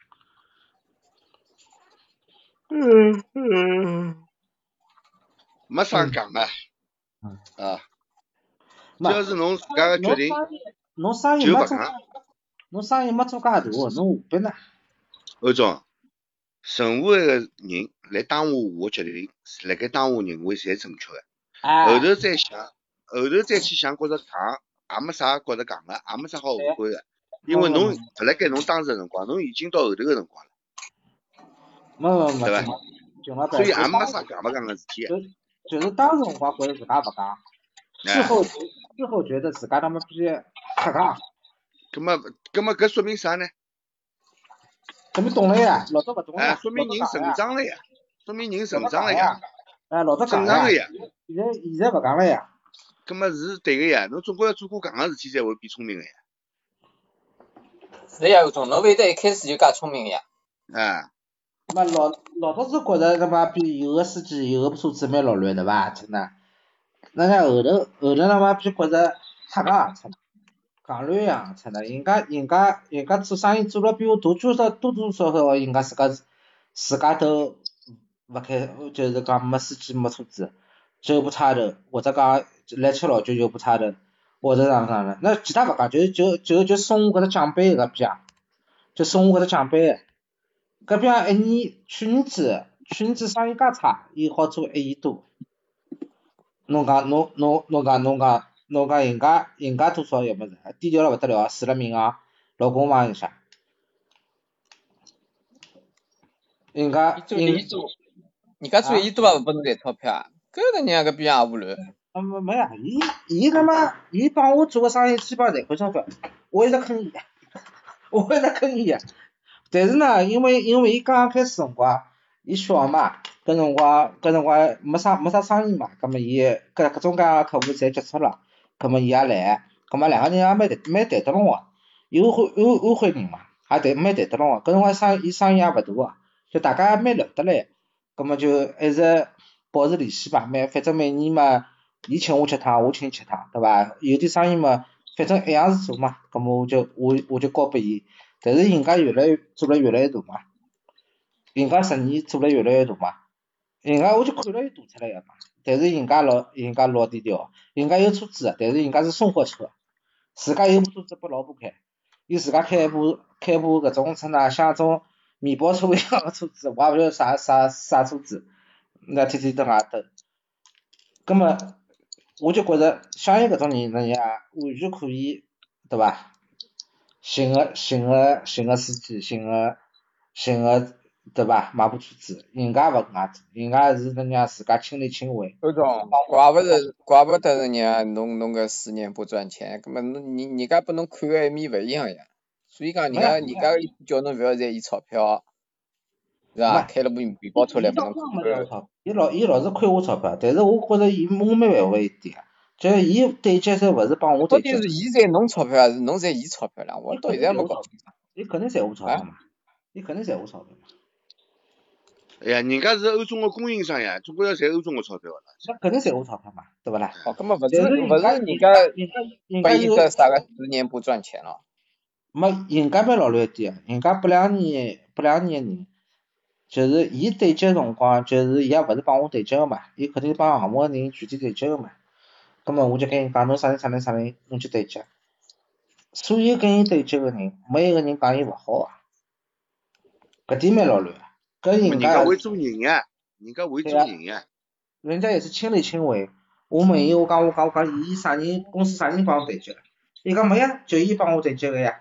嗯嗯。没啥讲的。 嗯。 啊。只要是侬自家个决定， 侬生意没做，侬生意没做介大，侬何必呢？ 欧总，任何一个人来耽误我决定，辣盖耽误认为侪正确的。 哎。 后头再想，后头再去想，觉着戆也没啥觉着戆个，也没啥好后悔的，因为侬勿辣盖侬当时个辰光，侬已经到后头个辰光了。 没没没。 对伐？所以也没啥戆勿戆个事体。 就就是当时辰光觉着自家勿戆，事后事后觉得自家他妈逼瞎戆。 搿么搿么搿说明啥呢？ 说明懂了呀，老早勿懂呀。 哎，说明人成长了呀，说明人成长了呀。哎，老早正常个呀。 现在现在勿讲了呀。 搿么是对个呀，侬总归要做过戆个事体才会变聪明个呀。 是呀，有种侬会得一开始就介聪明呀。 啊。 那老老早子觉着他妈比有个司机有个车子蛮老卵对伐？真的。那像后头后头他妈比觉着瞎讲出来，戆乱样出来，人家人家人家做生意做了比我多多少多多少少，人家自家自家都勿开，就是讲没司机没车子，就不差头，或者讲来吃老酒就不差头，或者啥啥的，那其他勿讲，就就就就送我搿只奖杯搿边，就送我搿只奖杯，搿边一年去年子去年子生意介差，伊好做一亿多，侬讲侬侬侬讲侬讲侬讲人家人家多少也没事，低调了勿得了，出了名啊，老公嘛一下，人家人人家做一亿多也勿拨侬赚钞票啊，搿个人家搿边也无乱。 啊没没呀，伊伊他妈伊帮我做个生意基本上赚回钞票，我一直坑伊，我一直坑伊，但是呢，因为因为伊刚刚开始辰光，伊小嘛，搿辰光搿辰光没啥没啥生意嘛，葛末伊搿各种各样个客户侪接触了，葛末伊也来，葛末两个人也蛮谈蛮谈得拢个，有会有有会人嘛，也谈蛮谈得拢个，搿辰光生伊生意也勿大个，就大家蛮聊得来，葛末就一直保持联系吧，每反正每年嘛，伊请我吃趟，我请伊吃趟，对伐？有点生意嘛，反正一样是做嘛，葛末我就我我就交拨伊，但是人家越来越做了越来越大嘛，人家生意做了越来越大嘛，人家我就看了伊大出来个嘛，但是人家老人家老低调，人家有车子，但是人家是送货车，自家有部车子拨老婆开，伊自家开一部开一部搿种称哪像种面包车一样个车子，我也勿晓得啥啥啥车子，那天天蹲外头，葛末我就觉着像伊搿种人，人家完全可以，对伐？寻个寻个寻个司机，寻个寻个对吧？卖不出去，人家勿搿样子，人家是人家自家亲力亲为。 欧总，怪不得怪不得人家弄弄个四年不赚钱，根本侬人人家拨侬看个一面勿一样呀。所以讲人家人家个意思叫侬勿要再伊钞票，是吧？开了部面包车来拨侬看。 伊老伊老是亏我钞票，但是我觉着伊我蛮反胃一点，就是伊对接侪勿是帮我对接。 到底是伊赚侬钞票还是侬赚伊钞票啦？我到现在没搞清楚。 伊肯定赚我钞票嘛，伊肯定赚我钞票嘛。 哎呀，人家是欧中的供应商呀，总归要赚欧中的钞票啦。 那肯定赚我钞票嘛，对不啦？ 哦，根本勿是勿是人家人家拨伊个啥个十年不赚钱了。 没，人家蛮老卵一点，人家八两年八两年人，就是伊对接辰光，就是伊也勿是帮我对接个嘛，伊肯定帮项目个人具体对接个嘛。葛末我就跟伊讲，侬啥人啥人啥人，侬去对接。所有跟伊对接个人，没一个人讲伊勿好啊。搿点蛮老卵。跟人家。 人家会做人呀，人家会做人呀。 人家也是亲力亲为。我问伊，我讲我讲我讲，伊啥人公司啥人帮我对接？伊讲没呀，就伊帮我对接个呀。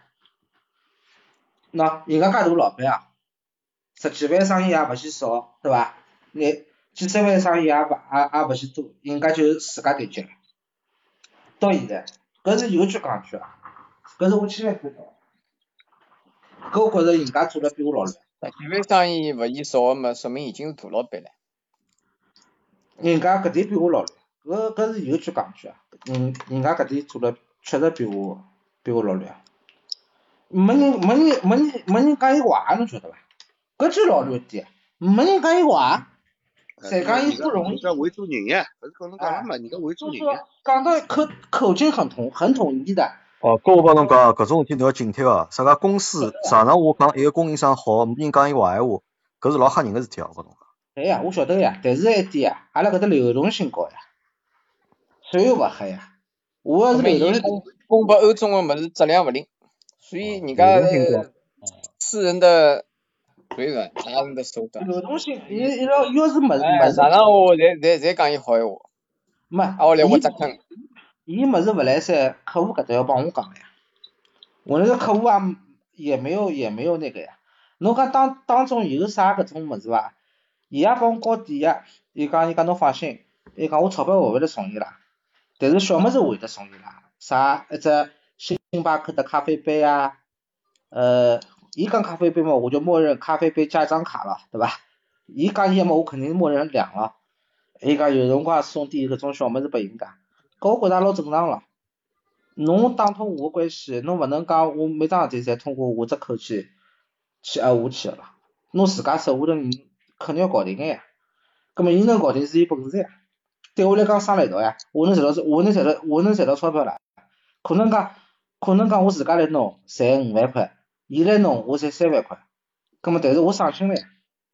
喏，人家介大老板啊，十几万生意也勿嫌少，对伐？你几十万生意也勿也也勿嫌多，人家就自家对接。到现在，搿是有句讲句啊，搿是我亲眼看到。搿我觉着人家做了比我老卵。 十几万生意勿嫌少嘛，说明已经是大老板了。 人家搿点比我老卵，搿搿是有句讲句啊，人人家搿点做了确实比我比我老卵。没人没人没人没人讲伊坏，侬晓得伐？搿就老卵点，没人讲伊坏，侪讲伊不容易。 人家会做人呀，勿是讲侬讲了嘛，人家会做人呀。 讲到口口径很统很统一的。 哦，搿我帮侬讲，搿种事体侬要警惕哦。啥个公司常常我讲一个供应商好，没人讲伊坏闲话，搿是老吓人个事体哦，我侬讲。 对呀，我晓得呀，但是一点呀，阿拉搿搭流动性高呀，所以勿黑呀。我要是流动性供拨欧中个物事质量勿灵，所以人家私人的水准，他人的手段。 流动性，伊伊要要是物事， 哎，上上我侪侪侪讲伊好闲话。 没， 啊，我来我扎坑。 伊物事勿来三，客户搿搭要帮我讲呀。我那个客户啊，也没有也没有那个呀。侬讲当当中有啥搿种物事伐？伊也帮我交底呀。伊讲伊讲侬放心，伊讲我钞票勿会得送伊拉，但是小物事会得送伊拉。啥一只星巴克的咖啡杯啊，呃，伊讲咖啡杯嘛，我就默认咖啡杯加一张卡了，对伐？伊讲伊嘛，我肯定默认两了。伊讲有辰光送点搿种小物事拨人家。搿我觉着老正常了，侬打通我个关系，侬勿能讲我每桩事体侪通过我只口去去挨下去个啦。侬自家手下头人肯定要搞定个呀。葛末伊能搞定是伊本事呀。对我来讲生了一道呀，我能赚到我能赚到我能赚到钞票啦。可能讲可能讲我自家来弄赚五万块，伊来弄我赚三万块。葛末但是我省心了呀。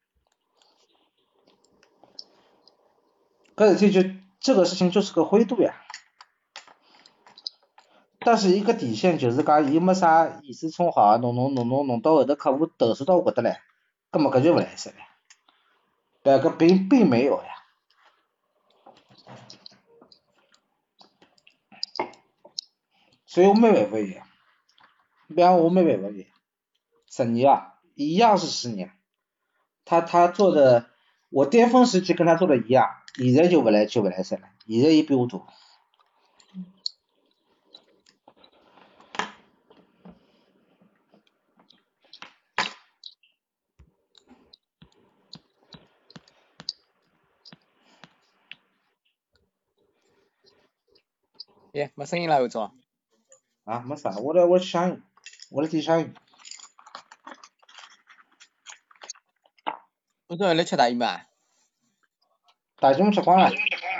搿事体就这个事情就是个灰度呀。但是一个底线就是讲，伊没啥意思充好，弄弄弄弄弄到后头客户投诉到我搿搭来，根本搿就勿来塞了。对，搿并并没有呀。所以我没办法伊，比方我没办法伊，十年啊，一样是十年，他他做的，我巅峰时期跟他做的一样，现在就勿来就勿来塞了，现在伊比我多。 耶，没声音了，欧总。 啊，没啥，我来我响应，我来点响应。 欧总来吃大姨妈。 大姨妈吃光了。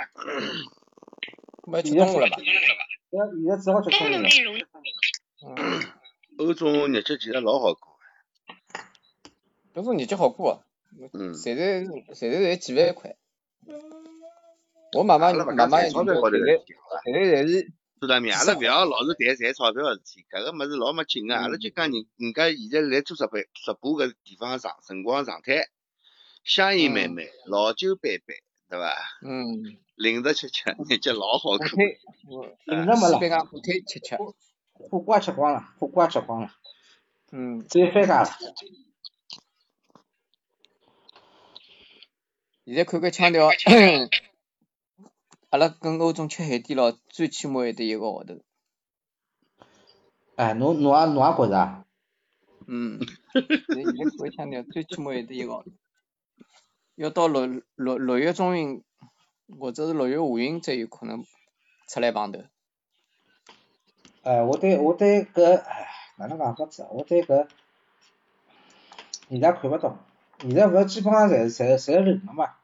没吃中午了吧？ 现在现在只好吃中午了。 嗯。 欧总日脚其实老好过。 欧总日脚好过， 嗯。 赚赚赚赚赚几万块。我妈妈妈妈现在现在侪是。 是的，阿拉勿要老是谈赚钞票个事体，搿个物事老没劲个。阿拉就讲人人家现在来做直播直播搿地方常辰光常态，香烟慢慢，老酒杯杯，对伐？ 嗯。 零食吃吃，日脚老好过。 零食没了。 边讲火腿吃吃。 火锅吃光了，火锅吃光了。 嗯。 只有番茄了。 现在看搿腔调，阿拉跟欧总吃海底捞，最起码还得一个号头。 哎，侬侬也侬也觉着啊？ 嗯，现在看搿腔调，最起码还得一个号头。要到六六六月中旬，或者是六月下旬才有可能出来碰头。 哎，我对我对搿，哎，哪能讲法子？我对搿现在看勿到，现在勿基本上侪侪侪冷了嘛。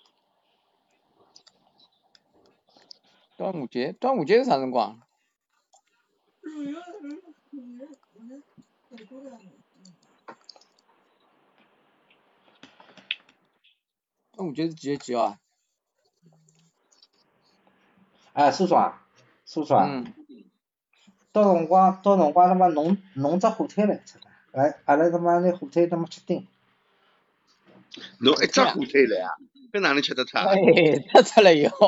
端午节，端午节是啥辰光？端午节是几月几号啊？ 哎，苏爽，苏爽。 嗯。 到辰光，到辰光他妈弄弄只火腿来出来，来，阿拉他妈拿火腿他妈吃丁。 侬一只火腿来啊？搿哪能吃得出啊？ 哎，吃出来要。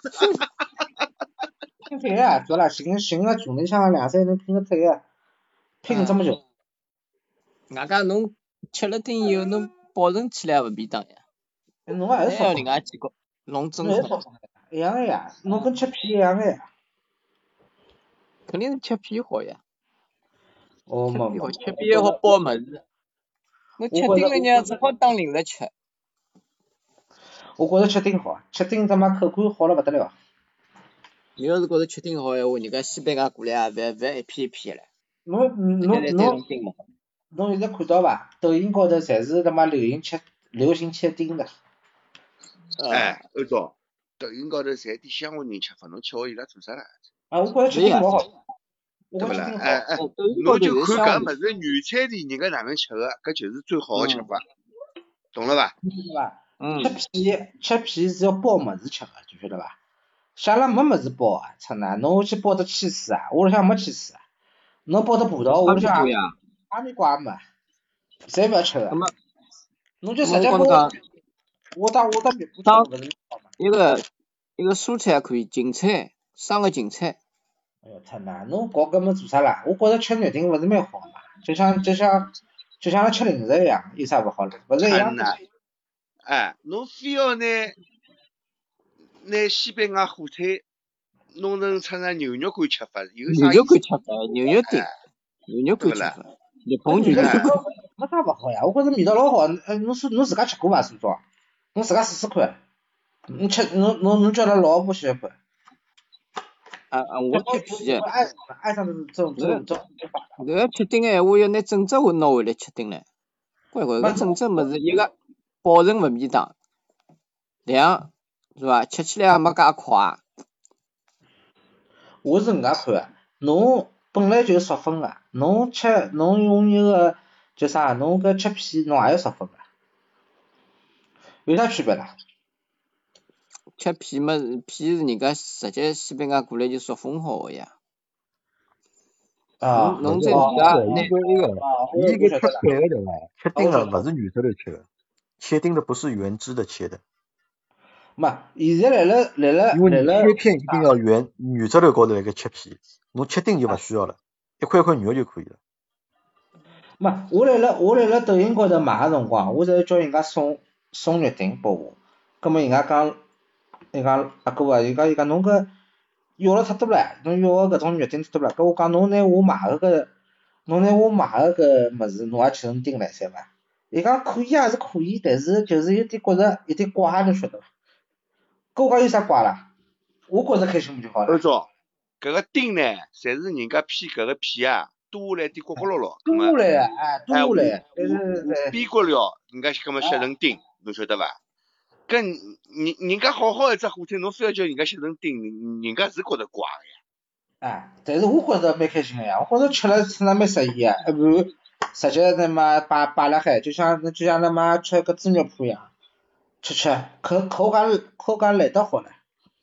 拼腿啊，对啦，寻寻个群里向两三人拼个腿啊，拼这么久。 外加侬吃了丁以后，侬保存起来也勿便当呀。 侬还是要另外几个弄真空。 一样个呀，侬跟吃皮一样个呀。 肯定是吃皮好呀。 哦， 吃皮好，吃皮也好包物事。侬吃丁了呢，只好当零食吃。 我觉着吃丁好，吃丁他妈口感好了勿得了。 你要是觉着吃丁好闲话，人家西班牙过来也勿勿一片一片个唻。 侬侬侬侬现在看到伐？抖音高头侪是他妈流行吃流行吃丁的。 哎，欧总，抖音高头侪点乡下人吃法，侬吃好伊拉做啥啦？ 啊，我觉着吃丁老好。 对勿啦？哎哎，侬就看搿物事原产地人家哪能吃个，搿就是最好个吃法，懂了伐？ 对伐？ 嗯。 吃皮吃皮是要包物事吃个，就晓得伐？像阿拉没物事包啊，操哪！侬去包只起司啊，屋里向没起司啊。侬包只葡萄，屋里向哈密瓜没，侪勿要吃个。侬就直接包。我当我当面不当一个一个蔬菜可以，芹菜，生个芹菜。 哎哟，太难！侬搞搿么做啥啦？我觉着吃肉丁勿是蛮好嘛，就像就像就像吃零食一样，有啥勿好嘞？勿是一样的。 哎，侬非要拿拿西班牙火腿弄成出那牛肉干吃法，有啥？ 牛肉干吃法，牛肉丁，牛肉干吃法，日本就是。没啥勿好呀，我觉着味道老好。哎，侬是侬自家吃过伐？苏总？侬自家试试看。侬吃侬侬侬叫他老婆吃看。 啊啊！我吃皮的。 爱爱上这种这种这种。 搿个吃丁个闲话，要拿整只回拿回来吃丁唻。乖乖，搿整只物事一个保存勿便当，两是伐？吃起来也没介快。 我是搿能介看个，侬本来就少分个，侬吃侬用一个叫啥？侬搿吃皮侬也要少分个，有啥区别啦？ 吃皮嘛，皮是人家直接西班牙过来就速封好个呀。 啊， 侬在自家那个一个，伊个吃菜个对伐？吃丁个勿是原汁头吃个，切丁的不是原汁的切的。 没，现在来了来了因为你切片一定要原原汁头高头来个切皮，侬切丁就勿需要了，一块块肉就可以了。 没，我来了我来了抖音高头买个辰光，我是叫人家送送肉丁拨我，葛末人家讲。伊讲阿哥啊，伊讲伊讲侬搿要了太多唻，侬要个搿种肉丁太多了，搿我讲侬拿我买个搿，侬拿我买个搿物事，侬也吃成丁来三伐？伊讲可以也是可以，但是就是有点觉着有点怪，侬晓得伐？搿我讲有啥怪啦？我觉着开心不就好了？ 欧总，搿个丁呢，侪是人家片搿个皮啊，多下来点骨骨落落， 多下来个，哎，多下来，但是边角料人家搿么削成丁，侬晓得伐？搿人人家好好一只火腿，侬非要叫人家削成丁，人家是觉得怪个呀。哎，但是我觉着蛮开心个呀，我觉着吃了吃了蛮适意个，一盘直接他妈摆摆辣海，就像就像他妈吃个猪肉脯一样，吃吃口口感口感来得好唻。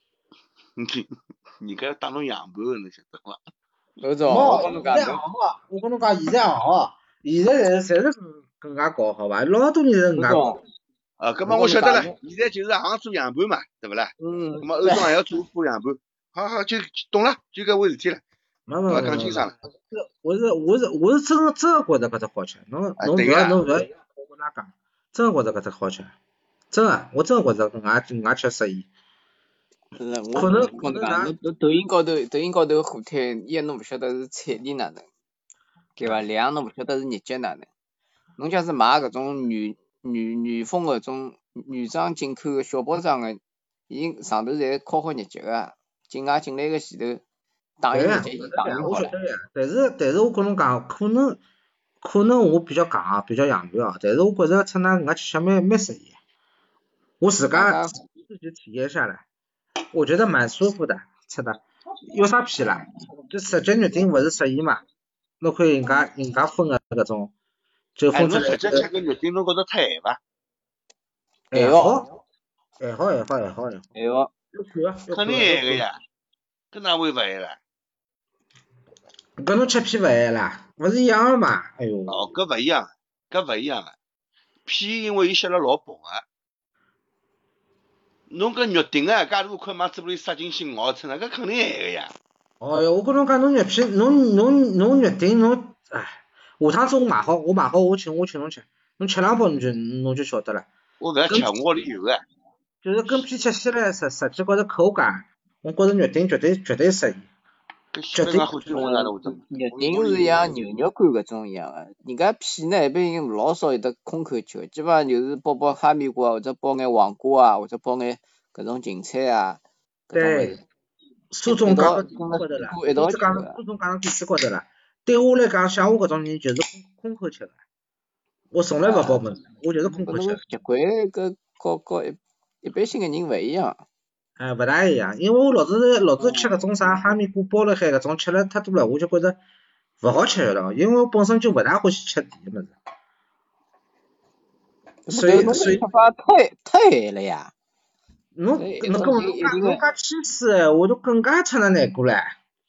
人家打侬样板个，侬晓得伐？ 欧总，我跟侬讲， 我跟侬讲，现在行哦，现在侪侪是搿能介搞好伐？老多人是搿能介搞。 啊，搿么我晓得了，现在就是行做样板嘛，对勿啦？ 嗯。 搿么欧总也要做做样板，好好就懂了，就搿回事体了。 没没没， 讲清爽了。 我是我是我是真真觉着搿只好吃，侬侬勿要侬勿要我跟㑚讲，真觉着搿只好吃。 真的，我真的觉着搿能介搿能介吃适宜。 是的，我可能讲可能讲，侬侬抖音高头抖音高头火腿，一侬勿晓得是产地哪能，对伐？两侬勿晓得是日节哪能。侬假使买搿种原原原封搿种原装进口个小包装个，伊上头侪敲好日节个，进外进来个前头打印日节已经打印好了。 但是但是我跟侬讲，可能可能我比较戆啊，比较洋芋啊，但是我觉着出那搿能介吃相蛮蛮适宜。我自家自己体验下来，我觉得蛮舒服的，吃的。有啥屁啦？就直接肉丁勿是适宜嘛？侬看人家人家分个搿种，就分出来。 哎，侬直接吃个肉丁，侬觉着太咸伐？ 还好，还好，还好，还好，还好。 还好。 肯定咸个呀，搿哪会勿咸啦？ 搿侬吃皮勿咸啦？勿是一样个嘛？哎哟。 哦，搿勿一样，搿勿一样个。皮因为伊吸了老薄个。侬搿肉丁啊，介大块往嘴巴里塞进去咬出来，搿肯定咸个呀。 哦哟，我跟侬讲，侬肉皮，侬侬侬肉丁，侬哎，下趟子我买好，我买好，我请我请侬吃，侬吃两包侬就侬就晓得了。 我勿要吃，我屋里有个。 就是跟皮吃起来实实际高头口感，我觉着肉丁绝对绝对适宜。 绝对。肉丁是像牛肉干搿种一样个，人家皮呢一般老少有得空口吃，基本上就是包包哈密瓜或者包眼黄瓜啊，或者包眼搿种芹菜啊。 对。苏总讲到点子高头了，苏总讲苏总讲到点子高头了。对我来讲，像我搿种人就是空空口吃个，我从来勿包焖，我就是空口吃。 习惯搿和和一一般性个人勿一样。 哎，勿大一样，因为我老是老是吃搿种啥哈密瓜包了海搿种吃了太多了，我就觉着勿好吃了，因为我本身就勿大欢喜吃甜物事。所以所以吃法太太咸了呀！ 侬侬跟侬讲侬讲起司，我都更加吃了难过唻。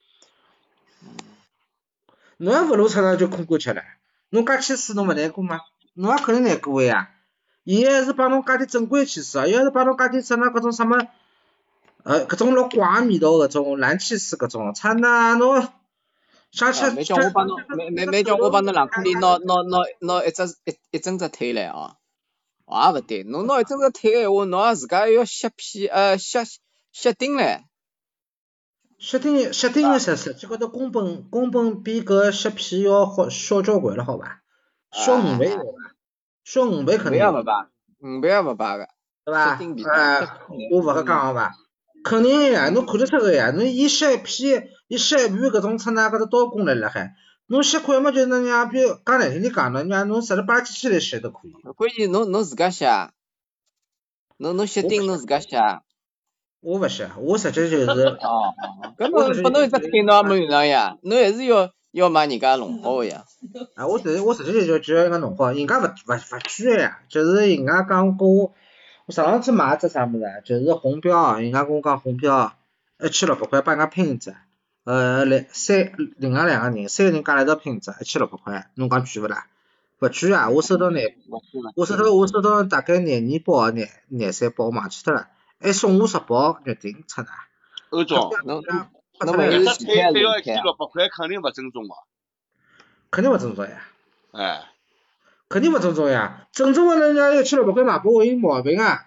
侬还勿如出来就空口吃了，侬加起司侬勿难过吗？侬也肯定难过个呀。伊还是帮侬加点正规起司啊，伊还是帮侬加点什么搿种什么。呃，搿种老怪个味道，搿种蓝气丝搿种，差那侬想吃？ 没叫我帮侬，没没没叫我帮侬冷库里拿拿拿拿一只一一整只腿来啊！也勿对，侬拿一整只腿个闲话，侬也自家要削皮呃削削丁唻。 削丁削丁个实实际高头工本工本比搿削皮要好小交关了，好伐？小五倍个，小五倍肯定。 五倍也勿摆，五倍也勿摆个， 对伐？呃，我勿好讲好伐？肯定个呀，侬看得出个呀，侬伊削皮，伊削皮搿种出哪搿只刀工来辣海，侬削块嘛就是让比如讲难听点讲呢，让侬十里八机器来削都可以。 关键侬侬自家削，侬侬削丁侬自家削。 我勿削，我实际就是。哦哦。搿侬拨侬一只腿侬也没用上呀，侬还是要要买人家弄好个呀。 啊，我实际我实际就就要人家弄好，人家勿勿勿贵个呀，就是人家讲跟我。我上趟去买只啥物事啊？就是红标，人家跟我讲红标一千六百块，帮人家拼一只，呃，两三另外两个人，三个人加来一道拼一只，一千六百块，侬讲贵勿啦？勿贵啊！我收到廿，我收到我收到大概廿二包廿廿三包，忘记脱了，还送我十包肉丁出来。 欧总， 侬侬买一只腿腿要一千六百块，肯定勿正宗啊！ 肯定勿正宗呀！ 哎。 肯定勿正宗呀，正宗个人家一千六百块买拨我有毛病啊！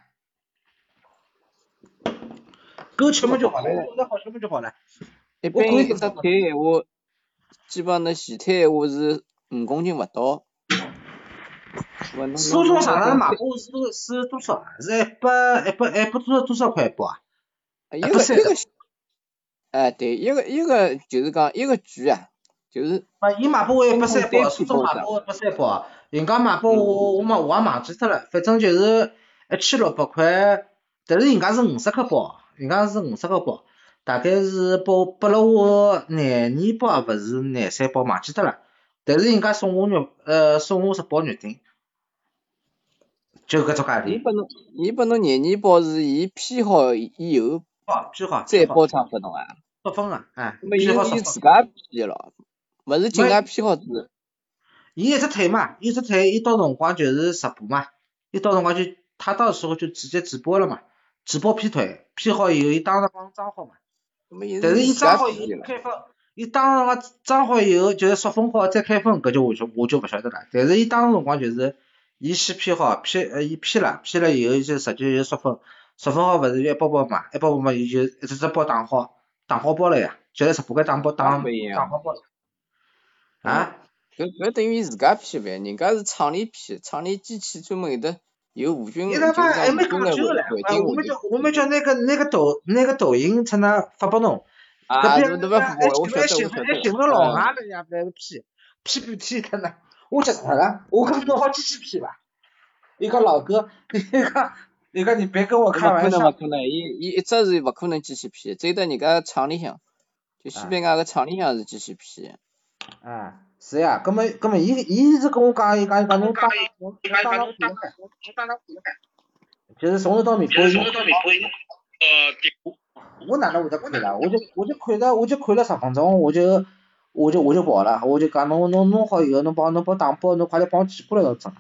够吃么就好了，那好吃么就好了。 一般一只腿闲话，基本上侬前腿闲话是五公斤勿到。 苏总上趟买拨是是多少？是一百一百一百多少多少块一包啊？ 一个一个，哎对，一个一个就是讲一个局啊，就是。 啊，伊买拨我一百三包，苏总买拨我一百三包。人家买拨我，我嘛我也忘记脱了，反正就是一千六百块，但是人家是五十克包，人家是五十克包，大概是拨拨了我廿二包，也勿是廿三包，忘记脱了。但是人家送我肉，呃，送我十包肉丁，就搿种价钿。 伊拨侬，伊拨侬廿二包是伊批好以后， 哦，批好， 再包装拨侬啊？ 作风啊，哎， 批好伊自家批了，勿是境外批好子。 伊一只腿嘛，一只腿，伊到辰光就是直播嘛，伊到辰光就他到时候就直接直播了嘛，直播劈腿，劈好以后，伊当时帮装好嘛。但是伊装好以后开封，伊当时装好以后就是塑封好再开封，搿就我就我就勿晓得了。但是伊当时辰光就是伊先批好，批呃伊批了，批了以后就直接就缩粉，缩粉好勿是一包包嘛，一包包嘛伊就一只只包打好，打好包了呀，就在直播间打包打打好包。啊？ 搿搿等于自家批呗，人家是厂里批，厂里机器专门有的有无菌，就是讲无菌的环境。 我们叫我们叫那个那个抖那个抖音才能发拨侬。 啊，侬侬勿发拨我，我晓得我晓得。 还寻个老外人家来批，批不批的呢？我急死了，我跟弄好机器批吧。一个老哥，一个一个你别跟我开玩笑。 勿可能勿可能，伊伊一直是勿可能机器批，只有得人家厂里向，就西班牙个厂里向是机器批。 啊，是呀，葛么葛么伊伊是跟我讲，伊讲伊讲侬打侬打到哪个？就是从头到尾播音。呃，我哪能会得看啦？我就我就看了我就看了十分钟，我就我就我就跑了，我就讲侬侬弄好以后，侬帮侬帮打包，侬快点帮我寄过来，侬整。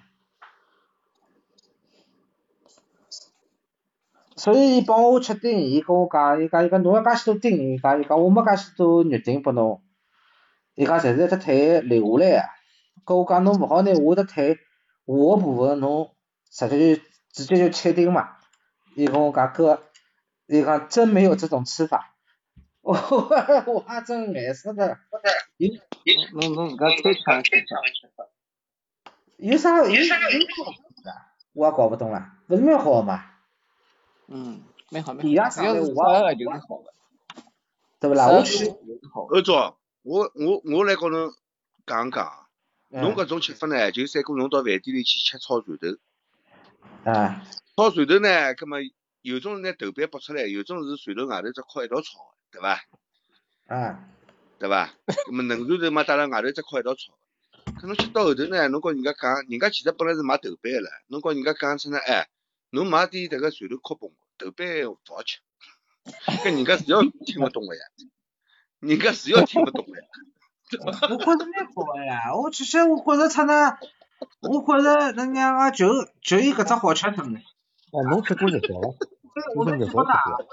所以伊帮我确定，伊跟我讲，伊讲伊讲侬要介许多订，伊讲伊讲我没介许多预订拨侬，伊讲侪是一只退留下来个，跟我讲侬勿好拿我的退，我个部分侬直接就直接就切订嘛，伊跟我讲哥，伊讲真没有这种吃法，我我还真爱死的，伊侬侬自家推厂去法， 有啥有啥有好的，我也搞不懂了，不是蛮好嘛？ 嗯，蛮好蛮好， 只要是出来个就是好的， 对不啦？我去， 欧总，我我我来跟侬讲讲，侬搿种吃法呢，就三哥侬到饭店里去吃炒蒜头。 啊。 炒蒜头呢，葛末有种是拿头瓣剥出来，有种是蒜头外头只壳一道炒，对伐？ 啊。 对伐？葛末嫩蒜头嘛，带辣外头只壳一道炒。搿侬吃到后头呢，侬跟人家讲，人家其实本来是买头瓣个唻，侬跟人家讲出呢，哎。侬买点迭个蒜头壳拨我，头瓣勿好吃，搿人家是要听勿懂个呀，人家是要听勿懂个呀。 我觉着蛮好个呀，我其实我觉着出呢，我觉着人家个就就伊搿只好吃成。 哎，侬吃过日烧了？我是日烧吃过。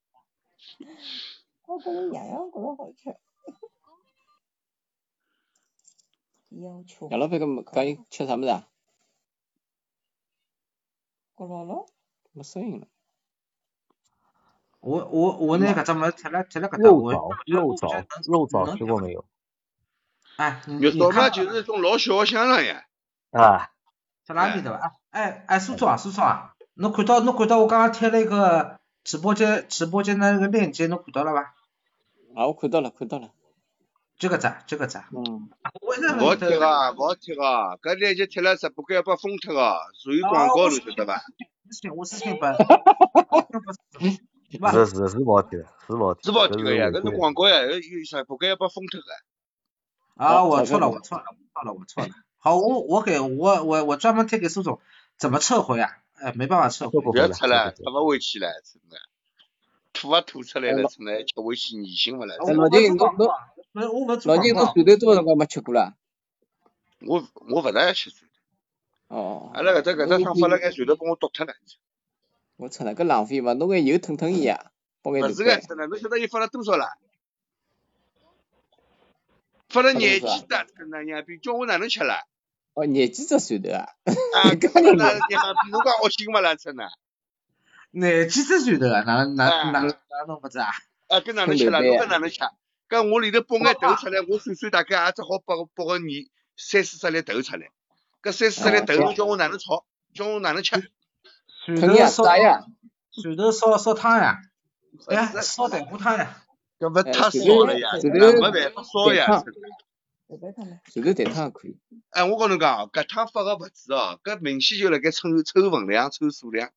我觉着样样觉着好吃。要求。 杨老板搿讲伊吃啥物事啊？ 过来了， 没声音了。 我我我那搿只物事贴了贴了搿搭。 肉枣，肉枣，肉枣吃过没有？ 哎， 肉枣嘛就是一种老小个香肠呀。 啊。 在哪里对伐？哎哎，苏总啊，苏总啊，侬看到侬看到我刚刚贴了一个直播间直播间的那个链接，侬看到了伐？ 啊，我看到了，看到了。 就搿只，就搿只。 嗯。 勿好贴个，勿好贴个，搿链接贴了直播间要被封脱个，属于广告，侬晓得伐？ 私信我私信拨。 是是是勿好贴的，是勿好贴。 是勿好贴个呀，搿是广告呀，有直播间要被封脱个。 啊，我错了，我错了，我错了，我错了。好，我我给我我我专门贴给苏总，怎么撤回啊？哎，没办法撤回。 不要撤了，撤勿回去了，真的。吐也吐出来了，真的吃回去恶心勿啦？ 老金，侬侬。老金，侬蒜头多少辰光没吃过了？ 我我勿大爱吃蒜头。哦。 阿拉搿只搿只厂发了眼蒜头帮我剁脱了。 我操，那搿浪费嘛，弄个油腾腾伊呀，包眼勿是个，真的，侬晓得伊发了多少啦？发了廿几只，真的娘逼，叫我哪能吃啦？ 哦，廿几只蒜头啊？ 啊，搿哪娘逼，侬讲恶心勿啦？真的。 廿几只蒜头啊？哪哪哪哪弄勿知啊？ 啊，搿哪能吃啦？侬搿哪能吃？搿我里头剥眼豆出来，我算算大概也只好剥剥个泥三四十粒豆出来。搿三四十粒豆，侬叫我哪能炒？叫我哪能吃？ 蒜头烧呀，蒜头烧烧汤呀，哎呀，烧蛋糊汤呀。 搿勿太烧了呀，没办法烧呀。 蒜头蛋汤可以。 哎，我告侬讲，搿趟发个物资哦，搿明显就辣盖抽抽分量、抽数量。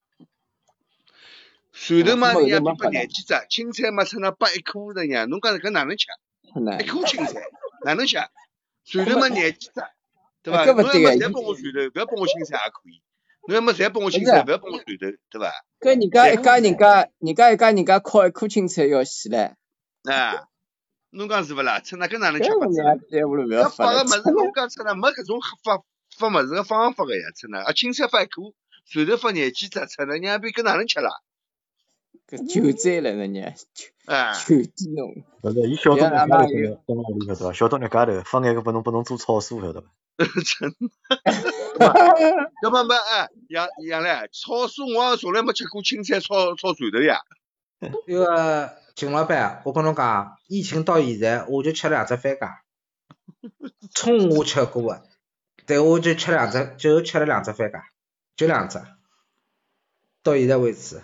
蒜头嘛，人家拨廿几只，青菜嘛，出那拨一颗的呀，侬讲搿哪能吃？一颗青菜哪能吃？蒜头嘛廿几只，对伐？侬要么侪拨我蒜头，勿要拨我青菜也可以。侬要么侪拨我青菜，勿要拨我蒜头，对伐？ 搿人家一家人家，人家一家人家烤一颗青菜要死唻。 啊，侬讲是勿啦？出那搿哪能吃法子？ 搿发个物事，侬讲出那没搿种发发物事个方法个呀，出那啊青菜发一颗，蒜头发廿几只，出那娘逼搿哪能吃啦？ 搿救灾了人家， 哎， 救济侬。 勿是，伊晓得人家头蹲蹲屋里晓得伐？晓得人家头放眼个拨侬拨侬做草蔬晓得伐？ 真的。要么么哎，杨杨嘞，炒蔬我从来没吃过青菜炒炒蒜头呀。 那个秦老板，我跟侬讲，疫情到现在我就吃两只番茄，葱我吃过的，但我就吃两只，就吃了两只番茄，就两只，到现在为止。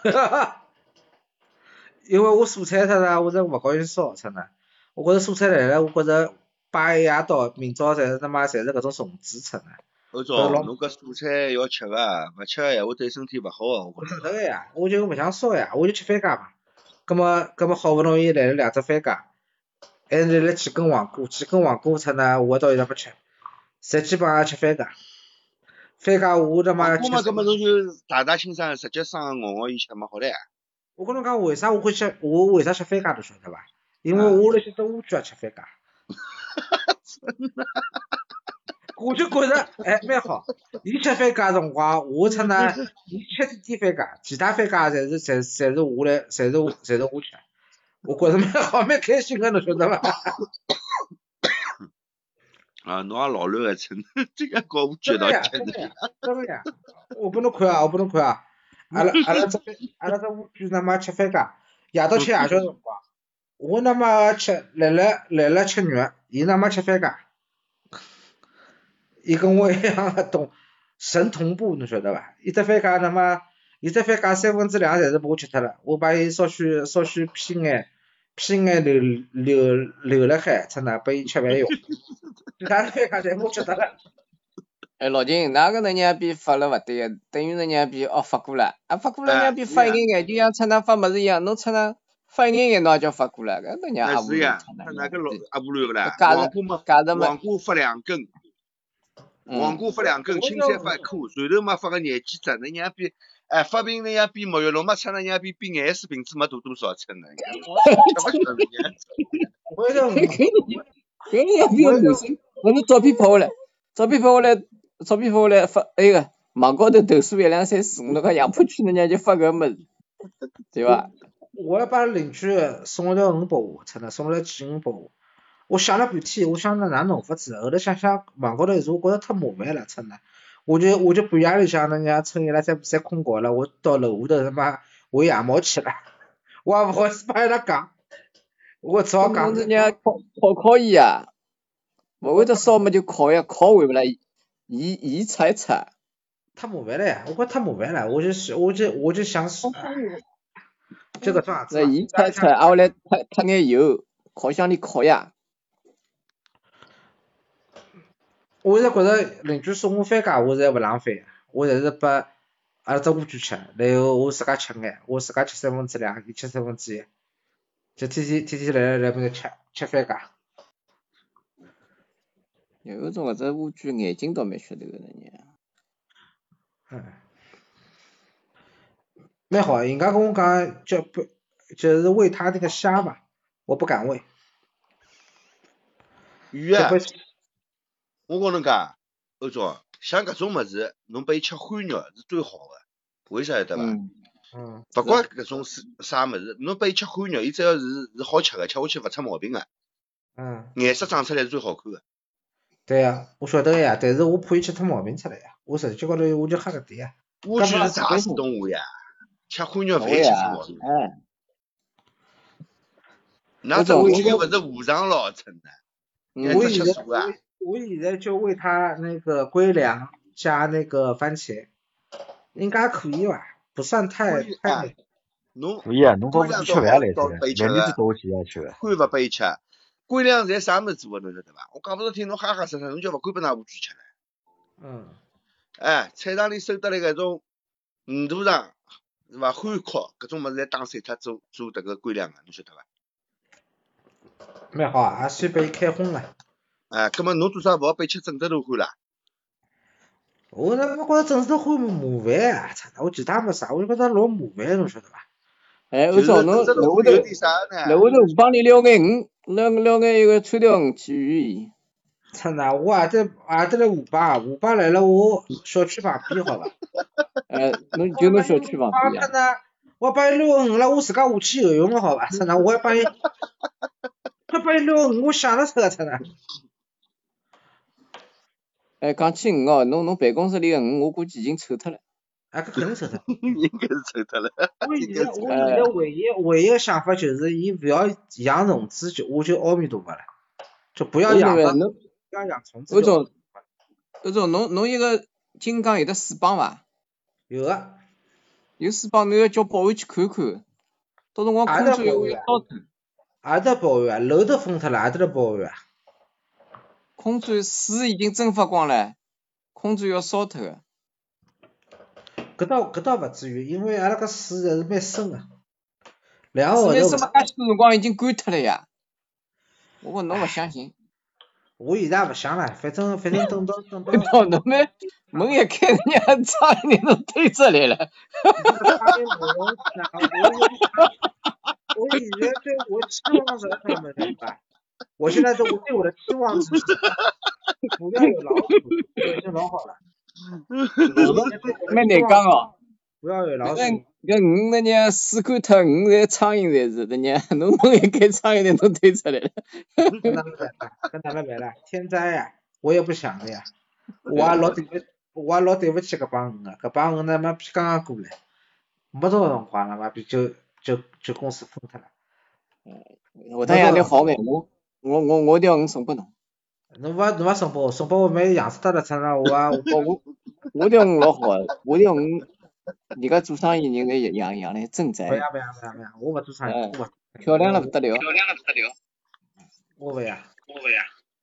因为我蔬菜啥的，我这勿高兴烧，真的。我觉着蔬菜来了，我觉着摆一夜到，明朝侪是他妈侪是搿种虫子吃的。 欧总，侬搿蔬菜要吃个，勿吃个闲话对身体勿好个。 我晓得个呀，我就勿想烧呀，我就吃番茄嘛。葛么葛么好不容易来了两只番茄，还来了几根黄瓜，几根黄瓜出呢，我到现在没吃，侪基本上吃番茄。番茄我他妈吃。 黄瓜嘛，搿么侬就大大清爽，直接生个熬熬伊吃嘛好唻。 我跟侬讲，为啥我会吃？我为啥吃番茄，侬晓得伐？因为我辣些只乌龟也吃番茄。 真的。 我就觉着哎蛮好，伊吃番茄辰光，我出呢，伊吃点点番茄，其他番茄侪是侪侪是我来，侪是侪是我吃，我觉着蛮好，蛮开心个，侬晓得伐？ 啊，侬也老乱个，真的，这个搞绝到吃真的呀，真的呀，我不能看啊，我不能看啊，阿拉阿拉这阿拉这乌龟他妈吃番茄，夜到吃夜宵辰光，我他妈吃来了来了吃肉，伊他妈吃番茄。伊跟我一样个同神同步，侬晓得伐？一只番茄他妈，一只番茄三分之两侪是拨我吃脱了，我把伊稍许稍许劈眼劈眼留留留辣海，出那拨伊吃饭用。其他番茄侪我吃脱了。 哎，老金，哪个人家边发了勿对个，等于人家边哦发过了，啊发过了人家边发一眼眼，就像出那发物事一样，侬出那发一眼眼侬也叫发过了，搿人家阿是呀，他哪个老阿布乱个啦？ 黄瓜嘛，黄瓜发两根。黄瓜发两根，青菜发一颗，蒜头嘛发个廿几只，人家比哎发病人家比沐浴露嘛出人家比比眼屎瓶子没大多少称呢。吃不消人家。 我这搿人家比男生，我们照片拍下来，照片拍下来，照片拍下来发那个网高头投诉一两三四五，侬讲杨浦区人家就发搿物事，对伐？ 我要把邻居送了条鱼拨我，真的送了几鱼拨我。我想了半天，我想着哪弄法子，后头想想网高头有时候觉着太麻烦了，真的，我就我就半夜里向人家趁伊拉在在困觉了，我到楼下头他妈喂羊毛去了，我也勿好意思帮伊拉讲，我只好讲。 人家烤烤烤伊啊，勿会得烧么就烤呀，烤回不来，伊伊擦一擦。 太麻烦了呀，我觉太麻烦了，我就我就我就想死。这个状那伊擦一擦，挨下来擦擦眼油，烤箱里烤呀。 我现在觉着邻居送我番茄，我侪勿浪费，我侪是拨阿拉只乌龟吃，然后我自家吃眼，我自家吃三分之两，伊吃三分之一，就天天天天来来来吃吃番茄。 有种搿只乌龟眼睛倒蛮血头个人家。 嗯。蛮好，人家跟我讲叫不就是喂它那个虾嘛，我不敢喂。 鱼啊！我跟侬讲，欧总，像搿种物事，侬拨伊吃欢肉是最好的，为啥晓得伐？ 嗯。嗯。 勿管搿种是啥物事，侬拨伊吃欢肉，伊只要是是好吃个，吃下去勿出毛病个。 嗯。 颜色长出来是最好看个。 对呀，我晓得个呀，但是我怕伊吃脱毛病出来呀，我实际高头我就吓搿点呀。 乌龟是杂食动物呀，吃欢肉勿会吃出毛病。 哎。 那这乌龟勿是无常老成的。 我现在我现在就喂它那个龟粮加那个番茄，应该可以吧？不算太太。 侬可以啊，侬帮乌龟吃饭来着，每天都倒起来吃。 龟勿拨伊吃，龟粮侪啥物事做个侬晓得伐？我讲勿着听侬哈哈声声，侬叫勿敢拨㑚乌龟吃了。 嗯。 哎，菜场里收得来搿种鱼肚肠是伐？憨壳搿种物事侪打碎脱做做迭个龟粮个，侬晓得伐？ 蛮好啊，也先拨伊开荤了。 哎，葛末侬做啥勿好拨伊吃整只头欢啦？ 我那我觉着整只头欢麻烦啊！操，我其他没啥，我就觉着老麻烦，侬晓得伐？ 哎，我找侬楼下头楼下头我帮你撩眼鱼，撩撩眼一个川条鱼去鱼伊。 操那我也得也得来五八，五八来了我小区旁边好伐？ 哎，侬就侬小区旁边啊？ 我帮伊遛个鱼了，我自家下去游泳了，好吧？真的，我还帮伊，我帮伊遛个鱼，我想得出来，真的。 哎，讲起鱼哦，侬侬办公室里个鱼，我估计已经臭脱了。 啊，搿肯定臭脱。 应该是臭脱了。 我现在我现在唯一唯一个想法就是，伊不要养虫子，就我就阿弥陀佛了，就不要养了，不要养虫子。 欧总，欧总，侬侬一个金刚有得水泵伐？ 有个。 有水泵，侬要叫保安去看看，到辰光空调要烧脱。 也得保安啊，楼都封脱了，也得来保安啊。 空转水已经蒸发光了，空转要烧脱个。 搿倒搿倒勿至于，因为阿拉搿水还是蛮深个。两个号头。 为什么介许多辰光已经干脱了呀？我讲侬勿相信。 我现在也勿想了，反正反正等到等到。 到侬们门一开，人家苍蝇都推出来了。 我以前对我期望是他们明白，我现在对我对我的期望值是不要有老鼠，已经老好了。 蛮难讲哦。 不要有老鼠。 搿鱼那娘水干脱，鱼侪苍蝇侪是，那娘侬门一开，苍蝇侪都推出来了。 跟哪能办啦？跟哪能办啦？天灾呀，我也不想的呀。我也老对不，我也老对不起搿帮鱼啊，搿帮鱼呢嘛比刚刚过来，没多少辰光了嘛，比就就就公司封脱了。 下趟养点好眼，我我我我条鱼送拨侬。 侬勿侬勿送拨我，送拨我蛮养死脱了，成了我啊我我我条鱼老好个，我条鱼人家做生意人来养养来真在。 不要不要不要不要，我勿做生意，我勿。 漂亮了不得了。 漂亮了不得了。我勿要，我勿要。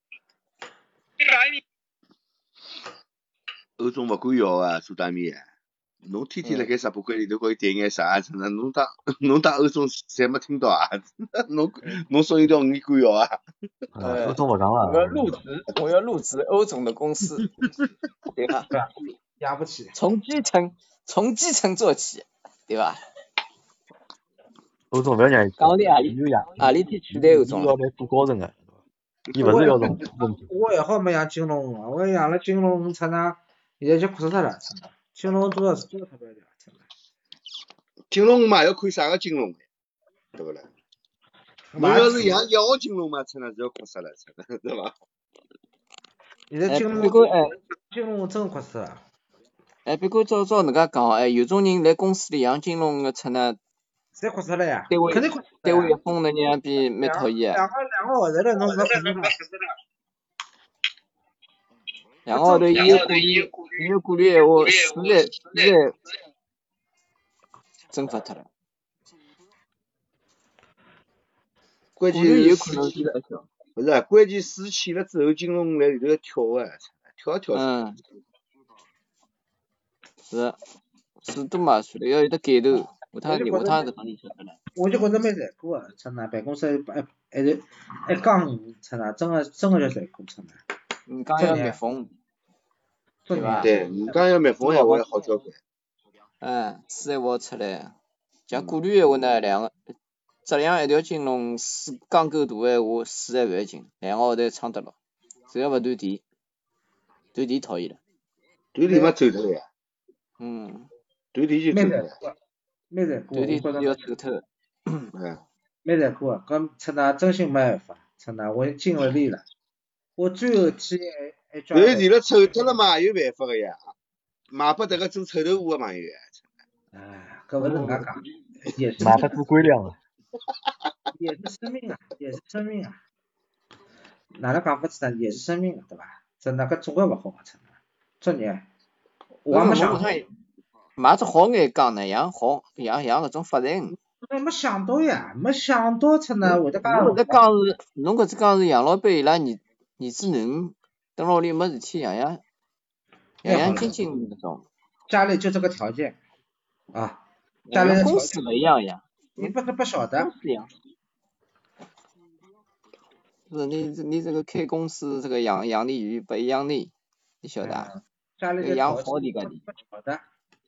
欧总勿管要啊，苏大米。侬天天辣盖直播间里头搞点眼啥？真的，侬当侬当欧总侪没听到啊？侬侬说一条鱼管要啊？ 欧总勿讲了。 我要入职，我要入职欧总的公司，对吧？ 养不起。 从基层从基层做起，对吧？ 欧总勿要让伊。 讲的何里何里天取代欧总了？ 要来做高层个，伊勿是要从。 我还好没养金龙鱼，我养了金龙鱼，出那现在就枯死脱了，金龙多少是多少特别了，真的。 金龙嘛要看啥个金龙，对不啦？侬要是养一号金龙嘛，真的是要枯死了，真的，对吧？ 现在金龙， 哎， 金龙真枯死了。 哎，别个照照人家讲，哎，有种人来公司里养金龙个出呢， 侪枯死了呀， 单位肯定枯死。 单位一封那人比蛮讨厌。 两个两个号头了，侬搿枯死了。 两个号头，伊有顾虑，伊有顾虑闲话，实在实在蒸发脱了。 关键有可能是不是，关键水起了之后，金龙来里头跳啊，跳跳。 嗯。是，水多嘛，算了，要有得改头，下趟下趟搿趟就晓得了。 我就觉着蛮残酷个，真的，办公室还还是还讲鱼，真的，真的真的叫残酷，真的。 你刚要密封，对吧？ 对，你刚要密封闲话好交关。 嗯，水还勿出来，像过滤闲话呢，两个质量一条金龙，水缸够大闲话，水还勿要紧，两个号头撑得牢，只要勿断电，断电讨厌了。 断电嘛走脱了呀。 嗯。 断电就走脱了。 蛮残酷， 断电是要走脱。 嗯。 蛮残酷个，搿趁那真心没办法，趁那我尽了力了。我最后天还还叫。 断电了臭脱了嘛，有办法个呀，买拨迭个做臭豆腐个朋友呀。 哎，搿勿是能介讲，也是。 买拨做龟粮啊。 也是生命啊，也是生命啊。哪能讲法子呢？也是生命啊，对伐？真的搿总归勿好个，真的。作孽。我也没想。 买只好眼讲呢，养好养养搿种发财鱼。 我没想到呀，没想到出呢，会得讲。 侬搿只讲是，侬搿只讲是杨老板伊拉儿儿子囡，等牢里没事体养养养养精精搿种。 家里就这个条件啊，家里公司勿一样呀。 你不是不晓得。 不是你你这个开公司这个养养的鱼不一样的，你晓得啊？ 家里养好的个的。 晓得。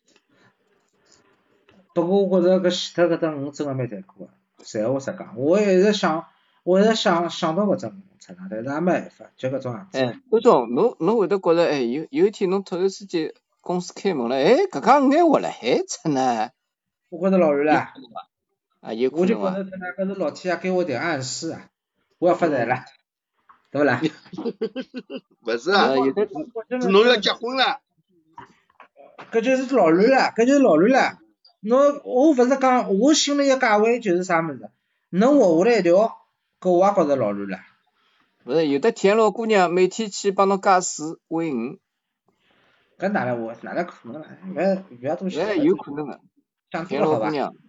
不过我觉着搿死脱搿只鱼真个蛮残酷个，实话实讲，我一直想，我一直想想到搿只鱼出来，但是也没办法，就搿种样子。 哎，观众，侬侬会得觉着哎，有有一天侬突然之间公司开门了，哎，搿家鱼还活了海出呢， 我觉着老乱了， 啊，有可我就能啊。 觉着那个是老天爷给我点暗示啊，我要发财了，对不啦？ 不是啊， 呃，有的是侬要结婚了。 搿就是老乱了，搿就是老乱了。侬我勿是讲，我心里个价位就是啥物事，侬活下来一条，搿我也觉着老乱了。 勿是有的田螺姑娘每天去帮侬加水喂鱼， 搿哪能我哪能可能啦？勿要勿要多想。 哎，有可能个。 想多了好吧？ 田螺姑娘，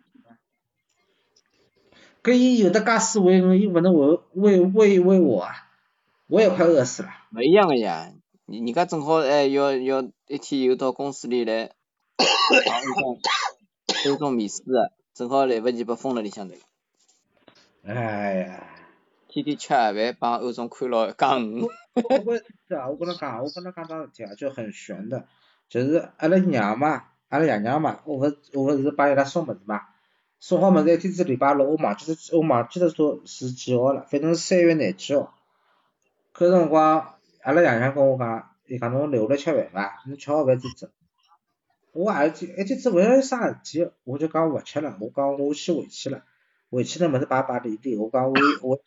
搿伊有的加水喂鱼，伊勿能喂喂喂喂我啊，我也快饿死了。 勿一样个呀，人人家正好哎要要一天又到公司里来，帮欧总欧总面试个，正好来勿及把封了里向头。 哎呀， 天天吃晚饭帮欧总看牢讲鱼。 我我是啊，我跟侬讲，我跟侬讲桩事体啊，就很悬的，就是阿拉娘嘛，阿拉爷娘嘛，我勿我勿是帮伊拉送物事嘛，送好物事一天子礼拜六，我忘记了我忘记了说是几号了，反正是三月廿几号。搿辰光阿拉爷娘跟我讲，伊讲侬留下来吃饭伐？侬吃好饭再走。我也是一天子勿晓得啥事体，我就讲勿吃了，我讲我先回去了，回去呢物事摆摆理理，我讲我我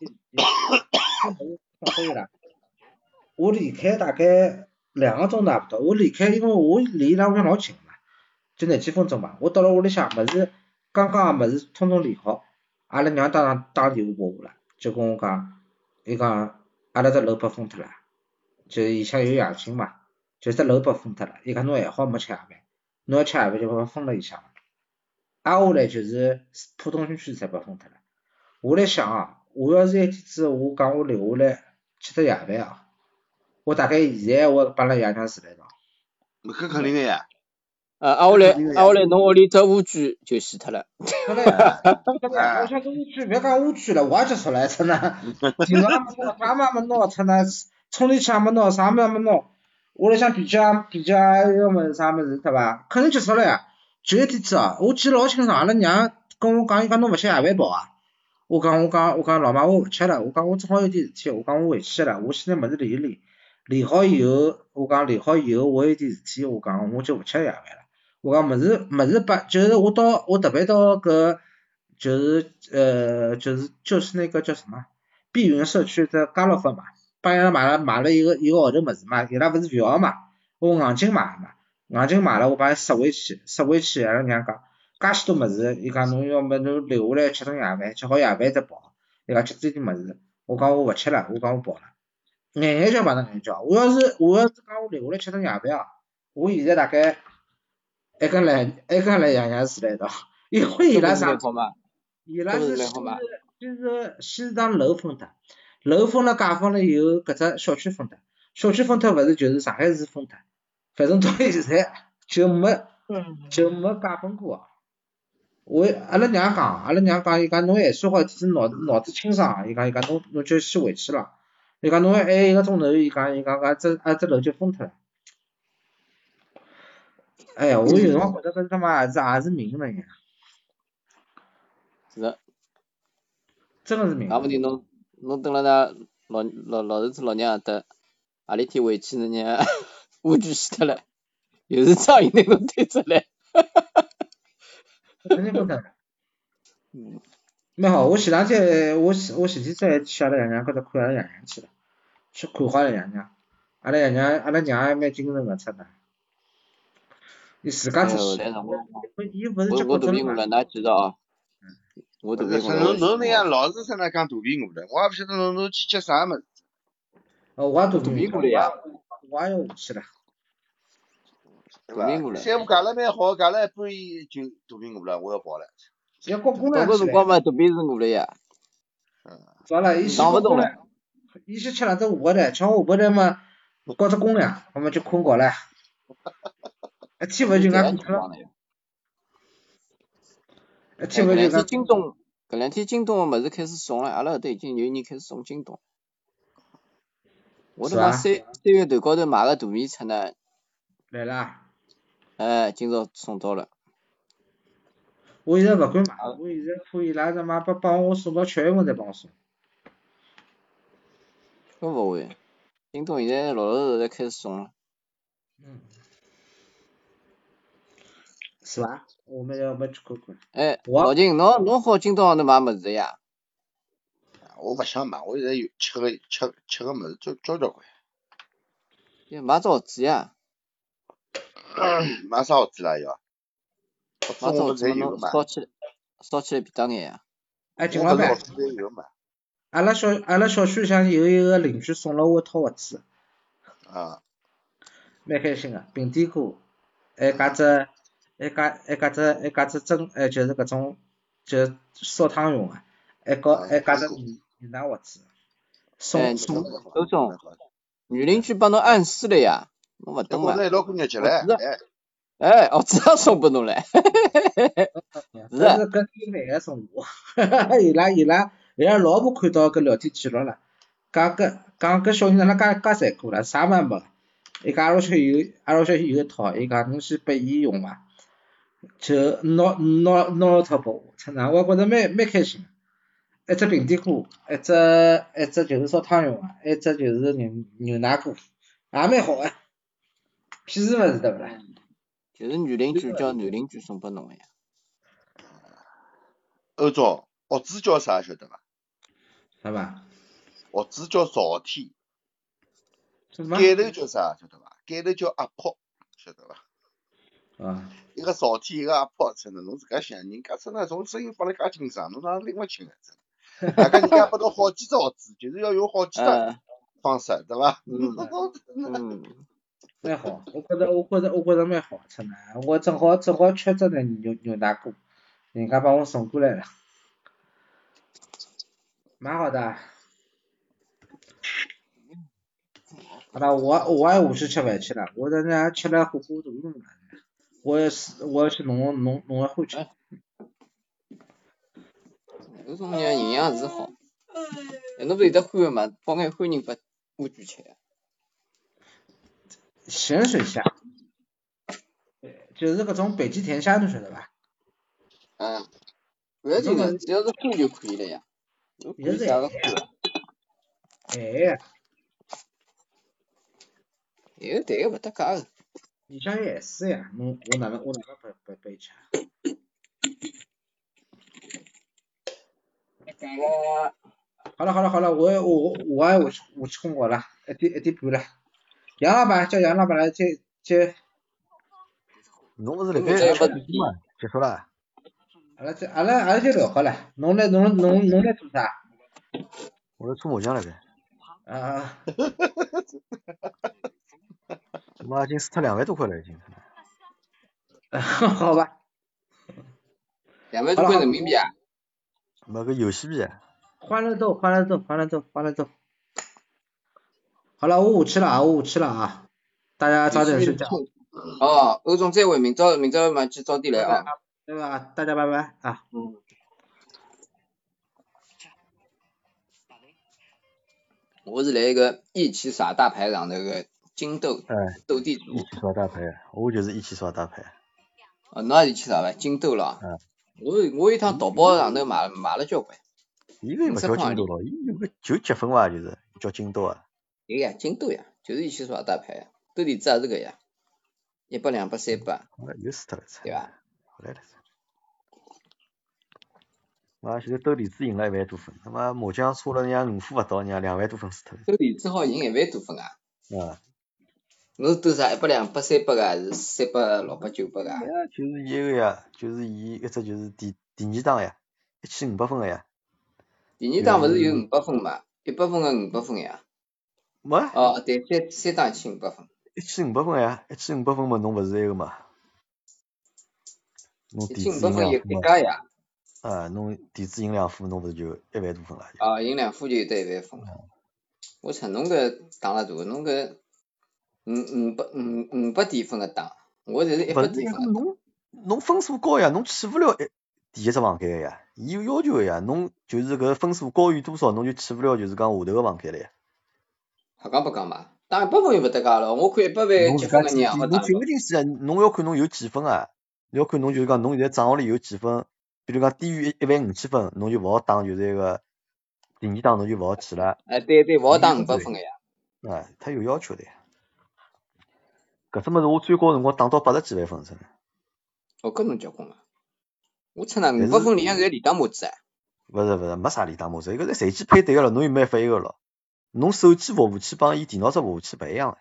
我离开大概两个钟头也不到，我离开因为我离伊拉屋里向老近嘛，就廿几分钟嘛，我到了屋里向物事刚刚物事统统理好，阿拉娘当场打电话拨我了，就跟我讲，伊讲阿拉只楼被封脱了，就里向有阳性嘛，就只楼被封脱了，伊讲侬还好没吃夜饭，侬要吃夜饭就被封了里向了，挨下来就是浦东新区才被封脱了。我来想啊，我要是一天子我讲我留下来吃只夜饭啊，我大概现在我帮阿拉爷娘住辣一道。 搿肯定个呀。 呃，挨下来挨下来侬屋里只乌龟就死脱了。 对个呀，对个呀，我想搿乌龟，勿要讲乌龟了，我也结束了，真的。电脑也没拿，啥嘛没拿，真的，充电器也没拿，啥物事也没拿。屋里向皮夹皮夹要物事啥物事对伐？肯定结束了呀。就一天子哦，我记得老清爽，阿拉娘跟我讲，伊讲侬勿吃夜饭饱啊？我讲我讲我讲老妈我勿吃了，我讲我正好有点事体，我讲我回去了，我现在物事理一理，理好以后，我讲理好以后我有点事体，我讲我就勿吃夜饭了。我讲物事物事把就是我到我特别到搿就是呃就是就是那个叫什么碧云社区的家乐福嘛，帮伊拉买了买了一个一个号头物事嘛，伊拉勿是勿要嘛，我硬劲买嘛，硬劲买了我把伊塞回去，塞回去阿拉娘讲。介许多物事，伊讲侬要么侬留下来吃顿夜饭，吃好夜饭再跑。伊讲吃这点物事，我讲我勿吃了，我讲我跑了。眼眼叫碰着眼叫，我要是我要是讲我留下来吃顿夜饭啊，我现在大概还跟来还跟来爷娘住辣一道，因为伊拉啥？伊拉是先是先是先是当楼封脱，楼封了解封了以后，搿只小区封脱，小区封脱勿是就是上海市封脱，反正到现在就没就没解封过。我阿拉娘讲，阿拉娘讲，伊讲侬还算好，其实脑脑子清爽，伊讲伊讲侬侬就先回去了，伊讲侬还还一个钟头，伊讲伊讲搿只啊只楼就封脱了。哎呀，我有辰光觉得搿他妈也是也是命了呀。 是。 真的是命。 讲不定侬侬等了那老老老头子老娘搭，何里天回去人家乌龟死脱了，又是苍蝇拿侬推出来。 肯定不可能。嗯，蛮好。我前两天我我前天再去阿拉爷娘搿搭看阿拉爷娘去了，去看好阿拉爷娘。阿拉爷娘阿拉娘还蛮精神个，出的。伊自家出去。伊勿是结过婚嘛？㑚记得啊？我肚皮饿。 侬侬那样老是在那讲肚皮饿了，我也勿晓得侬侬去吃啥物事。 哦，我也肚皮饿了呀。 我也要回去了。 对吧？三五夹了蛮好，夹了一半就肚皮饿了，我要跑了。 要过公粮去。到搿辰光嘛，肚皮是饿了呀。 嗯。糟了，伊先过公粮，伊先吃两只下头，吃下头头嘛，搞只公粮，我们就困觉了。一天勿就俺过了。一天勿就俺。京东，搿两天京东个物事开始送了，阿拉搿搭已经有人开始送京东。我都讲三三月头高头买个大米出呢。 来啦。 哎，今朝送到了。 我现在勿敢买，我现在可以拉着妈帮帮我送到七月份再帮我送。 搿勿会，京东现在老老实实开始送了。 嗯。 是伐？我们要没去看看。 哎，老秦，侬侬好今朝头买物事呀？ 我勿想买，我现在有吃个吃吃个物事交交交关。 要买只蚵仔呀？ 买啥蚵仔啦要？ 买只蚵仔侬烧起来，烧起来便当眼呀。 哎，金老板，阿拉小阿拉小区里向有一个邻居送了我一套蚵仔。 啊。 蛮开心个，平底锅，还加只，还加还加只还加只蒸，哎就是搿种，就烧汤用个，还搞还加只牛牛腩蚵仔。送送。 周总，女邻居帮侬暗示了呀，侬勿懂伐？ 我一道过日节唻。 哎，蚵仔也送拨侬唻。 是搿搿是男个送我，伊拉伊拉伊拉老婆看到搿聊天记录了，讲搿讲搿小人哪能介介残酷了，啥嘛没。伊讲阿拉小有阿拉小有一套，伊讲侬先拨伊用伐，就拿拿拿了套拨我，真的我觉着蛮蛮开心。一只平底锅，一只一只就是烧汤用个，一只就是牛牛腩锅，也蛮好个，屁事勿是对勿啦？ 就是女邻居叫女邻居送拨侬个呀。 欧总，蚵仔叫啥晓得伐？ 啥伐？ 蚵仔叫朝天。 什么？ 盖头叫啥晓得伐？盖头叫阿婆，晓得伐？ 啊。 一个朝天，一个阿婆，真的，侬自家想，人家真的从声音发了介清爽，侬哪拎勿清啊？真的。大家人家拨侬好几只蚵仔，就是要用好几只方式，对伐？ 嗯。 蛮好，我觉着我觉着我觉着蛮好，真的，我正好正好缺只那牛牛腩锅，人家帮我送过来了，蛮好的。好了，我我也下去吃饭去了，我在那吃了火锅肚痛了，我也是我要去弄弄弄个饭去。 有种人营养是好，哎，侬勿有得欢个嘛？帮眼欢人拨我举吃呀。 咸水虾，就是搿种北极甜虾，侬晓得伐？ 嗯，勿要紧个，只要是欢就可以了呀。 现在是哎。 哎，迭个勿搭界个。 里向有咸水呀，侬我哪能我哪能拨拨拨伊吃？好了好了好了，我我我也下去下去困觉了，一点一点半了。杨老板叫杨老板来接接。 侬勿是辣盖吃饭嘛？结束了。 阿拉这阿拉阿拉就聊好了，侬来侬侬侬来做啥？ 我来搓麻将了该。 啊。 妈，已经输脱两万多块了已经。 好吧。 两万多块人民币啊？ 买个游戏币啊。 欢乐豆，欢乐豆，欢乐豆，欢乐豆。好了，我下去了啊，我下去了啊，大家早点睡觉。 哦，欧总再会，明朝明朝晚去早点来啊。 对吧？大家拜拜啊。 嗯。我是来一个一起耍大牌上那个金豆斗地主。 一起耍大牌，我就是一起耍大牌。 哦，侬也是一起耍牌，金豆了。 嗯。 我我一趟淘宝上头买买了交关。 伊个勿叫金豆咯，伊有个就结婚伐，就是叫金豆啊。 对呀，金豆呀，就是一起耍大牌呀，斗地主也是个呀，一百、两百、三百。 又输脱了， 对伐？ 好来了。妈，现在斗地主赢了一万多分，他妈麻将差了人家五分勿到，人家两万多分输脱了。 斗地主好赢一万多分啊？ 啊。 侬是斗啥？一百、两百、三百个，还是三百、六百、九百个？ 就是伊个呀，就是伊一只就是第第二档呀，一千五百分个呀。 第二档勿是有五百分嘛？一百分个五百分呀。 没。 哦，对，三三档一千五百分。 一千五百分呀，一千五百分嘛，侬勿是那个嘛？侬一千五百分有叠加呀。 啊，侬电子赢两副，侬勿是就一万多分了？ 啊，赢两副就有得一万分了。我操，侬搿打了大，侬搿五五百五五百点分个打，我侪是一百点分。 侬侬分数高呀，侬去勿了一第一只房间个呀，伊有要求个呀，侬就是搿分数高于多少，侬就去勿了就是讲下头个房间了呀。 瞎讲不讲嘛？打一百分又勿搭界了，我看一百万积分个人也好打。 侬进勿进去啊？侬要看侬有几分啊？要看侬就是讲侬现在账号里有几分。比如讲低于一一万五千分，侬就勿好打，就是一个第二档侬就勿好去了。 哎，对对，勿好打五百分个呀。 啊，他有要求的呀。搿只物事我最高辰光打到八十几万分真的。 哦，搿侬结棍啊！我操那五百分里向侪连打模子啊！ 勿是勿是，没啥连打模子，搿个随机配对个咯，侬有没办法一个咯？侬手机服务器帮伊电脑只服务器勿一样个。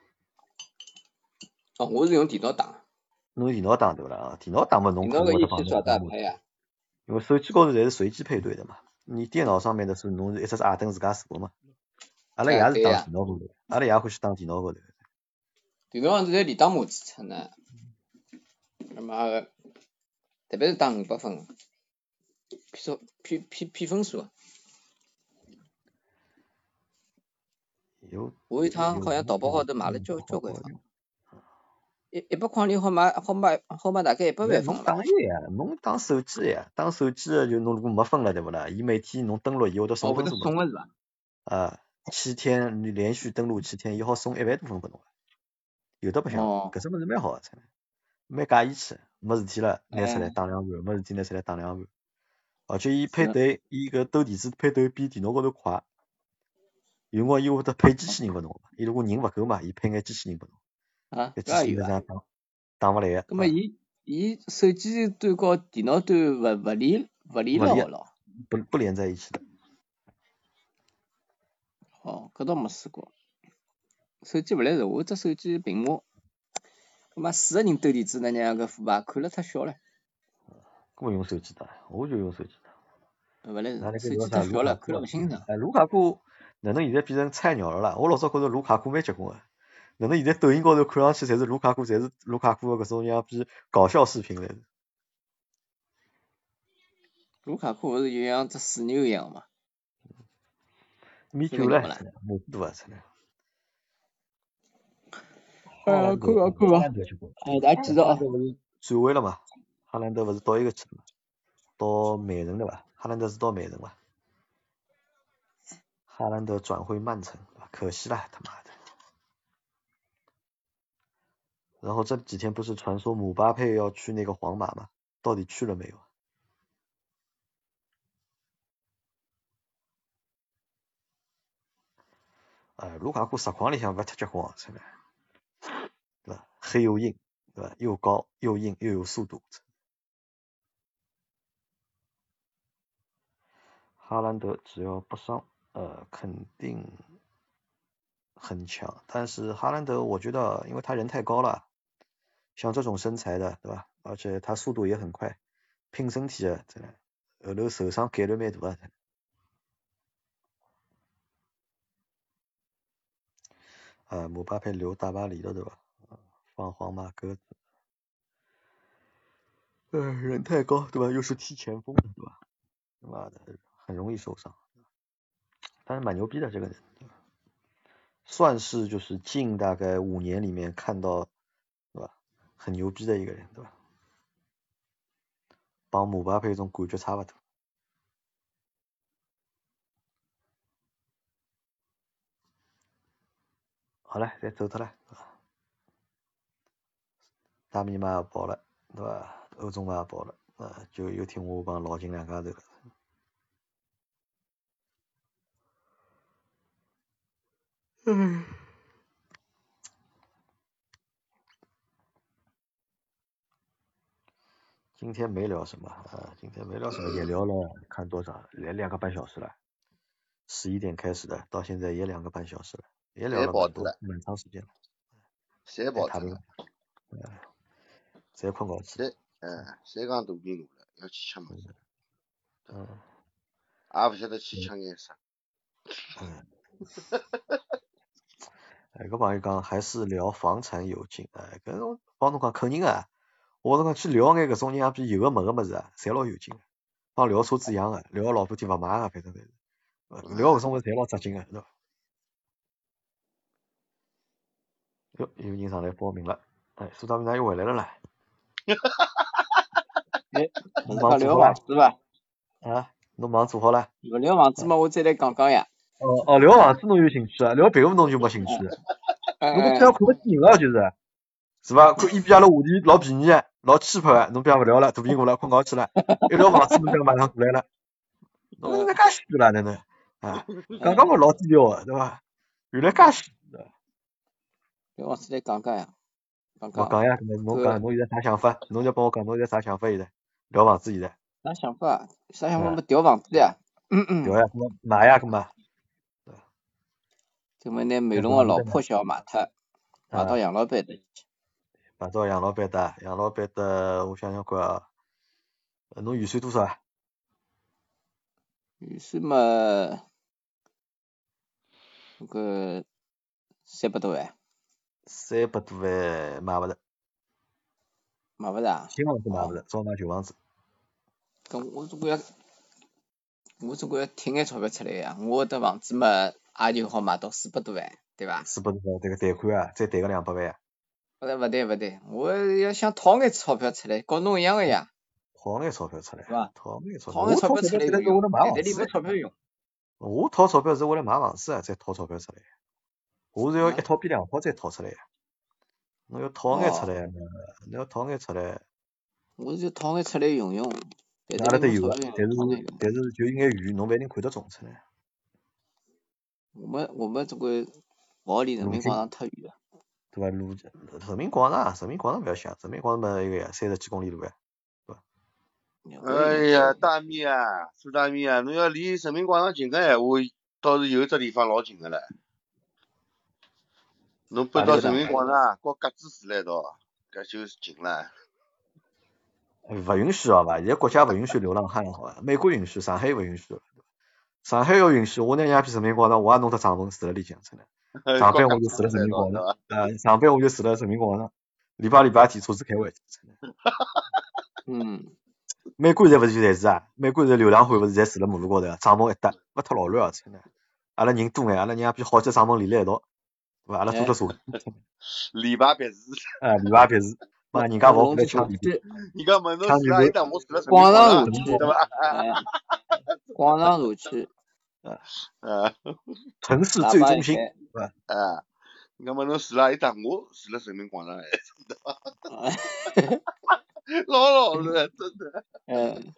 哦，我是用电脑打。 侬用电脑打对勿啦？啊，电脑打嘛侬电脑个肯定会得一起耍大牌呀。 因为手机高头侪是随机配对的嘛，你电脑上面的是侬是一只矮灯自家坐嘛。阿拉也是打电脑高头，阿拉也欢喜打电脑高头。 电脑上头侪连打模子出呢，他妈个，特别是打五百分，偏数偏偏偏分数。 有。 我一趟好像淘宝号头买了交交关分，一一百块钿好买好买好买大概一百万分了。 侬打个呀，侬打手机呀，打手机个就侬如果没分了对勿啦？伊每天侬登录伊会得送分数。 哦，会得送个是伐？ 啊，七天你连续登录七天，伊好送一万多分拨侬。有的白相，搿只物事蛮好个，真蛮假义气，没事体了拿出来打两盘，没事体拿出来打两盘。而且伊配对，伊搿斗地主配对比电脑高头快。有辰光伊会得配机器人拨侬，伊如果人勿够嘛，伊配眼机器人拨侬。 啊， 搿机器人这样打打勿来个。 葛末伊伊手机端和电脑端勿勿连勿连牢个咯？ 不不连在一起的。 哦，搿倒没试过。手机勿来事，我只手机屏幕，他妈四个人斗地主那样个副牌看了太小了。 搿么用手机打，我就用手机打。 勿来事，手机太小了，看了勿清爽。 哎，卢卡库哪能现在变成菜鸟了啦？我老早觉着卢卡库蛮结棍个，哪能现在抖音高头看上去侪是卢卡库，侪是卢卡库个搿种样比搞笑视频来。 卢卡库勿是就像只水牛一样嘛？ 米九了，模子大啊，出来。 啊，看啊看啊！哎，大家继续啊。 转会了嘛？哈兰德勿是到一个去了嘛？到曼城对伐？哈兰德是到曼城伐？哈兰德转会曼城，可惜了，他妈的。然后这几天不是传说姆巴佩要去那个皇马吗？到底去了没有？哎，卢卡库实况里向勿太结棍，真的，对吧？黑又硬，对吧？又高又硬又有速度。哈兰德只要不伤，呃，肯定很强。但是哈兰德，我觉得因为他人太高了，像这种身材的，对吧？而且他速度也很快，拼身体的，真的，后头受伤概率蛮大的。啊，姆巴佩留大巴黎了，对吧？放皇马鸽子，呃，人太高，对吧？又是踢前锋的，对吧？他妈的，很容易受伤。但是蛮牛逼的这个人，算是就是近大概五年里面看到，对吧？很牛逼的一个人，对吧？帮姆巴佩这种感觉差不多。好了，再走脱了，大米嘛也跑了，对吧？欧洲嘛也跑了，啊，就又听我帮老金两家头了。嗯。今天没聊什么啊，今天没聊什么，也聊了，看多少，连两个半小时了，十一点开始的，到现在也两个半小时了，也聊了蛮多，蛮长时间了。 谁跑脱了？ 嗯，侪困觉去。 谁？嗯，谁讲肚皮饿了？要去吃物事。 嗯。 也勿晓得去吃眼啥。 嗯。哎，搿朋友讲还是聊房产有劲，哎，搿种帮侬讲肯定啊，我侬讲去聊眼搿种人比有个没个物事啊，侪老有劲个，帮聊车子一样个，聊老半天勿买个，反正侪是，聊搿种物事侪老扎劲个，对伐？哟，有人上来报名了，哎，苏大明㑚又回来了啦。 哈哈哈哈哈！哎，侬讲聊房子伐？ 啊，侬忙做好了？ 勿聊房子嘛，我再来讲讲呀。 哦哦，聊房子侬有兴趣啊？聊别个侬就没兴趣。侬搿这样看勿起人了就是，是伐？看伊比阿拉话题老便宜个，老 cheap 个，侬不要勿聊了，肚皮饿了，困觉去了。一聊房子侬就马上过来了，侬现在介虚了，哪能？啊，刚刚我老低调个，对伐？原来介虚。 聊房子来讲讲呀。 讲我讲呀，侬侬讲侬现在啥想法？侬就帮我讲侬现在啥想法现在？聊房子现在？ 啥想法？啥想法？没调房子呀？嗯嗯。 调呀，搿么买呀，搿么。 搿么拿美容个老破小卖脱，买到杨老板搭去。 买到杨老板搭，杨老板搭，我想想看啊，侬预算多少啊？ 预算嘛，那个三百多万。 三百多万买勿着。 买勿着啊？ 新房子买勿着，照买旧房子。 搿我总归要，我总归要挺眼钞票出来呀！我搿房子嘛，也就好买到四百多万，对伐？ 四百多万，这个贷款啊，再贷个两百万啊。 勿对勿对勿对，我要想掏眼钞票出来，跟侬一样个呀。 掏眼钞票出来， 是伐？ 掏眼钞票。 掏眼钞票出来是为了买房子。 里没钞票用。 我掏钞票是为了买房子啊，再掏钞票出来。我是要一套比两套再掏出来。侬要掏眼出来，侬要掏眼出来。 我是掏眼出来用用。 阿拉搭有个，但是但是就有眼远，侬勿一定看得中出来。 我们我们总归勿好离人民广场太远了。 对伐？路人民广场，人民广场勿要想，人民广场嘛一个呀，三十几公里路呀，对伐？ 哎呀，大米啊，苏大米啊，侬要离人民广场近个闲话，倒是有一只地方老近个唻。侬搬到人民广场，和格子住辣一道，搿就是近了。 勿允许好伐？现在国家勿允许流浪汉好伐？美国允许，上海勿允许。上海要允许，我拿两片人民广场，我也弄只帐篷住辣里向真的。上班我就住辣人民广场，啊，上班我就住辣人民广场，礼拜礼拜天车子开回去。 嗯。 美国现在勿是就侪是啊？美国现在流浪汉勿是侪住辣马路高头，帐篷一搭，勿脱老乱啊！真的。阿拉人多眼，阿拉两片好几帐篷连辣一道，对伐？阿拉租只车。 礼拜别墅。 啊，礼拜别墅。妈，人家跑过来抢地皮， 人家问侬住哪一档，我住辣广场社区， 对伐？ 广场社区， 啊， 城市最中心， 是吧？啊，人家问侬住哪一档，我住辣人民广场，哎，真的，老老乱，真的。 嗯。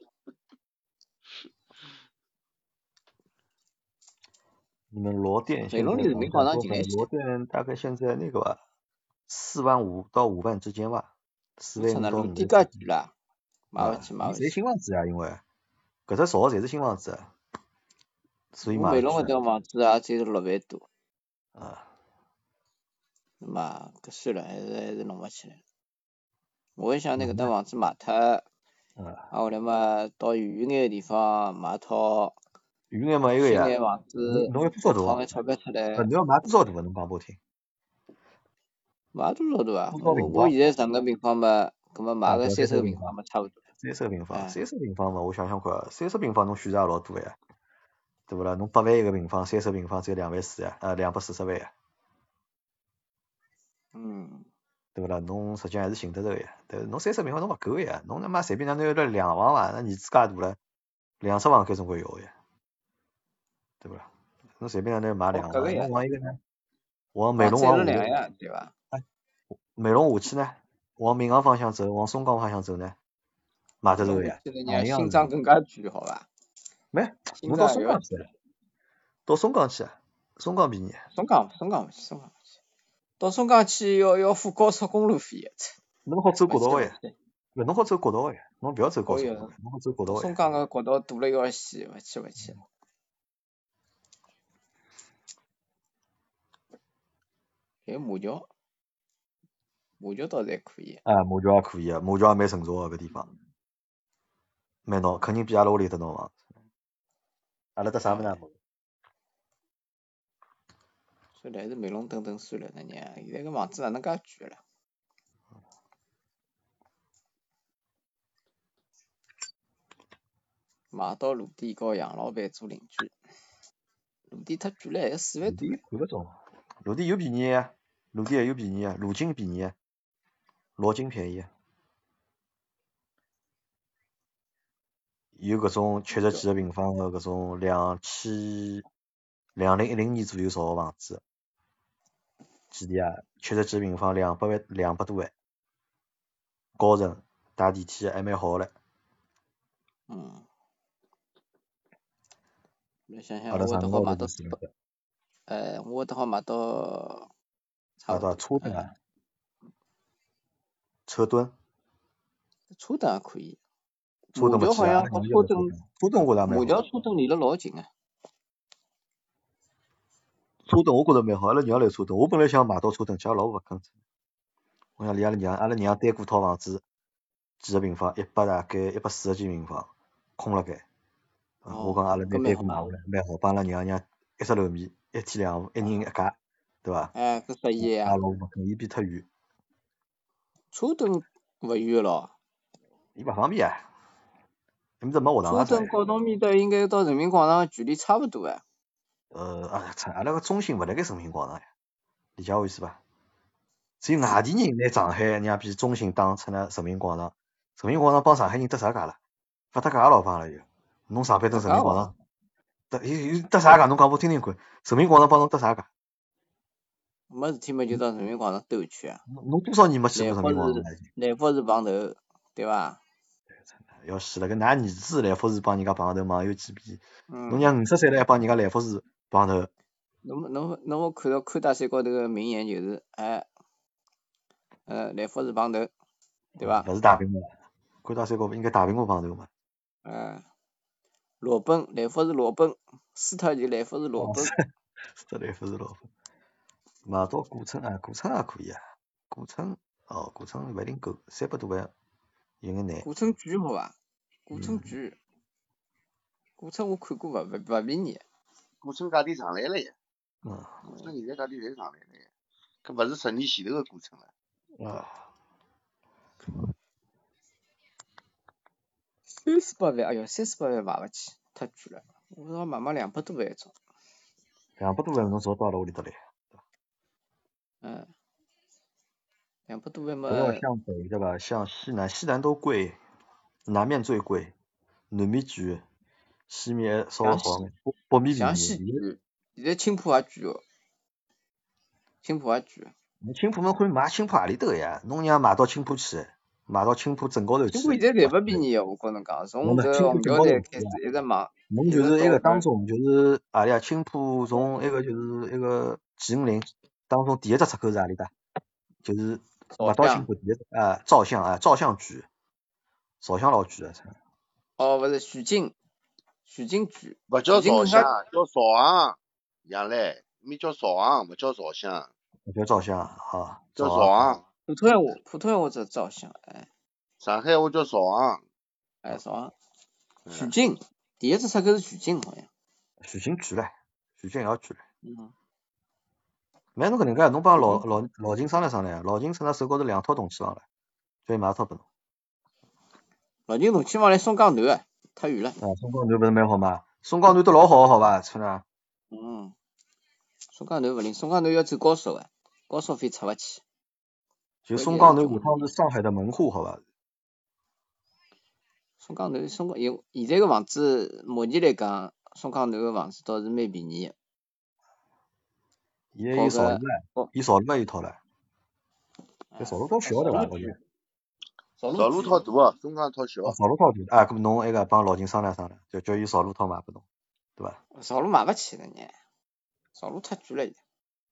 你们罗店现在美容离人民广场近一些。 罗店大概现在那个吧，四万五到五万之间吧，四万五到五万。 地价贵了，买勿起买勿起。 侪新房子啊，因为搿只少侪是新房子，所以买。 美容搿栋房子也只有六万多。 啊。 那么搿算了，还是还是弄勿起来。我想拿搿栋房子卖脱，啊后来嘛到远眼个地方买套。 远眼嘛一个呀。 新眼房子。 侬要多少大？ 掏眼钞票出来。 侬要买多少大？侬讲拨我听。 买多少大啊？我我现在十个平方嘛，搿么买个三十个平方嘛，差勿多。 三十个平方，三十平方嘛，我想想看，三十平方侬选择也老多呀，对勿啦？侬八万一个平方，三十平方只有两万四呀，啊，两百四十万呀。 嗯。 对勿啦？侬实际上还是寻得着个呀，但是侬三十平方侬勿够个呀，侬他妈随便哪能有得两房伐？那儿子介大了，两室房间总归有个呀，对勿啦？侬随便哪能买两房，侬往一个呢？往美容往下头，对伐？ 哎，美容下去呢？往闵行方向走，往松岗方向走呢？买得着个呀。 心脏更加贵，好伐？ 没，侬到松岗去，到松岗去，松岗便宜。 松岗，松岗勿去，松岗勿去。到松岗去要要付高速公路费， 侬好走国道个呀？勿，侬好走国道个呀？侬勿要走高速公路，侬好走国道个。 松岗个国道堵了要死，勿去勿去。还有马桥，马桥倒是还可以。 啊，马桥也可以啊，马桥也蛮成熟个搿地方，蛮闹，肯定比阿拉屋里搭闹房。阿拉搭啥物事也没。 算了，还是美容等等算了，那娘，现在搿房子哪能介贵了？买到陆地和杨老板做邻居，陆地太贵了，还要四万多。 看勿中，陆地有便宜啊，陆地还有便宜啊，陆金便宜啊，罗金便宜啊。有搿种七十几个平方个搿种两千两零一零年左右造个房子，几钿啊？七十几平方两百万两百多万，高层带电梯还蛮好唻。 嗯。来想想，我得好买到，呃，我得好买到，差不多。 车子啊？ 车墩。 车墩也可以。 车墩马条好像和车墩， 车墩我觉着蛮好。 马条车墩离了老近啊。 车墩我觉着蛮好，阿拉娘来车墩，我本来想买到车墩，家老婆勿肯。我想离阿拉娘，阿拉娘单过套房子，几个平方，一百大概一百四十几平方，空了该。 哦、 我讲阿拉拿单过买下来，蛮好，帮阿拉娘娘一只楼面，一天两户，一人一家，对伐？ 哎，搿适宜啊。 阿拉勿肯，伊比忒远。 车墩勿远咯。 伊勿方便啊。埃面搭没学堂啊。 车墩高到面搭应该到人民广场距离差勿多啊。 呃，啊，阿拉个中心勿辣盖人民广场呀，理解我意思伐？只有外地人拿上海让比中心打出来人民广场，人民广场帮上海人搭啥界了？勿搭界老帮了又。侬上班蹲人民广场，搭有有搭啥界？侬讲我听听看，人民广场帮侬搭啥界？ 没事体嘛，就到人民广场兜一圈啊。 侬多少年没去过人民广场了？ 来福士碰头，对伐？ 要死了，搿㑚儿子来福士帮人家碰头，网友几比？ 嗯。 侬让五十岁了还帮人家来福士碰头？ 侬侬侬我看到看大山高头个名言就是，哎，呃，来福士碰头，对伐？ 勿是大屏幕，看大山高头应该大屏幕碰头嘛？ 嗯。裸奔，来福士裸奔，斯特就来福士裸奔。 斯特来福士裸奔。买到古城啊，古城也可以啊，古城哦，古城勿一定够，三百多万有眼难。 古城贵好伐？古城贵，古城我看过勿勿勿便宜。 古城价钿上来了呀。 嗯。 古城现在价钿侪上来了呀，搿勿是十年前头个古城了。 啊。 三十八万，哎哟，三十八万买勿起，太贵了。我说买买两百多万一种。 两百多万侬找到了屋里搭来？ 嗯。两百多万嘛。 不要向北对吧？向西南，西南都贵，南面最贵，南面贵，西面稍微好眼，北北面便宜。 向西贵，现在青浦也贵哦。青浦也贵。 侬青浦侬可以买青浦何里头呀？侬让买到青浦去。买到青浦镇高头去。 青浦现在侪勿便宜，我跟侬讲，从搿虹桥站开始一直忙。 侬就是一个当中，就是何里啊？青浦从一个就是一个几五零当中第一只出口是何里搭？就是买到青浦第一只啊，照相啊，照相局，照相老贵啊。 哦，勿是徐泾，徐泾区。 勿叫照相，叫朝阳，杨澜，咪叫朝阳，勿叫照相。 勿叫照相啊。 叫朝阳。 普通闲话，普通闲话叫照相，哎。 上海话叫朝阳。 哎，朝阳。徐泾，第一只出口是徐泾好像。 徐泾贵唻，徐泾也要贵唻。 嗯。 蛮侬搿能介，侬帮老老老金商量商量，老金趁他手高头两套动气房了，叫伊买一套拨侬。 老金动气房来松江南啊，太远了。 啊，松江南勿是蛮好嘛？松江南都老好，好伐？村长。 嗯。松江南勿灵，松江南要走高速个，高速费出勿起。 就松江南下趟是上海的门户，好伐？ 松江南，松江有现在个房子，目前来讲，松江南个房子倒是蛮便宜个。 伊有朝路唻，伊朝路也有套唻。搿朝路套小对伐？ 朝路套大啊，松江套小。 朝路套大啊，搿么侬埃个帮老金商量商量，就叫伊朝路套买拨侬，对伐？ 朝路买勿起了呢，朝路太贵了现在。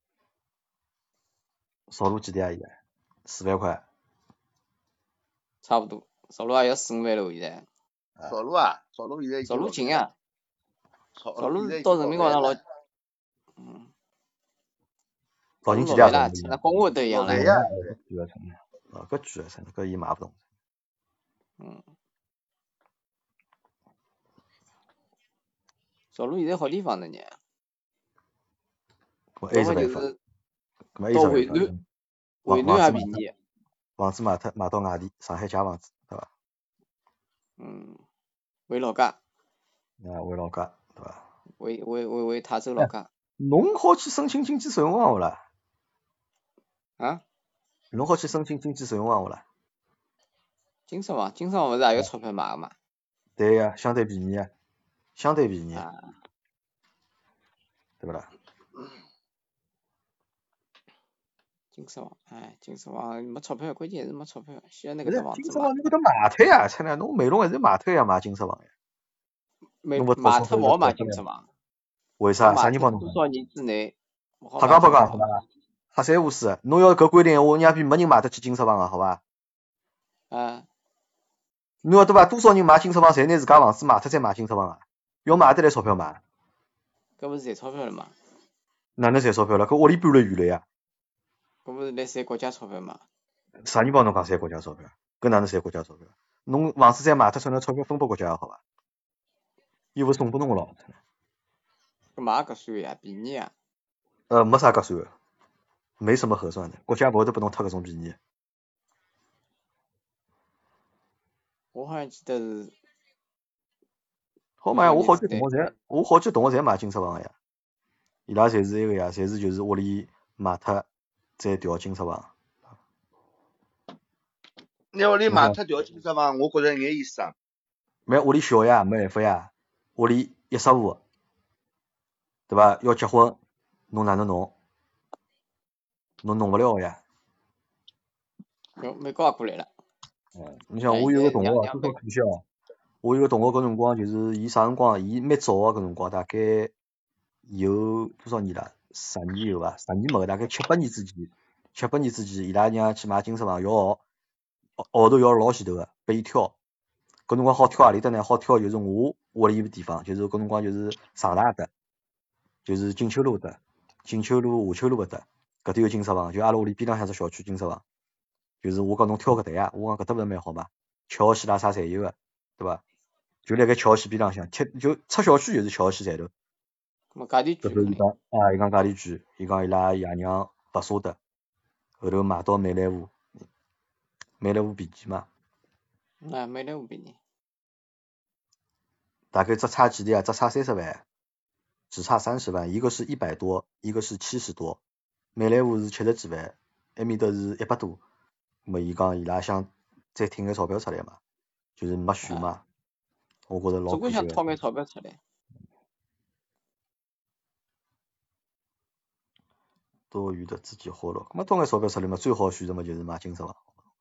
朝路几钿啊？现在？四万块。 差不多，朝路也要四五万了现在。 朝路啊，朝路现在。 朝路近啊。 朝路到人民广场老。嗯。 老金几钿啊？ 那跟我都一样了。 对呀。 啊，搿贵啊，真的，搿伊买勿动。 嗯。朝路现在好地方的呢。 搿 A 是办法。搿么 A 是到渭南。渭南也便宜。 房子买脱买到外地，上海借房子，对伐？ 嗯。回老家。 啊，回老家，对伐？ 回回回回泰州老家。 侬好去申请经济适用房勿啦？ 啊？ 侬好去申请经济适用房勿啦？ 经适房，经适房勿是也有钞票买个嘛？ 对呀，相对便宜啊，相对便宜， 啊、 对勿啦？ 经适房，哎，经适房没钞票，关键还是没钞票，需要那个房子。 经适房侬搿搭卖脱呀，出来侬美容还是卖脱呀，买经适房呀。 卖卖脱勿好买经适房。 为啥？啥人帮侬？ 多少年之内？ 瞎讲八讲，瞎三胡四，侬要搿规定闲话，人家比没人买得起经适房个，好伐？ 啊。 侬晓得伐？多少人买金钞房，侪拿自家房子卖脱再买金钞房啊？要买得来钞票买？ 搿勿是赚钞票了嘛？ 哪能赚钞票了？搿屋里搬了远了呀？ 搿勿是来赚国家钞票嘛？ 啥人帮侬讲赚国家钞票？搿哪能赚国家钞票？侬房子再卖脱，算侬钞票分拨国家好伐？又勿是送拨侬个咯。 搿买搿算呀，便宜呀。 呃，没啥合算的，没什么合算的，国家勿会得拨侬脱搿种便宜。 我好像记得是。 好买呀！我好几同学侪，我好几同学侪买金钞房个呀。伊拉侪是埃个呀，侪是就是屋里卖脱再调金钞房。 你屋里卖脱调金钞房，我觉着有眼意思啊。 没屋里小呀，没办法呀。屋里一室户，对伐？要结婚，侬哪能弄？侬弄勿了个呀。 哟，美国也过来了。 嗯，你像我有个同学，多少可笑。我有个同学搿辰光就是伊啥辰光，伊蛮早个搿辰光，大概有多少年了？十年有伐？十年没个，大概七八年之前，七八年之前，伊拉娘去买金钞房要号，号头要老前头个，拨伊挑。搿辰光好挑何里搭呢？好挑就是我屋里个地方，就是搿辰光就是上大搭，就是锦秋路搭，锦秋路、下秋路搿搭，搿搭有金钞房，就阿拉屋里边浪向只小区金钞房。就是我讲侬挑搿搭呀，我讲搿搭勿是蛮好嘛，桥西啦啥侪有个，对伐？就辣盖桥西边浪向，贴就出小区就是桥西站头。 咾价钿贵。 伊讲啊，伊讲价钿贵，伊讲伊拉爷娘勿舍得，后头买到美莱坞，美莱坞便宜嘛。 啊，美莱坞便宜。 大概只差几钿啊？只差三十万，只差三十万，一个是一百多，一个是七十多，美莱坞是七十几万，埃面搭是一百多。咾么伊讲伊拉想再挺眼钞票出来嘛，就是没选嘛。啊，我觉着老可惜。 总归想掏眼钞票出来。 多余的自己花了，咾么掏眼钞票出来嘛，最好选择嘛就是买金钞房，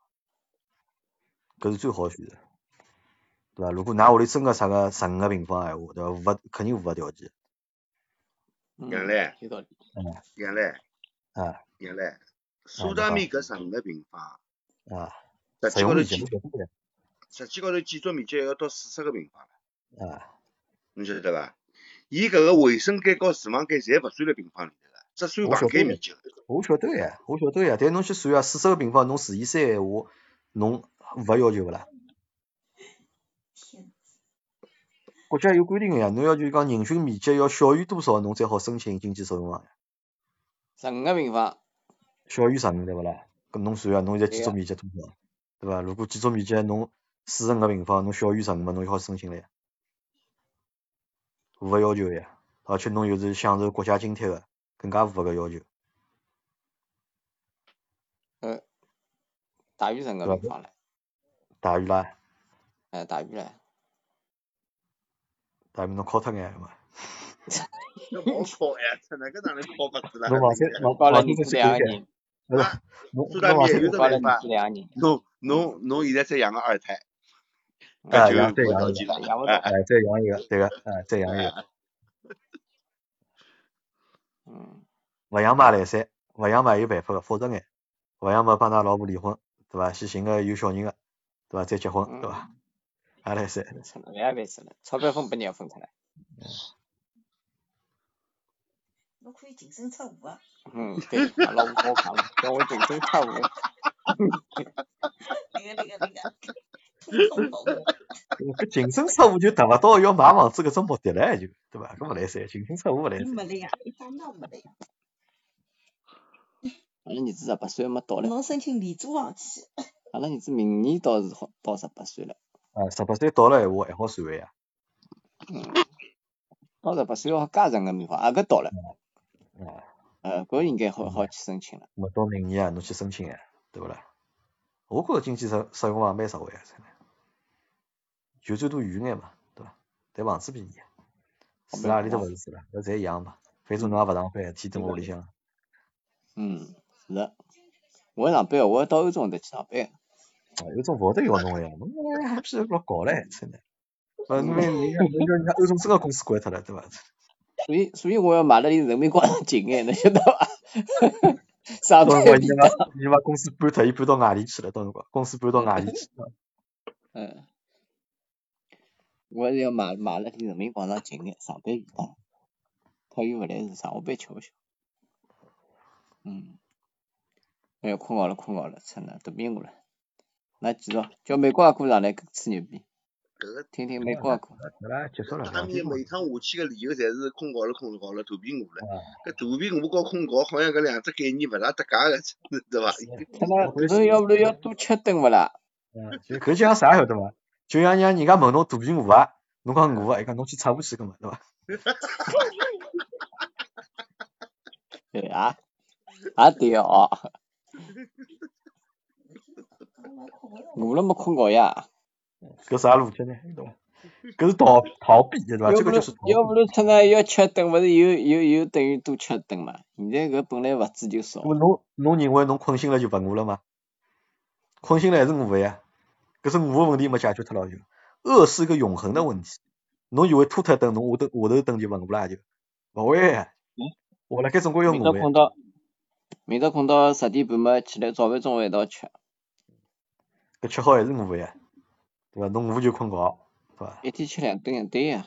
搿是最好选择，对伐？如果㑚屋里真个啥个十五个平方闲话，对伐？符合肯定符合条件。 杨澜， 有道理。 嗯。 杨澜。 啊。 杨澜，苏达面搿十五个平方。 啊。 实际高头建，实际高头建筑面积要到四十个平方了。 啊。 侬晓得伐？伊搿个卫生间和厨房间侪勿算辣平方里头个，只算房间面积。 我晓得呀，我晓得呀，但侬去算啊，四十个平方侬除以三闲话，侬符合要求勿啦？国家有规定个呀，侬要求讲人均面积要小于多少，侬才好申请经济适用房呀。 十五个平方。 小于十五对勿啦？搿侬算啊，侬现在建筑面积多少？对伐？如果建筑面积侬四十五个平方，侬小于十五嘛，侬就好申请了呀。符合要求呀，而且侬又是享受国家津贴个，更加符合搿要求。 呃，大于十五个平方唻。 大于啦？ 哎，大于唻。 大于侬考脱眼嘛？ 要冇考呀，真的搿哪能考法子啦？ 侬往三侬搞了你是两个人。 不是， 苏大面有得办法。 两个人。 侬侬侬现在再养个二胎。 啊，养再养一个，哎，再养一个，对个，哎，再养一个。 嗯。 勿养嘛来三，勿养嘛有办法个，复杂眼。勿养嘛帮㑚老婆离婚，对伐？先寻个有小人个，对伐？再结婚，对伐？也来三。 勿要烦死了，钞票分拨你要分出来。 侬可以净身出户啊。 嗯，对，老婆好讲了，叫我净身出户。 那个那个那个，通通懂。 搿净身出户就达勿到要买房子搿种目的唻，就对伐？搿勿来三，净身出户勿来三。 没来呀，一般闹没来呀。 阿拉儿子十八岁还没到唻。 侬申请廉租房去。 阿拉儿子明年倒是好到十八岁了。 啊，十八岁到了闲话还好算个呀。 嗯。到十八岁要加十五个平方，啊搿到了。 啊。 呃，搿应该好好去申请了。 么到明年啊，侬去申请呀，对勿啦？我觉着经济适适用房蛮实惠个，真的。就最多远眼嘛，对伐？但房子便宜。住哪里都勿是住了，搿侪一样嘛。反正侬也勿上班，天蹲屋里向。 嗯，是的。我要上班，我要到欧洲得去上班。 啊，欧洲勿会得要侬个呀，侬还比老高唻，真的。呃，侬人家人家人家欧洲整个公司关脱了，对伐？ 所以所以我要买了离人民广场近眼，侬晓得伐？ 上到辰班便光伊把当。 伊把公司搬脱，伊搬到外地去了。到辰光公司搬到外地去了。 嗯。我是要买买了离人民广场近点，上班便当。他又勿来是上下班吃勿消。嗯。哎呀，困觉了，困觉了，真的都迷糊了。那继续，叫美国阿哥上来吹牛逼，听听美国阿哥。 好了，结束了。 他们每趟下去个理由侪是困觉了，困觉了，肚皮饿了。搿肚皮饿和困觉好像搿两只概念勿大搭界个，对伐？ 看来侬要不然要多吃顿勿啦？ 嗯，就搿就像啥晓得伐？就像让人家问侬肚皮饿伐？侬讲饿啊，伊讲侬去擦下去搿嘛，对伐？ 对啊，也对哦。饿了没困觉呀？ 搿啥逻辑呢？对伐？搿是逃逃避对伐？这个就是逃避。 要不然出来要吃顿，勿是有有有等于多吃顿嘛？现在搿本来物资就少。 侬侬认为侬困醒了就勿饿了吗？困醒了还是饿个呀？搿是饿个问题没解决脱了就。饿是一个永恒的问题。侬以为拖脱一顿，侬下头下头顿就勿饿了就？勿会啊。活辣盖总归要饿个。明朝困到，明朝困到十点半嘛，起来早饭中午一道吃。 搿吃好还是饿个呀，对伐？侬饿就困觉，对伐？ 一天吃两顿，对呀。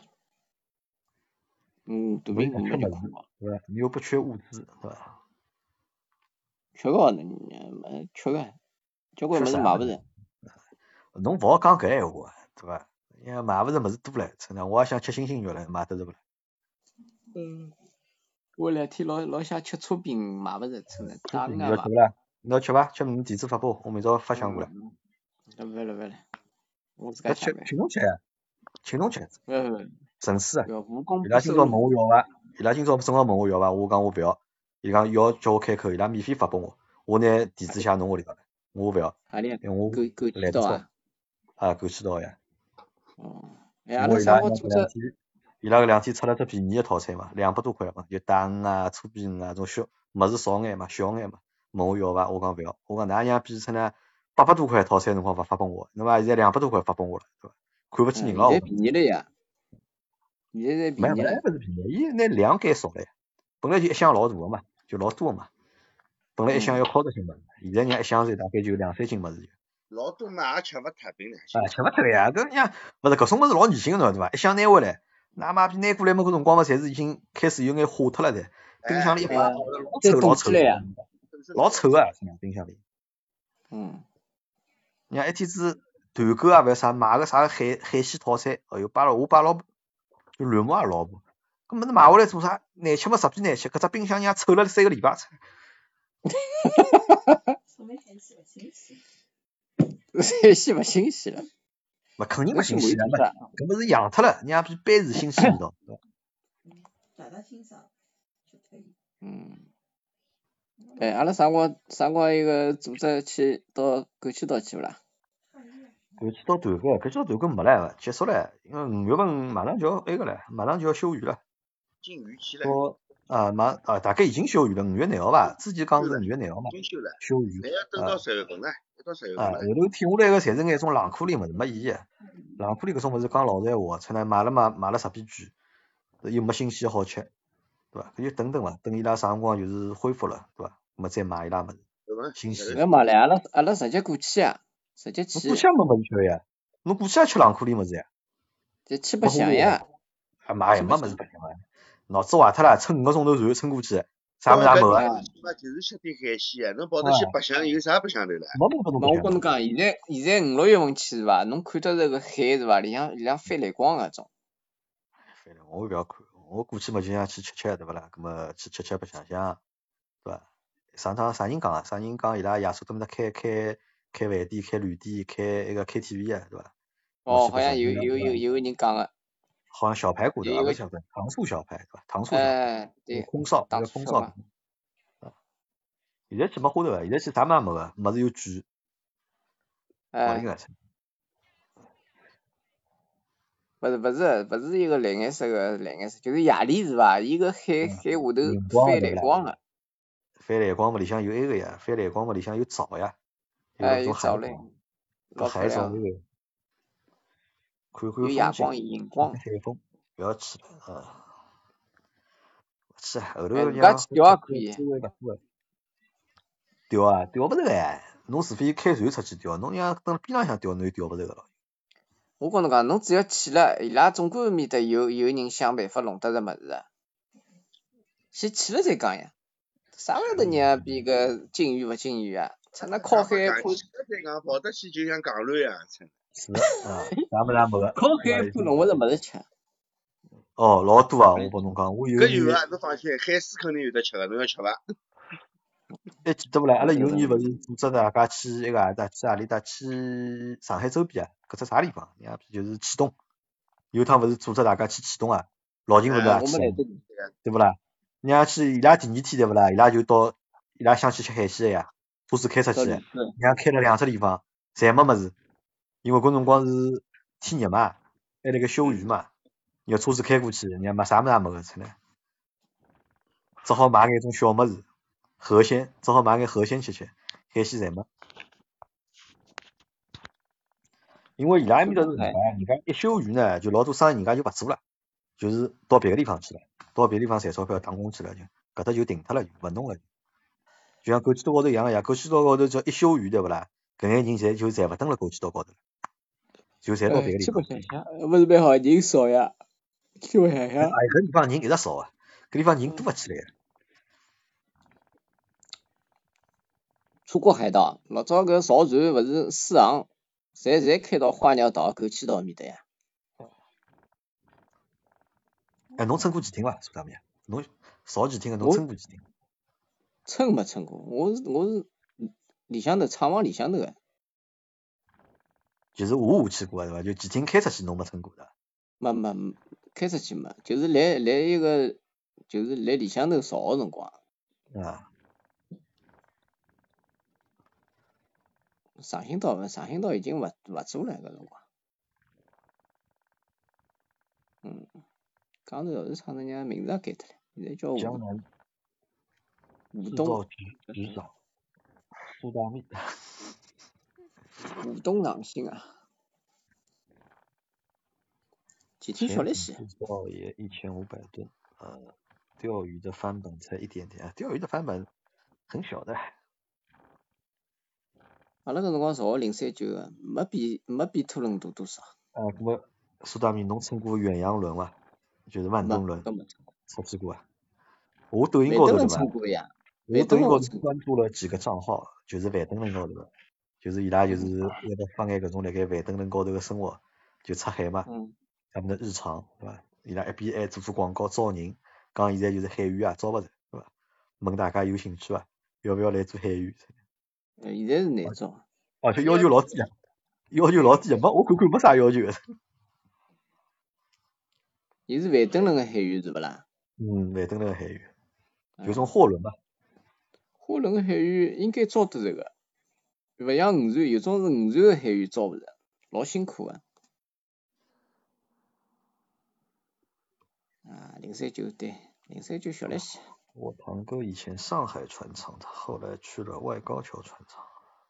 嗯，肚皮饿嘛就困觉， 对伐？你又不缺物资，对伐？ 缺个呢，缺个，交关物事买勿着。 侬勿好讲搿闲话，对伐？因为买勿着物事多唻，真的，我也想吃星星肉唻，买得着勿啦？ 嗯。我两天老老想吃搓饼，买勿着，真的，打你要吃勿啦？侬要吃伐？吃明天电子发包，我明朝发箱过来。 勿了勿了，我自家吃，请侬吃呀，请侬吃。 勿勿， 诚实啊！ 蜈蚣伊拉今朝问我要伐？伊拉今朝正好问我要伐？我讲我勿要。伊讲要叫我开口，伊拉免费发拨我，我拿地址写侬屋里头，我勿要。 何里？ 因为我枸枸杞道啊？ 啊，枸杞道呀。 哦。哎，阿拉生活做只。 伊拉搿两天出了只便宜个套餐嘛，两百多块嘛，就大鱼啊、粗边鱼啊，种小物事少眼嘛，小眼嘛。问我要伐？我讲勿要。我讲哪样比出呢？八百多块套餐辰光勿发拨我，对伐？现在两百多块发拨我了，对伐？看勿起人了。 现在便宜了呀。现在才便宜了。 没没，勿是便宜，伊那量减少了呀。本来就一箱老大个嘛，就老多个嘛。本来一箱要靠得斤物事，现在人家一箱才大概就两三斤物事。 老多嘛也吃勿脱，凭良心。 啊，吃勿脱个呀，搿人家勿是搿种物事老恶心个对伐？一箱拿回来。那妈逼拿过来么？搿辰光嘛，侪是已经开始有眼化脱了的，冰箱里一摆，老臭老臭，老臭啊！冰箱里。 嗯。 人家一天子团购啊，勿啥买个啥海海鲜套餐，哎哟，摆了我摆老婆，就乱摸也老婆，搿物事买回来做啥？难吃么？实比难吃，搿只冰箱人家臭了三个礼拜。 哈哈哈！说明海鲜勿新鲜。海鲜勿新鲜了。 勿肯定勿新鲜了，搿物事养脱了，人家比煸是新鲜味道。 大大清爽就可以。 嗯。哎，阿拉啥辰光啥辰光一个组织去到枸杞道去勿啦？ 枸杞道团购，枸杞道团购没了，结束了，因为五月份马上就要埃个了，马上就要休渔了。 进渔期了。 哦，啊马啊大概已经休渔了，五月廿号吧，之前讲是五月廿号嘛。 已经休了。 休渔。 还要等到十月份呢，要到十月份。 啊，后头听下来个侪是眼种冷库里物事，没意义。冷库里搿种物事讲老实闲话，出来买了嘛买了十笔贵，又没新鲜好吃，对伐？搿就等等伐，等伊拉啥辰光就是恢复了，对伐？咾么再买伊拉物事。新鲜。 搿买来阿拉阿拉直接过去啊，直接去。 过去也没物事吃呀，侬过去也吃冷库里物事呀？ 就去白相呀。 啊妈呀，没物事白相啊！脑子坏脱了，乘五个钟头船乘过去，啥物事也没个。 那就是吃点海鲜啊，侬跑得去白相有啥白相头了？ 没没搿种白相。 我跟侬讲，现在现在五六月份去是伐？侬看到这个海是伐？里向里向飞来光个种。 飞来光我勿要看，我过去嘛就想去吃吃对勿啦？搿么去吃吃白相相，对伐？上趟啥人讲啊？啥人讲伊拉爷叔搿面搭开开开饭店、开旅店、开一个 K T V 啊，对伐？ 哦，好像有有有有个人讲个。 好像小排骨对伐？勿晓得，糖醋小排对伐？糖醋小排。 哎，对。 空少，叫空少。啊。现在去没花头个，现在去啥物事没个，物事又贵。 哎。勿是勿是勿是一个蓝颜色个蓝颜色，就是夜里是伐？伊个海海下头翻蓝光个。 翻蓝光嘛，里向有埃个呀，翻蓝光嘛，里向有藻呀。 哎，有藻类。 搿海藻那个。看看风景。 有夜光荧光。 海风，不要去了啊！去后头人家去钓也可以。 钓啊，钓勿着个，侬除非开船出去钓，侬像蹲边浪向钓，侬又钓勿着个咯。 我跟侬讲，侬只要去了，伊拉总归面搭有有人想办法弄得着物事个，先去了再讲呀。啥会得人比个禁渔勿禁渔啊？趁那靠海坡。去了再讲，跑得去就像港乱啊！ 是啊，啥物事也没个。 靠海坡弄勿着物事吃。 哦，老多啊！我帮侬讲，我有搿有啊，侬放心，海水肯定有得吃个，侬要吃伐？ 还记得勿啦？阿拉有年勿是组织大家去一个阿搭去阿里搭去上海周边啊，搿只啥地方？伢就是启东，有趟勿是组织大家去启东啊，老秦勿是也去，对勿啦？伢去伊拉第二天对勿啦？伊拉就到伊拉想去吃海鲜个呀，车子开出去，伢开了两只地方，侪没物事，因为搿辰光是天热嘛，还辣盖休渔嘛，要车子开过去，伢没啥物事也没个出来，只好买眼种小物事。河鲜，只好买眼河鲜吃吃，海鲜侪没。因为伊拉埃面搭是人家，人家一休渔呢，就老多生意人家就勿做了，就是到别个地方去了，到别个地方赚钞票打工去了，就搿搭就停脱了，就勿弄了。就像枸杞岛高头一样个呀，枸杞岛高头叫一休渔对勿啦？搿眼人侪就侪勿蹲辣枸杞岛高头了，就侪到别个地方。 去白相相，勿是蛮好，人少呀，去白相相。 哎，搿地方人一直少啊，搿地方人多勿起来呀。 出过海盗，老早搿造船勿是四航，侪侪开到花鸟岛、枸杞岛面搭呀。 哎，侬乘过潜艇伐？苏大明，侬造潜艇个，侬乘过潜艇？ 乘没乘过，我是我是里向头厂房里向头个。 就是我下去过对伐？就潜艇开出去侬没乘过的？ 没没开出去没，就是来来一个，就是来里向头造个辰光。 啊。 上兴岛，上兴岛已经勿勿做了搿辰光。嗯，江头市场人家名字也改脱了，现在叫江南吴东。 局长，苏大密。 吴东长兴啊。几天小历史。 制造业一千五百吨，呃，钓鱼的翻本才一点点啊，钓鱼的翻本很小的。 阿拉搿辰光造零三九个，没比没比拖轮多多少。 啊，搿么苏大明侬乘过远洋轮伐？就是万吨轮。 没乘过。 出去过啊？我抖音高头对伐？ 乘过呀。 我抖音高头关注了几个账号，就是万吨轮高头的，就是伊拉就是一直发眼搿种辣盖万吨轮高头个生活，就出海嘛，他们的日常对伐？伊拉一边还做做广告招人，讲现在就是海员啊招勿着对伐？问大家有兴趣伐？要不要来做海员？ 呃，现在是难招。 而且要求老低啊，要求老低啊，没我看看没啥要求的。 伊是万吨轮个海员是勿啦？ 嗯，万吨轮个海员，就种货轮嘛。 货轮个海员应该招得着个，勿像渔船，有种是渔船个海员招勿着，老辛苦个。啊，零三九对，零三九小历史。 我堂哥以前上海船厂的，后来去了外高桥船厂。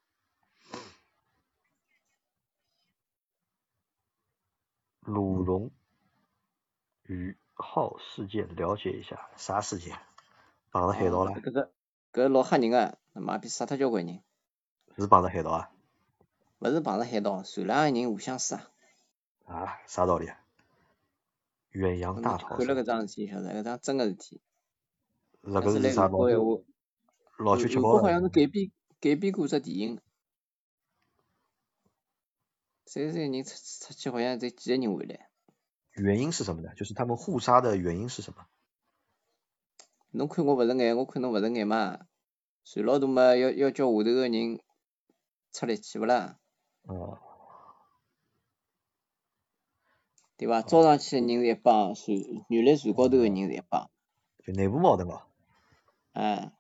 鲁龙鱼号事件了解一下，啥事件？碰着海盗了？ 搿个搿老吓人个，马边杀脱交关人。 是碰着海盗啊？ 勿是碰着海盗，船浪个人互相杀。 啊？啥道理啊？远洋大逃杀。看了搿桩事体，晓得搿桩真个事体。 那搿是啥老九？老九吃饱了。 好像是改编改编过只电影。三十个人出出去，好像才几个人回来。 原因是什么呢？就是他们互杀的原因是什么？ 侬看我勿是眼，我看侬勿是眼嘛。船老大嘛，要要叫下头个人出力气勿啦？ 哦。 对伐？招上去个人是一帮，船原来船高头个人是一帮。 就内部矛盾哦。 哎。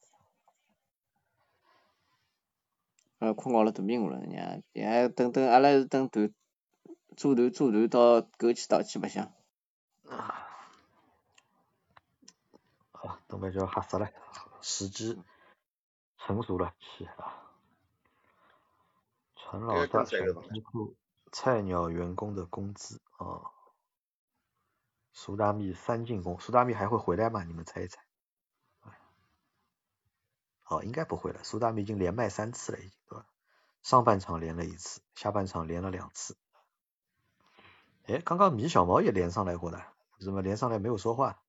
呃，困觉了大屁股了，人家，也还等等，阿拉是等团，组团组团到枸杞岛去白相。 啊。好，东北就要吓死了，时机成熟了，去啊！陈老大想支付菜鸟员工的工资啊。苏大密三进宫，苏大密还会回来吗？你们猜一猜。 哦，应该不会了，苏大米已经连卖三次了，已经对吧？上半场连了一次，下半场连了两次。哎，刚刚米小毛也连上来过的，怎么连上来没有说话？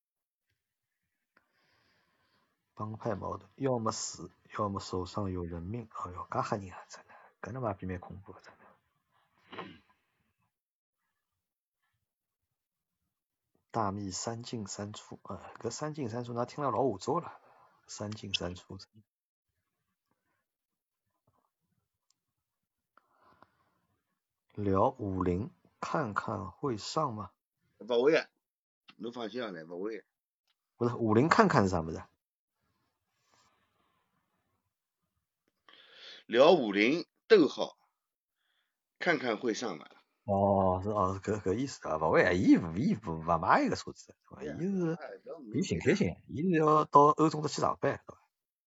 帮派矛盾，要么死，要么手上有人命。哎呦，噶吓人啊，真的，搿他妈比蛮恐怖的，真的。大秘三进三出啊，搿三进三出那听了老五洲了，三进三出。聊五零看看会上吗？ 不会啊，侬放心好了，不会。 不是五零看看是啥么子？ 聊五零逗号，看看会上吗？ 哦，是哦，搿搿意思啊，勿会啊，伊勿伊勿勿买一个车子，对伐？伊是伊寻开心，伊是要到欧中的去上班，对伐？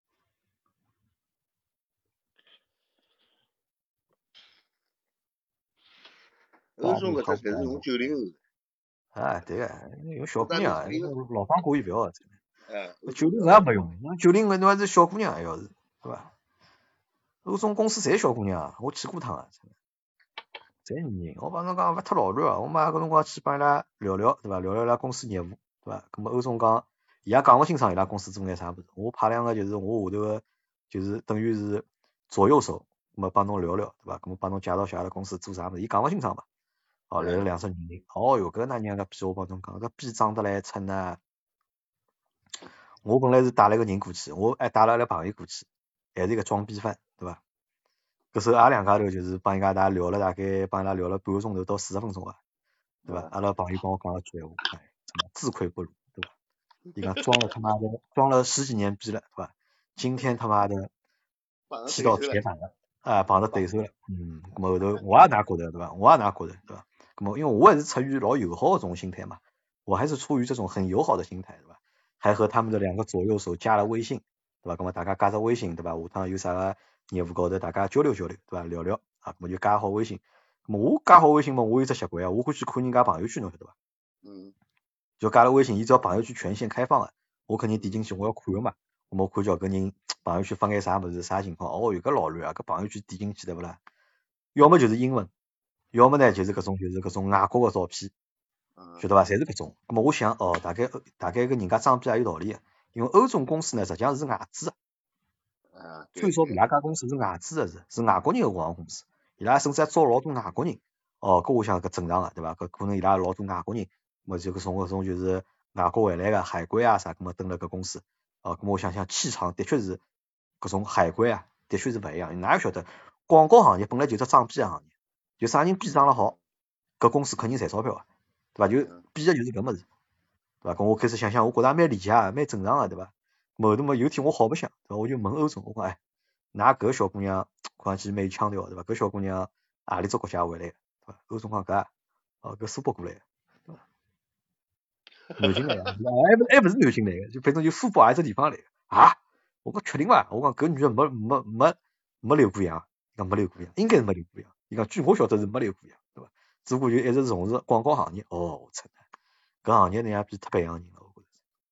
欧中搿只侪是用九零后。 啊，对个，用小姑娘，老方过意不要，真的。 哎， 九零后也没用，侬九零后侬还是小姑娘，要是对伐？欧中公司侪小姑娘，我去过趟啊，真的。侪女人，我帮侬讲勿忒老乱啊！我妈搿辰光去帮伊拉聊聊，对伐？聊聊伊拉公司业务，对伐？咁么欧总讲，伊也讲勿清爽伊拉公司做眼啥物事。我派两个就是我下头个，就是等于是左右手，咁么帮侬聊聊，对伐？咁么帮侬介绍下伊拉公司做啥物事，伊讲勿清爽嘛。哦，来了两只女人，哦哟，搿那娘个逼我帮侬讲，搿逼长得来称呐！我本来是带了一个人过去，我还带了一个朋友过去，还是一个装逼犯，对伐？搿时候阿两家头就是帮伊家大聊了大概帮伊拉聊了半个钟头到四十分钟啊，对伐？阿拉朋友帮我讲了句闲话，哎，什么自愧不如，对伐？伊讲装了他妈的装了十几年逼了，对伐？今天他妈的踢到铁板了，啊，碰着对手了，嗯，咁么后头我也哪觉得，对伐？我也哪觉得，对伐？咁么因为我还是出于老友好的这种心态嘛，我还是出于这种很友好的心态，对伐？还和他们的两个左右手加了微信，对伐？咁么大家加着微信，对伐？下趟有啥个业务高头大家交流交流，对伐？聊聊啊，咁么就加好微信。咁么我加好微信嘛，我有只习惯啊，我会去看人家朋友圈，侬晓得伐？ 嗯。 就加了微信，伊只要朋友圈权限开放啊，我肯定点进去，我要看个嘛。咁么看叫搿人朋友圈发眼啥物事，啥情况？哦哟，搿老乱啊！搿朋友圈点进去对勿啦？要么就是英文，要么呢就是搿种就是搿种外国个照片，晓得伐？侪是搿种。咁么我想哦，大概大概搿人家装逼也有道理个，因为欧中公司呢实际上是外资个。 啊， 最少伊拉家公司是外资个是，是外国人个广告公司，伊拉甚至还招老多外国人。哦，搿我想搿正常个，对伐？搿可能伊拉老多外国人，么就搿种搿种就是外国回来个海归啊啥，搿么登了搿公司。哦，搿么我想想气场的确是搿种海归啊，的确是勿一样。哪有晓得广告行业本来就是装逼个行业，就啥人逼装了好，搿公司肯定赚钞票个，对伐？就逼个就是搿物事，对伐？搿我开始想想，我觉着也蛮理解个，蛮正常个，对伐？后头么有天我好白相，对伐？我就问欧总，我讲哎，㑚搿小姑娘看上去蛮有腔调，对伐？搿小姑娘何里只国家回来个，对伐？欧总讲搿，哦搿苏北过来个，对伐？南京来个，还勿还勿是南京来个，就反正就苏北何只地方来个啊？我讲确定伐？我讲搿女个没没没没留过洋，伊讲没留过洋，应该是没留过洋。伊讲据我晓得是没留过洋，对伐？只不过就一直从事广告行业。哦，我操！搿行业人家比特别洋人了，我觉着。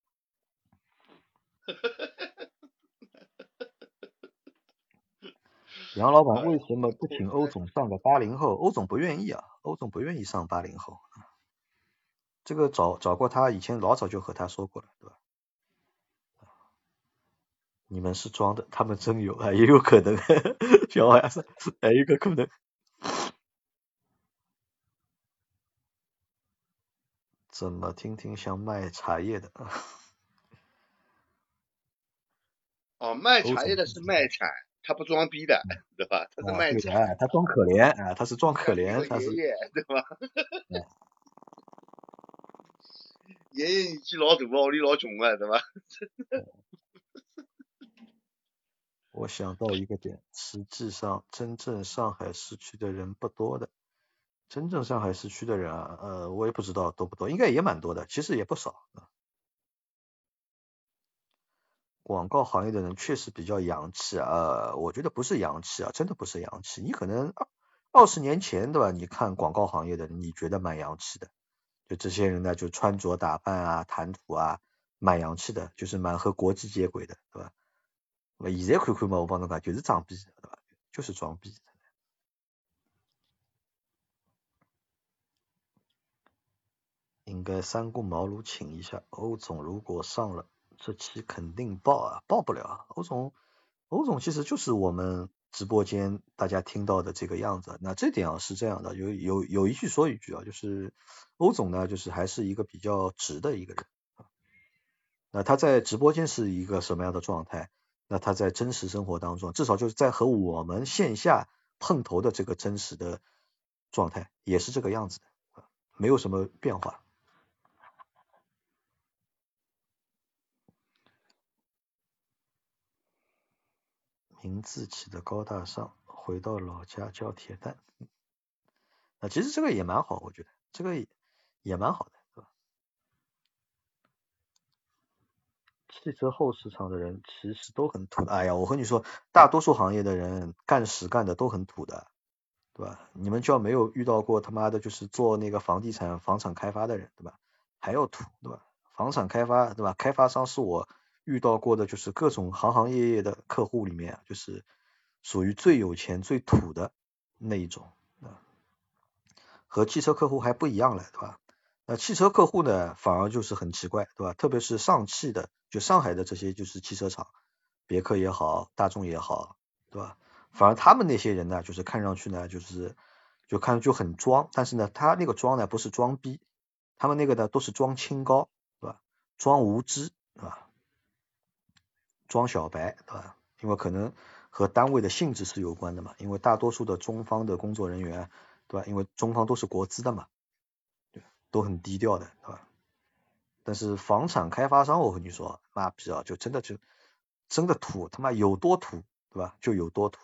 杨老板为什么不请欧总上个八零后？欧总不愿意啊，欧总不愿意上八零后。这个找找过他，以前老早就和他说过了，对吧？你们是装的，他们真有啊，也有可能。小孩子还有一个可能。怎么听听像卖茶叶的？ 哦，卖茶叶的是卖惨，他不装逼的，对吧？他是卖惨， 啊啊、他装可怜啊，他是装可怜，他是爷爷，对吧？爷爷年纪老大，屋里老穷啊，对吧？ 我想到一个点，实际上真正上海市区的人不多的，真正上海市区的人啊，呃，我也不知道多不多，应该也蛮多的，其实也不少。广告行业的人确实比较洋气啊，呃，我觉得不是洋气啊，真的不是洋气。你可能二十年前对吧？你看广告行业的，你觉得蛮洋气的，就这些人呢，就穿着打扮啊、谈吐啊，蛮洋气的，就是蛮和国际接轨的，对吧？ 那么现在看看嘛，我帮侬讲就是装逼，对吧？就是装逼。应该三顾茅庐请一下欧总，如果上了这期肯定爆啊，爆不了啊。欧总，欧总其实就是我们直播间大家听到的这个样子。那这点啊是这样的，有有有一句说一句啊，就是欧总呢，就是还是一个比较直的一个人。那他在直播间是一个什么样的状态？那他在真实生活当中，至少就是在和我们线下碰头的这个真实的状态，也是这个样子的，没有什么变化。名字起的高大上，回到老家叫铁蛋。那其实这个也蛮好，我觉得这个也也蛮好的，对吧？汽车后市场的人其实都很土。哎呀，我和你说，大多数行业的人干实干的都很土的，对吧？你们就没有遇到过他妈的就是做那个房地产房产开发的人，对吧？还要土，对吧？房产开发，对吧？开发商是我遇到过的就是各种行行业业的客户里面，就是属于最有钱最土的那一种，和汽车客户还不一样了，对吧？那汽车客户呢，反而就是很奇怪，对吧？特别是上汽的，就上海的这些就是汽车厂，别克也好，大众也好，对吧？反而他们那些人呢，就是看上去呢，就是就看上去很装，但是呢，他那个装呢不是装逼，他们那个呢都是装清高，对吧？装无知，对吧？装小白，对吧？因为可能和单位的性质是有关的嘛，因为大多数的中方的工作人员，对吧？因为中方都是国资的嘛，对，都很低调的，对吧？但是房产开发商，我和你说，妈逼啊，就真的就真的土，他妈有多土，对吧？就有多土。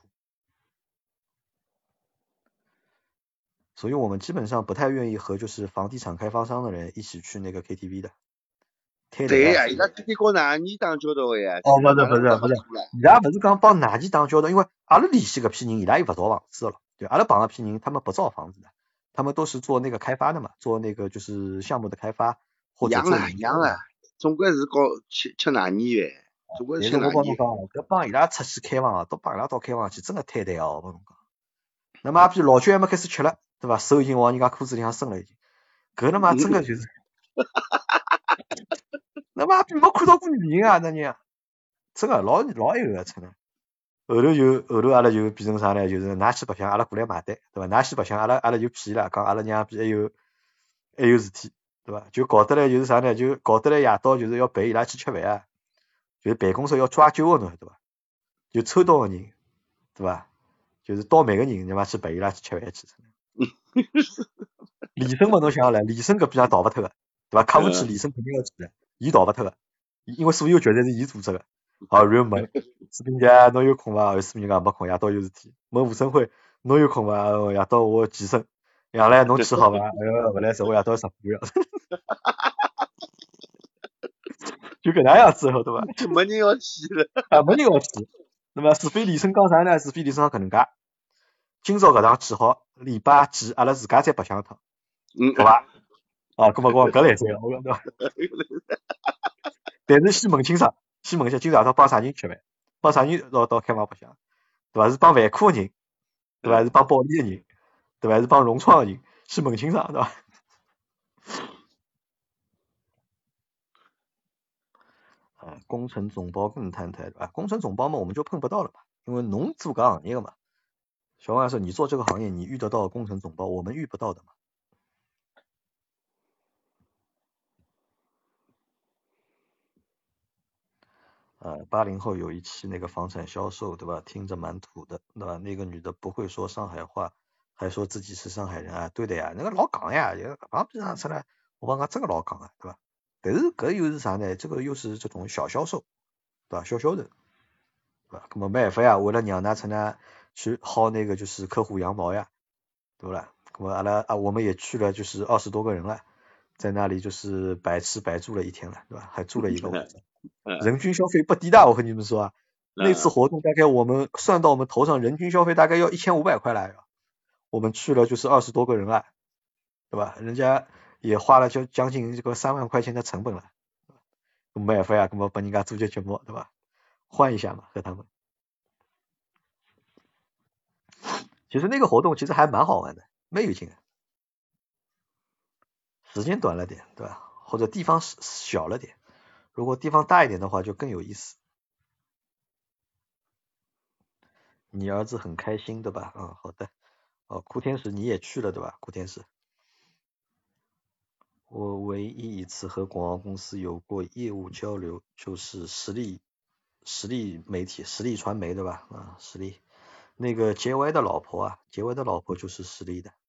所以我们基本上不太愿意和就是房地产开发商的人一起去那个 K T V 的。 对呀，伊拉天天搞哪里打交道呀？ 哦，不是不是不是，伊拉不是讲帮哪里打交道，因为阿拉联系搿批人，伊拉又不造房子了，对，阿拉帮那批人，他们不造房子的，他们都是做那个开发的嘛，做那个就是项目的开发或者做一样啊，总归是搞吃吃哪里的，总归是吃哪里。 但是我帮侬讲，搿帮伊拉出去开房，都帮伊拉到开房去，真的摊摊哦，我帮侬讲。那么阿批老酒还没开始吃了，对吧？手已经往人家裤子里向伸了已经，搿他妈真的就是。那妈逼没看到过女人啊，那人真的老老有个真的。后头就后头阿拉就变成啥呢？就是㑚去白相，阿拉过来买单，对吧？㑚去白相，阿拉阿拉就屁了，讲阿拉娘逼还有还有事体，对吧？就搞得来就是啥呢？就搞得来夜到就是要陪伊拉去吃饭啊，就是办公室要抓阄的侬，对吧？就抽到个人，对吧？就是到每个人对吧去陪伊拉去吃饭去。李生嘛，侬想了，李生搿边也逃不脱个，对吧？客户去李生肯定要去的，伊逃不脱个，因为所有决策是伊做出个。好，然后问视频姐侬有空伐？视频讲没空，夜到有事体。问吴生辉侬有空伐？夜到我健身。杨澜侬去好伐？哎哟，勿来塞，我夜到上班了。就搿能样子对伐？ 就没人要去了。 啊，没人要去。那么除非李生讲啥呢？除非李生讲搿能介。今朝搿场去好，礼拜几阿拉自家再白相一趟， 嗯， 好伐？啊，搿么我搿来塞，我讲对伐？但是先问清爽，先问一下今朝夜到帮啥人吃饭，帮啥人到到开房白相，对伐？是帮万科的人，对伐？是帮保利的人，对伐？是帮融创的人，先问清爽，对伐？啊，工程总包更摊台，对吧？工程总包嘛，我们就碰不到了嘛，因为侬做搿行业的嘛。小王老师，你做这个行业，你遇得到工程总包，我们遇不到的嘛。呃，八零后有一期那个房产销售，对吧？听着蛮土的，对吧？那个女的不会说上海话，还说自己是上海人啊，对的呀，那个老港呀，旁边上出来，我帮他这个老港啊，对吧？但是搿又是啥呢？这个又是这种小销售，对吧？小销售，对吧？那么没办法呀，为了让他出来去薅那个就是客户羊毛呀，对不啦？那么阿拉啊，我们也去了，就是二十多个人了，在那里就是白吃白住了一天了，对吧？还住了一个晚上。人均消费不低的，我和你们说啊，那次活动大概我们算到我们头上，人均消费大概要一千五百块来，我们去了就是二十多个人了，对吧？人家也花了就将近这个三万块钱的成本了，没办法呀，那么帮人家做些节目，对吧？ 换一下嘛，和他们。其实那个活动其实还蛮好玩的，没有劲，时间短了点，对吧？或者地方小了点，如果地方大一点的话就更有意思。你儿子很开心对吧？嗯，好的。哦，酷天使你也去了对吧？酷天使。我唯一一次和广告公司有过业务交流，就是实力实力媒体、实力传媒对吧？啊，实力。那个杰歪的老婆啊，杰歪的老婆就是实力的，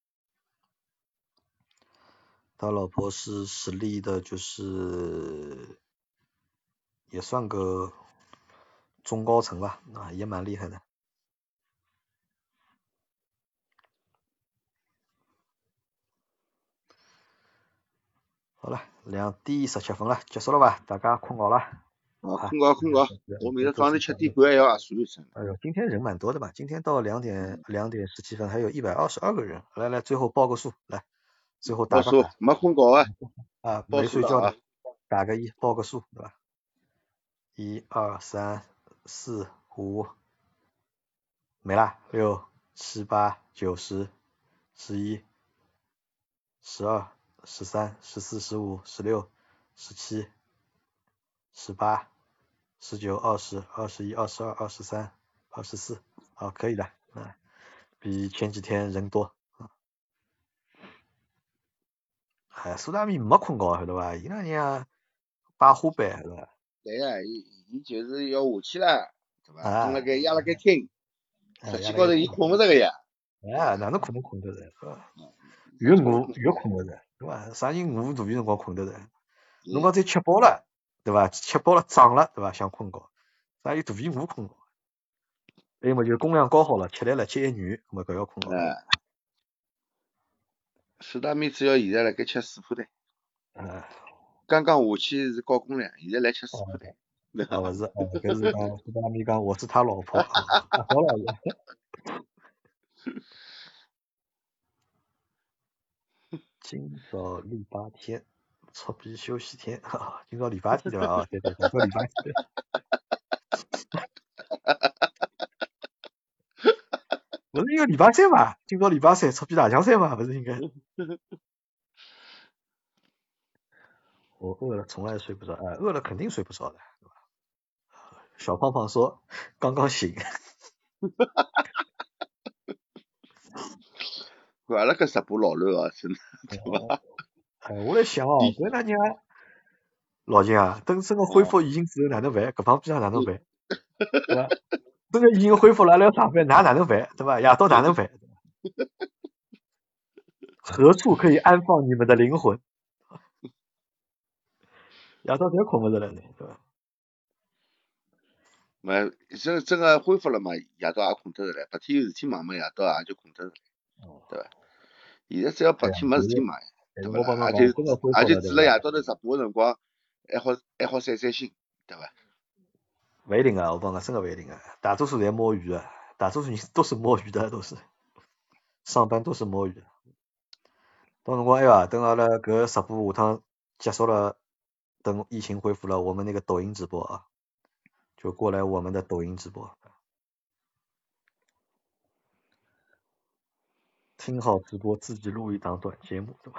他老婆是实力的，就是也算个中高层吧，啊，也蛮厉害的。好了，两点十七分了，结束了吧？大家困觉了。 啊，困觉困觉，我明天早上七点半还要啊睡一声。 哎呦，今天人蛮多的吧？今天到两点两点十七分，还有一百二十二个人。来来，最后报个数，来，最后打个数，没困觉啊。 啊，没睡觉的，打个一，报个数，对吧？一二三四五，没啦，六七八九十十一十二十三十四十五十六十七十八十九二十二十一二十二二十三二十四，好，可以的，啊，比前几天人多。哎，苏大米没困觉，晓得吧？伊拉人摆花板，是吧？ 对啊，伊伊就是要下去了，对吧？蹲辣盖压辣盖听，实际高头伊困勿着个呀。 哎，哪能可能困得着，是吧？越饿越困勿着，对吧？啥人饿大便辰光困得着？侬讲再吃饱了，对吧？吃饱了胀了，对吧？想困觉，啥有大便饿困觉？还有么就供量搞好了，吃来了吃一软，那么搿要困觉。 哎，苏大米主要现在辣盖吃水铺蛋。 哎。 刚刚下去是高供量，现在来吃水铺蛋。 啊，勿是，哦，搿是讲苏大米讲我是他老婆啊，好了。今朝礼拜天，臭屁休息天，哈，今朝礼拜天对伐？啊，对对，今朝礼拜天。不是应该礼拜三嘛？今朝礼拜三，臭屁大强三嘛？不是应该？我饿了，从来睡不着，哎，饿了肯定睡不着的，对吧？小胖胖说刚刚醒。 阿拉搿直播老乱哦，真的，对伐？ 哎，我在想哦，搿哪娘老金啊，等真个恢复疫情之后哪能办？搿帮逼样哪能办？对吧？真个疫情恢复了，来上班，哪哪能办？对吧？夜到哪能办？何处可以安放你们的灵魂？夜到侪困勿着了，对吧？ 没，真真个恢复了嘛，夜到也困得着了，白天有事体忙嘛，夜到也就困得着，对伐？现在只要白天没事体忙，对勿啦？也就也就住辣夜到头直播个辰光，还好还好散散心，对伐？ 勿一定啊，我帮讲真个勿一定啊，大多数侪摸鱼啊，大多数人都是摸鱼的，都是上班都是摸鱼的。到辰光哎呀，等阿拉搿直播下趟结束了，等疫情恢复了，我们那个抖音直播啊，就过来我们的抖音直播。听好直播，自己录一档短节目，对吧？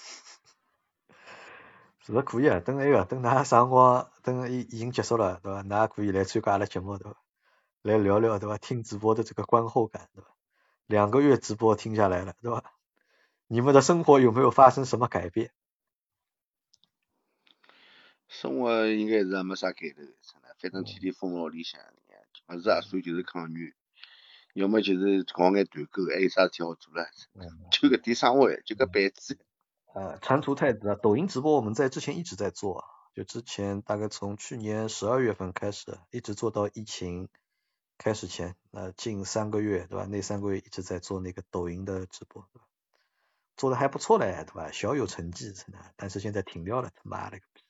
是可以啊，等那个，等㑚啥辰光，等疫疫情结束了，对吧？㑚可以来参加阿拉节目，对吧？来聊聊，对吧？听直播的这个观后感，对吧？两个月直播听下来了，对吧？你们的生活有没有发生什么改变？ 生活应该是没啥改头，反正天天封牢里向，勿是也算就是抗原。要么就是搞眼团购，还有啥事体好做了？就搿点生活，就搿板子。 呃，蟾蜍太子啊，抖音直播我们在之前一直在做，就之前大概从去年十二月份开始，一直做到疫情开始前，呃，近三个月，对吧？那三个月一直在做那个抖音的直播，对吧？做的还不错嘞，对吧？小有成绩，真的，但是现在停掉了，他妈了个逼！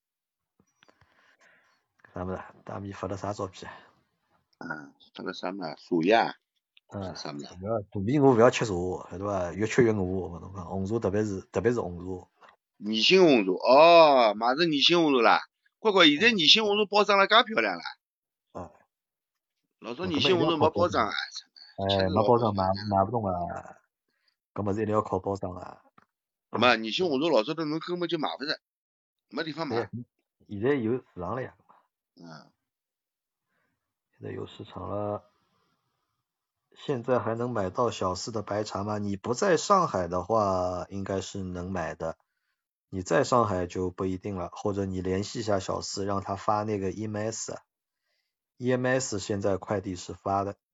啥么子？大米发的啥照片？ 嗯，发个啥嘛？茶叶。 嗯，啥物事？不要大米我不要吃茶，对伐？越吃越饿，我侬讲红茶特别是特别是红茶。 宜兴红茶哦，买成宜兴红茶啦。乖乖，现在宜兴红茶包装了介漂亮啦。 啊， 老早年轻我都没包装啊， 哎，没包装买买不动啊，搿么子一定要靠包装啊。 嘛，年轻红茶老早头侬根本就买勿着，没地方买。 现在有市场了呀。 嗯。 现在有市场了。现在还能买到小四的白茶吗？你不在上海的话，应该是能买的。你在上海就不一定了，或者你联系一下小四，让他发那个 E M S。E M S 现在快递是发的。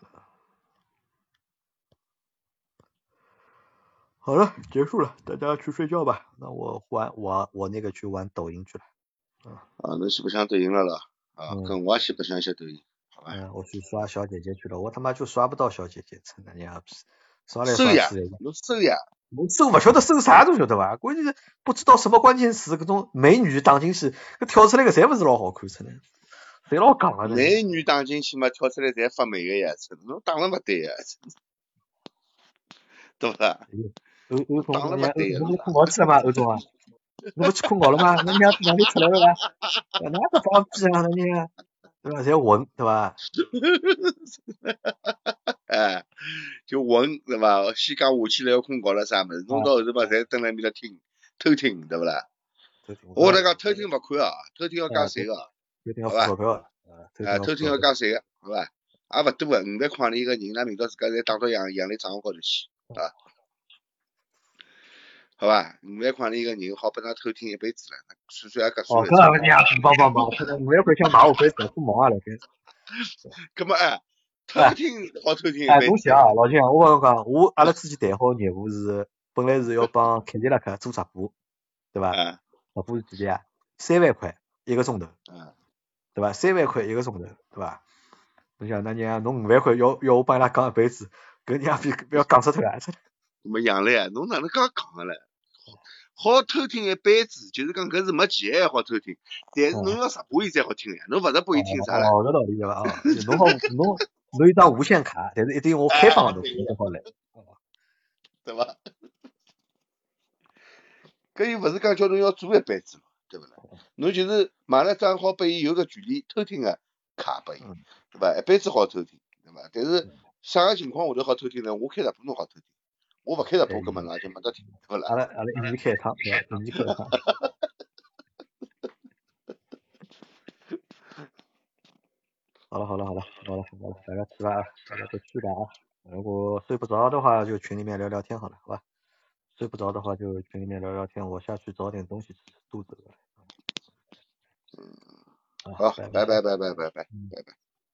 好了，结束了，大家去睡觉吧。那我玩我我那个去玩抖音去了。 啊，侬去白相抖音了咯？啊，跟我也去白相一下抖音。 嗯，我去刷小姐姐去了，我他妈就刷不到小姐姐，真的娘逼！刷来搜呀， 刷去， 侬搜呀， 侬搜不晓得搜啥都晓得吧？关键是不知道什么关键词，搿种美女打进去，搿跳出来个侪勿是老好看，真的，谁老讲了呢？ 美女打进去嘛，跳出来侪发霉个呀，真侬打了勿对呀，对勿啦？ 欧欧总， 打了勿对呀， 侬困觉去了吗？欧总啊，侬勿去困觉了吗？侬娘子哪里出来了吧？哪个放屁啊？那你？对吧？侪混，对吧？ 哎，就混，对吧？先讲下去了要困觉了啥物事，弄到后头嘛，侪蹲辣面搭听，偷听，对勿啦？我来讲偷听勿看啊，偷听要加税个，好吧？啊，偷听要加税个，好吧？也勿多个，五万块钿一个人，那明朝自家侪打到洋洋钿账户高头去，啊，好吧？五万块钿一个人，好拨㑚偷听一辈子了，算算也合算。 哦，搿个娘子帮帮帮，五万块想买我辈子，做毛啊！辣盖。 搿么哎，偷听好偷听一哎， 辈子。 东西啊，老金，我跟侬讲，我阿拉之前谈好业务是，本来是要帮凯迪拉克做直播，对伐？ 嗯。 直播是几钿啊？三万块一个钟头。 嗯。 对伐？三万块一个钟头，对伐？侬想那娘，侬五万块要要我帮伊拉讲一辈子，搿娘逼不要讲出头啊！ 没样了呀，侬哪能介讲个唻？好偷听一辈子，就是讲搿是没钱还好偷听，但是侬要直播伊才好听呀，侬勿直播伊听啥唻？ 哦，搿道理对伐？啊，侬好侬侬有张无线卡，但是一定要我开放的，侬才好来。 对伐？搿又勿是讲叫侬要做一辈子，对勿啦？侬就是买了账号拨伊有个权利偷听个卡拨伊，对伐？一辈子好偷听，对伐？但是啥个情况下头好偷听呢？我开直播侬好偷听，我勿开直播根本㑚就没得听，对勿啦？ 阿拉阿拉一年开一趟，对伐？一年开一趟。好了好了好了好了好了，大家去吧啊，大家都去吧啊。如果睡不着的话，就群里面聊聊天好了，好吧？睡不着的话就群里面聊聊天，我下去找点东西吃，肚子饿了。 嗯，好，拜拜拜拜拜拜拜拜。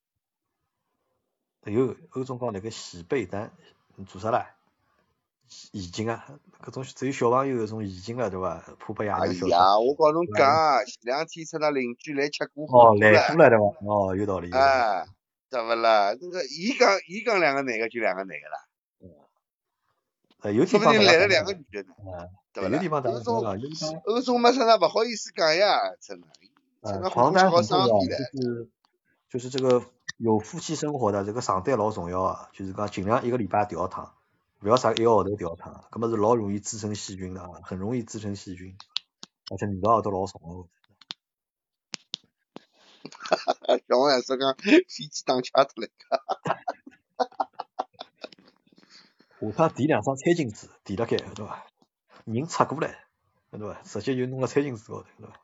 哎呦，欧总讲那个洗被单，你做啥啦？已经啊，搿种只有小朋友搿种已经了对伐？怕拨爷娘晓得。 哎呀，我告侬讲，前两天出那邻居来吃过火锅了。哦，来过了对伐？哦，有道理。 哎，对勿啦？那个，伊讲伊讲两个男个就两个男个啦。 呃，有说不定来了两个女的呢，对勿啦？ 有地方打欧总，欧总嘛，啥勿好意思讲呀，真的。 呃，床单很重要，就是就是这个有夫妻生活的这个床单老重要啊，就是讲尽量一个礼拜调一趟，不要啥一个号头调一趟，搿么是老容易滋生细菌的啊，很容易滋生细菌，而且味道都老重哦。 哈哈，小王也是讲飞机打卡脱了。 下趟垫两张餐巾纸垫辣盖，对伐？人出过来，对伐？直接就弄个餐巾纸高头，对伐？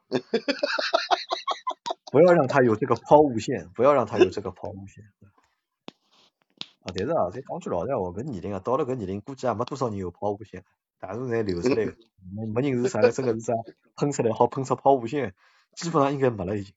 不要让他有这个抛物线，不要让他有这个抛物线。啊，但是啊，再讲句老实话，搿年龄啊，到了搿年龄，估计也没多少人有抛物线，大多侪流出来个，没没人是啥个，这个是啥喷出来好喷出抛物线，基本上应该没了已经。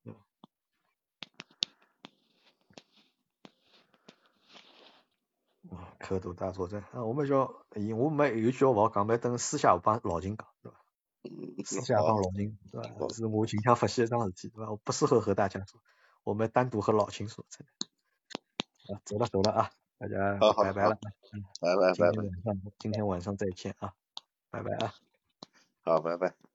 刻度大作战啊！我们叫，我们有句话讲，没等私下帮老金讲，对吧？私下帮老金，对吧？是我近腔发现一桩事体，对吧？我不适合和大家说，我们单独和老秦说。啊，走了走了啊，大家拜拜了， 嗯，拜拜拜拜， 今天晚上今天晚上再见啊，拜拜啊， 好，拜拜。